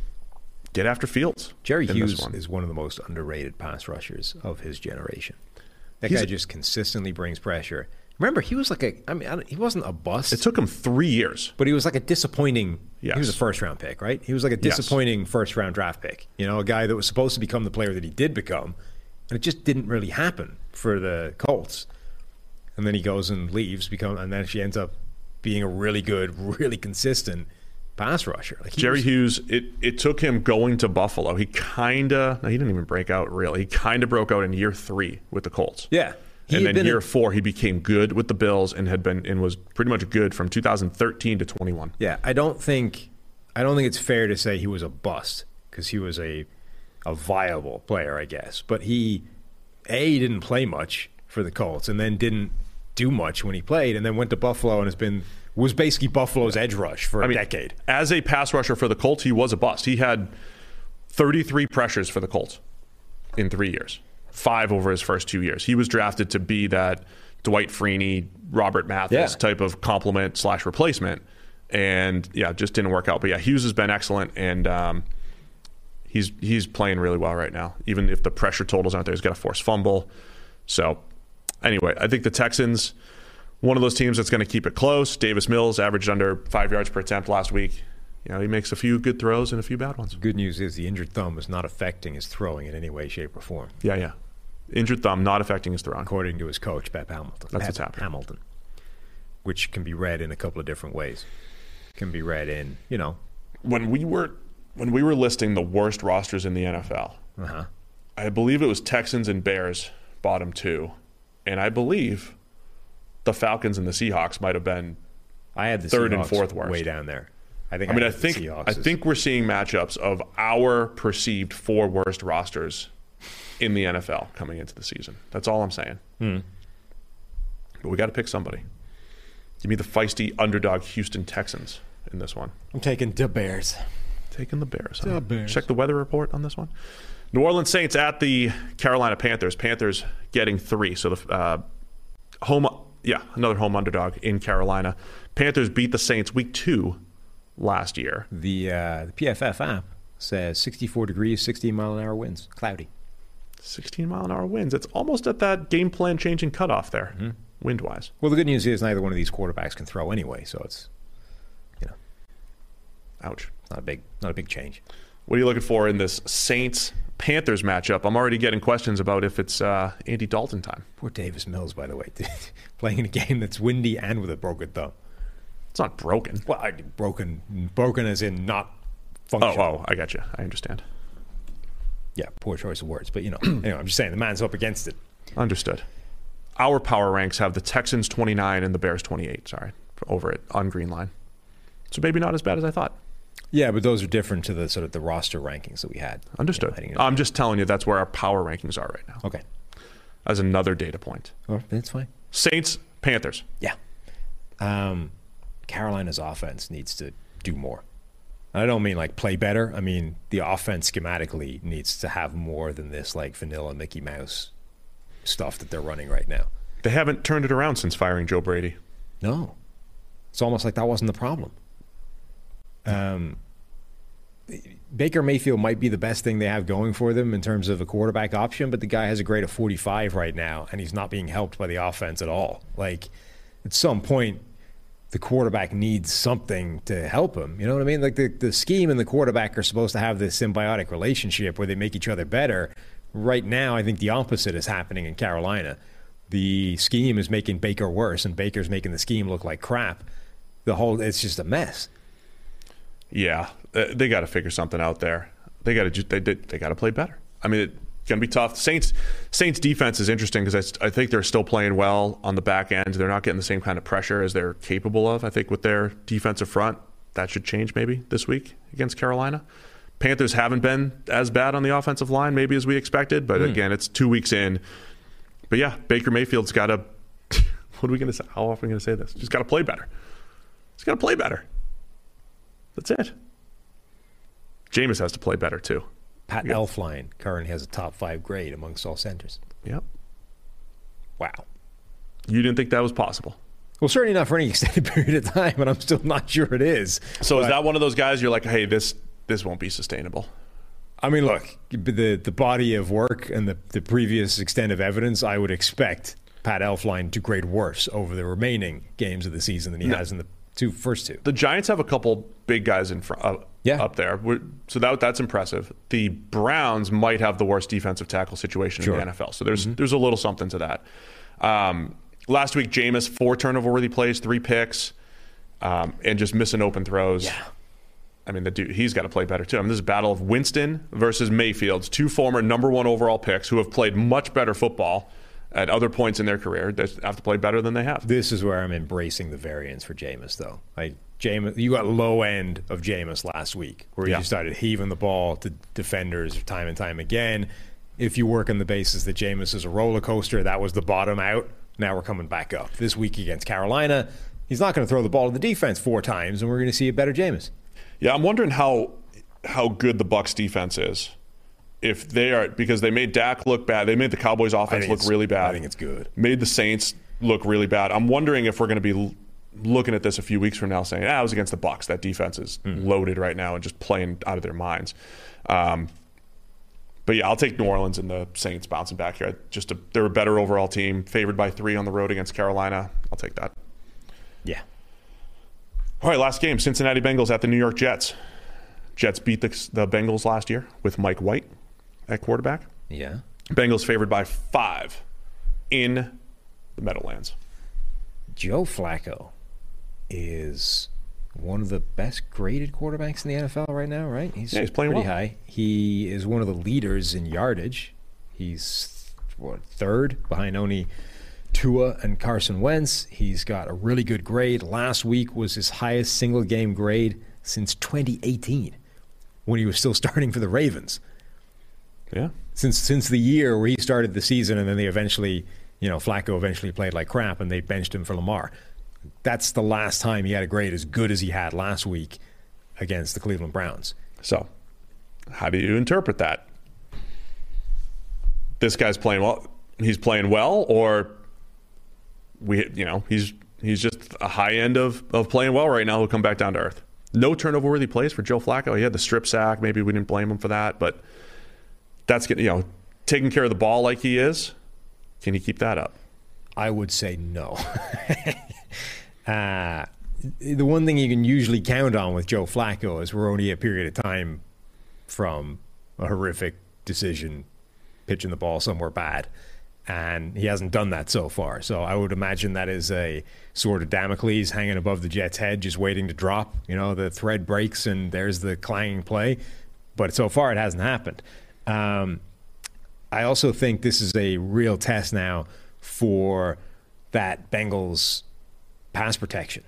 get after Fields. Jerry Hughes is one of the most underrated pass rushers of his generation. That guy just consistently brings pressure. Remember, he was like he wasn't a bust. It took him 3 years. But he was like a disappointing, yes. He was a first-round pick, right? He was like a disappointing first-round draft pick. A guy that was supposed to become the player that he did become, and it just didn't really happen for the Colts. And then he goes and leaves, and then she ends up being a really good, really consistent pass rusher. Like Jerry Hughes, it took him going to Buffalo. He didn't even break out really. He kind of broke out in year 3 with the Colts. Yeah. And then year 4, he became good with the Bills and was pretty much good from 2013 to 21. Yeah, I don't think it's fair to say he was a bust because he was a viable player, I guess. But he didn't play much for the Colts and then didn't do much when he played, and then went to Buffalo and was basically Buffalo's edge rush for a decade. As a pass rusher for the Colts, he was a bust. He had 33 pressures for the Colts in 3 years. 5 over his first 2 years. He was drafted to be that Dwight Freeney, Robert Mathis type of complement/replacement, and just didn't work out. But Hughes has been excellent, and he's playing really well right now. Even if the pressure totals aren't there, he's got a forced fumble. So anyway, I think the Texans, one of those teams that's going to keep it close. Davis Mills averaged under 5 yards per attempt last week. He makes a few good throws and a few bad ones. Good news is the injured thumb is not affecting his throwing in any way, shape, or form. Yeah. Injured thumb not affecting his throwing. According to his coach, Pep Hamilton. That's what's happening. Hamilton, which can be read in a couple of different ways. Can be read in, When we were listing the worst rosters in the NFL, I believe it was Texans and Bears bottom 2, and I believe the Falcons and the Seahawks might have been I had the 3rd and Seahawks 4th worst. way down there. I think we're seeing matchups of our perceived 4 worst rosters in the NFL coming into the season. That's all I'm saying. But we got to pick somebody. Give me the feisty underdog Houston Texans in this one. I'm taking the Bears. Taking the Bears. The Bears. Check the weather report on this one. New Orleans Saints at the Carolina Panthers. Panthers getting 3. So the another home underdog in Carolina. Panthers beat the Saints week 2 last year. The PFF app says 64 degrees, 16-mile-an-hour winds, cloudy. 16-mile-an-hour winds. It's almost at that game plan changing cutoff there, wind-wise. Well, the good news is neither one of these quarterbacks can throw anyway, so it's, ouch. Not a big change. What are you looking for in this Saints-Panthers matchup? I'm already getting questions about if it's Andy Dalton time. Poor Davis Mills, by the way, playing in a game that's windy and with a broken thumb. It's not broken. Well, broken as in not functional. Oh, I got you. I understand. Yeah, poor choice of words. But, anyway, I'm just saying the man's up against it. Understood. Our power ranks have the Texans 29 and the Bears 28, over it on Green Line. So maybe not as bad as I thought. Yeah, but those are different to the sort of the roster rankings that we had. Understood. I'm just telling you that's where our power rankings are right now. Okay. As another data point. Oh, that's fine. Saints, Panthers. Yeah. Carolina's offense needs to do more. I don't mean like play better. I mean the offense schematically needs to have more than this like vanilla Mickey Mouse stuff that they're running right now. They haven't turned it around since firing Joe Brady. No. It's almost like that wasn't the problem. Baker Mayfield might be the best thing they have going for them in terms of a quarterback option, but the guy has a grade of 45 right now, and he's not being helped by the offense at all. Like, at some point, the quarterback needs something to help him. You know what I mean? Like, the scheme and the quarterback are supposed to have this symbiotic relationship where they make each other better. Right now, I think the opposite is happening in Carolina. The scheme is making Baker worse, and Baker's making the scheme look like crap. It's just a mess. Yeah, they got to figure something out there. They got to play better. I mean, it's going to be tough. Saints defense is interesting because I think they're still playing well on the back end. They're not getting the same kind of pressure as they're capable of. I think with their defensive front, that should change maybe this week against Carolina. Panthers haven't been as bad on the offensive line maybe as we expected, but again, it's 2 weeks in. But yeah, Baker Mayfield's got to what are we going to say? How often are we going to say this? Just got to play better. He's got to play better. That's it. Jameis has to play better too. Pat Elflein currently has a top 5 grade amongst all centers. Yep. Wow. You didn't think that was possible? Well, certainly not for any extended period of time, but I'm still not sure it is. So is that one of those guys you're like, hey, this won't be sustainable? I mean, look, the body of work and the previous extent of evidence, I would expect Pat Elflein to grade worse over the remaining games of the season than he has in the first two. The Giants have a couple big guys in front up there, so that's impressive. The Browns might have the worst defensive tackle situation in the NFL, so there's a little something to that. Last week, Jameis 4 turnover-worthy plays, 3 picks, and just missing open throws. Yeah. I mean, the dude, he's got to play better too. I mean, this is a battle of Winston versus Mayfield, 2 former number 1 overall picks who have played much better football at other points in their career. They have to play better than they have. This is where I'm embracing the variance for Jameis, though. Like Jameis, you got low end of Jameis last week, where you started heaving the ball to defenders time and time again. If you work on the basis that Jameis is a roller coaster, that was the bottom out. Now we're coming back up. This week against Carolina, he's not going to throw the ball to the defense 4 times, and we're going to see a better Jameis. Yeah, I'm wondering how good the Bucs defense is. If they are, because they made Dak look bad. They made the Cowboys offense look really bad. I think it's good. Made the Saints look really bad. I'm wondering if we're going to be looking at this a few weeks from now saying, it was against the Bucs. That defense is loaded right now and just playing out of their minds. But yeah, I'll take New Orleans and the Saints bouncing back here. They're a better overall team, favored by 3 on the road against Carolina. I'll take that. Yeah. All right, last game, Cincinnati Bengals at the New York Jets. Jets beat the Bengals last year with Mike White at quarterback. Yeah. Bengals favored by 5 in the Meadowlands. Joe Flacco is one of the best graded quarterbacks in the NFL right now, right? He's playing pretty well. high. He is one of the leaders in yardage. He's, 3rd behind only Tua and Carson Wentz. He's got a really good grade. Last week was his highest single game grade since 2018, when he was still starting for the Ravens. Yeah. Since the year where he started the season, and then they eventually, Flacco eventually played like crap and they benched him for Lamar. That's the last time he had a grade as good as he had last week against the Cleveland Browns. So, how do you interpret that? This guy's playing well. He's playing well, or he's just a high end of playing well right now. He'll come back down to earth. No turnover-worthy plays for Joe Flacco. He had the strip sack. Maybe we didn't blame him for that, but that's taking care of the ball like he is. Can he keep that up? I would say no. The one thing you can usually count on with Joe Flacco is we're only a period of time from a horrific decision pitching the ball somewhere bad. And he hasn't done that so far. So I would imagine that is a sword of Damocles hanging above the Jets' head, just waiting to drop. The thread breaks and there's the clanging play. But so far it hasn't happened. I also think this is a real test now for that Bengals pass protection.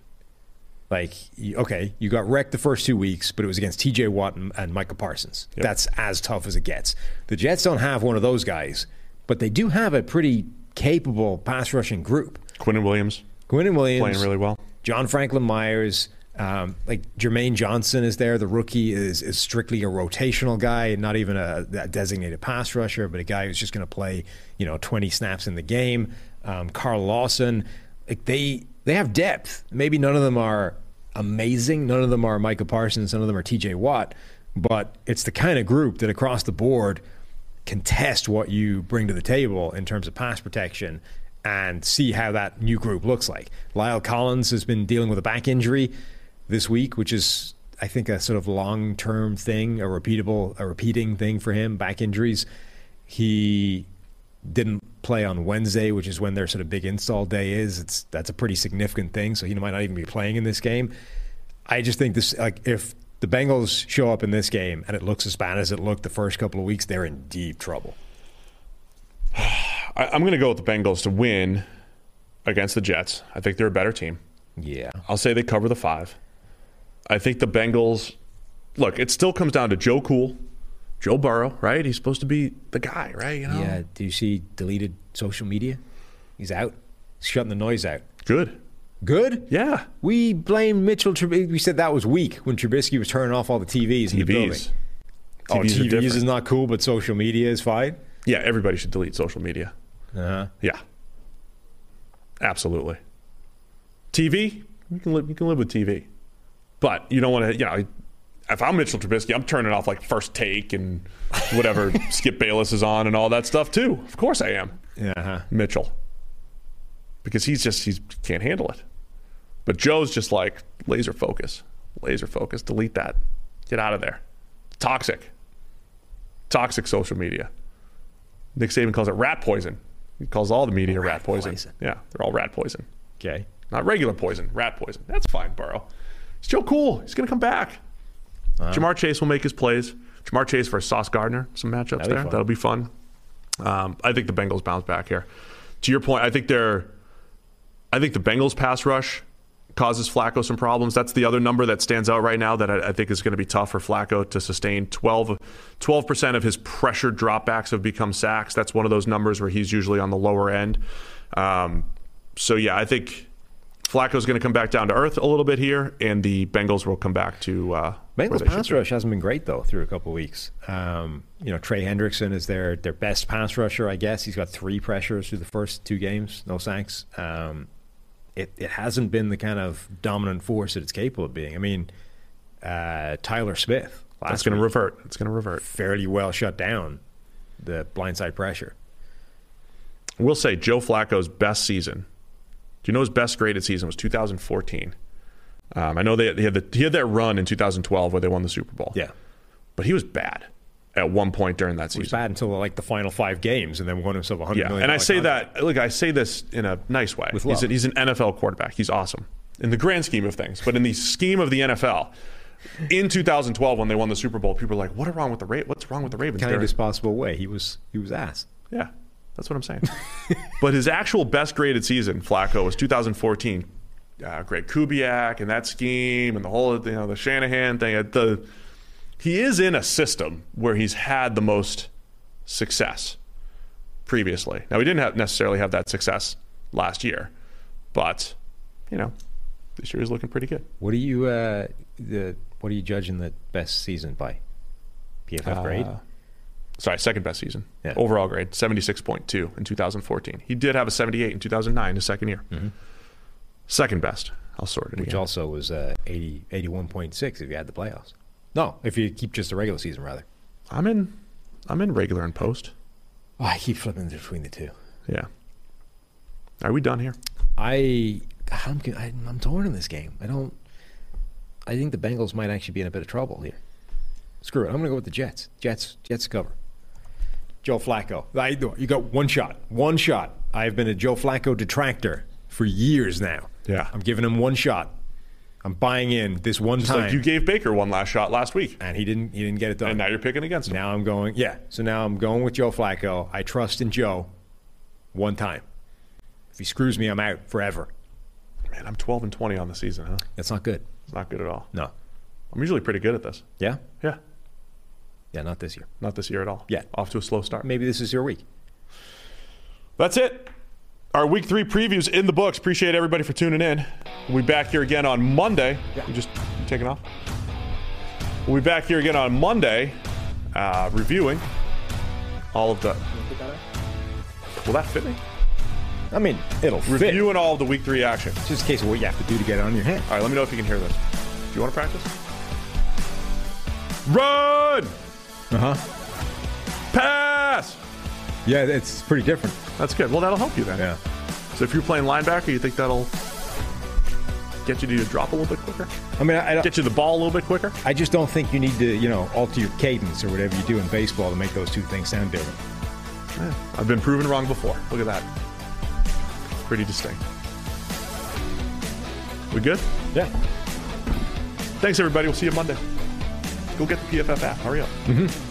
You got wrecked the first 2 weeks, but it was against TJ Watt and Micah Parsons. Yep. That's as tough as it gets. The Jets don't have one of those guys, but they do have a pretty capable pass rushing group. Quinnen Williams playing really well. John Franklin Myers, Jermaine Johnson is there. The rookie is strictly a rotational guy, not even a designated pass rusher, but a guy who's just going to play 20 snaps in the game. Carl Lawson, they have depth. Maybe none of them are amazing. None of them are Micah Parsons. None of them are TJ Watt. But it's the kind of group that across the board can test what you bring to the table in terms of pass protection and see how that new group looks like. Lyle Collins has been dealing with a back injury this week, which is, I think, a sort of long-term thing, a repeating thing for him, back injuries. He didn't play on Wednesday, which is when their sort of big install day is. That's a pretty significant thing, so he might not even be playing in this game. I just think this, if the Bengals show up in this game and it looks as bad as it looked the first couple of weeks, they're in deep trouble. I'm going to go with the Bengals to win against the Jets. I think they're a better team. Yeah. I'll say they cover the 5. I think the Bengals look, it still comes down to Joe Cool, Joe Burrow, right? He's supposed to be the guy, right? You know? Yeah. Do you see deleted social media? He's out. He's shutting the noise out. Good. Good? Yeah. We blamed Mitchell Trubisky. We said that was weak when Trubisky was turning off all the TVs in the building. TVs are TVs different. is not cool, but social media is fine? Yeah, everybody should delete social media. Uh-huh. Yeah. Absolutely. TV, you can live with TV. But you don't want to, you know, if I'm Mitchell Trubisky, I'm turning off like First Take and whatever Skip Bayless is on and all that stuff too. Of course I am. Uh-huh. Mitchell. Because he can't handle it. But Joe's just like laser focus, delete that, get out of there. Toxic social media. Nick Saban calls it rat poison. He calls all the media rat poison. Yeah, they're all rat poison. Okay. Not regular poison, rat poison. That's fine, Burrow. It's Joe Cool. He's going to come back. Jamar Chase will make his plays. Jamar Chase versus Sauce Gardner, some matchups there. That'll be fun. I think the Bengals bounce back here. To your point, I think the Bengals pass rush causes Flacco some problems. That's the other number that stands out right now that I think is going to be tough for Flacco to sustain. 12% of his pressured dropbacks have become sacks. That's one of those numbers where he's usually on the lower end. So, yeah, I think Flacco's going to come back down to earth a little bit here, and the Bengals will come back to Bengals pass rush hasn't been great, though, through a couple of weeks. Trey Hendrickson is their best pass rusher, I guess. He's got 3 pressures through the first 2 games, no sacks. It hasn't been the kind of dominant force that it's capable of being. I mean, Tyler Smith. It's going to revert. It's going to revert. Fairly well shut down the blindside pressure. We'll say Joe Flacco's best season. Do you know his best graded season was 2014? I know he had that run in 2012 where they won the Super Bowl. Yeah. But he was bad at one point during that season. He was bad until like the final 5 games and then won himself $100 million. And I say that, look, I say this in a nice way. He's an NFL quarterback. He's awesome in the grand scheme of things. But in the scheme of the NFL, in 2012 when they won the Super Bowl, people were like, what's wrong with the Ravens? Kindest possible way. He was ass. Yeah, that's what I'm saying. But his actual best graded season, Flacco, was 2014. Greg Kubiak and that scheme and the whole, the Shanahan thing. He is in a system where he's had the most success previously. Now, he didn't necessarily have that success last year, but this year is looking pretty good. What are you judging the best season by? PFF grade? Sorry, second best season. Yeah. Overall grade, 76.2 in 2014. He did have a 78 in 2009, his second year. Mm-hmm. Second best. I'll sort it Which again. also was 81.6 if you had the playoffs. No, if you keep just the regular season, rather. I'm in regular and post. Oh, I keep flipping between the two. Yeah. Are we done here? I'm torn in this game. I think the Bengals might actually be in a bit of trouble here. Screw it. I'm going to go with the Jets. Jets cover. Joe Flacco. You got one shot. One shot. I've been a Joe Flacco detractor for years now. Yeah. I'm giving him one shot. I'm buying in this one Just time. like you gave Baker one last shot last week. And he didn't get it done. And now you're picking against him. Now I'm going with Joe Flacco. I trust in Joe one time. If he screws me, I'm out forever. Man, I'm 12-20 on the season, huh? That's not good. It's not good at all. No. I'm usually pretty good at this. Yeah? Yeah. Yeah, not this year. Not this year at all. Yeah. Off to a slow start. Maybe this is your week. That's it. Our Week 3 previews in the books. Appreciate everybody for tuning in. We'll be back here again on Monday. Yeah. You just taking off? We'll be back here again on Monday, reviewing all of the... Will that fit me? I mean, it'll fit. Reviewing all of the Week 3 action. Just in case of what you have to do to get it on your head. All right, let me know if you can hear this. Do you want to practice? Run! Uh-huh. Pass! Yeah, it's pretty different. That's good. Well, that'll help you then. Yeah. So if you're playing linebacker, you think that'll get you to drop a little bit quicker? I mean, I Get you the ball a little bit quicker? I just don't think you need to, alter your cadence or whatever you do in baseball to make those two things sound different. Yeah, I've been proven wrong before. Look at that. Pretty distinct. We good? Yeah. Thanks, everybody. We'll see you Monday. Go get the PFF app. Hurry up. Mm-hmm.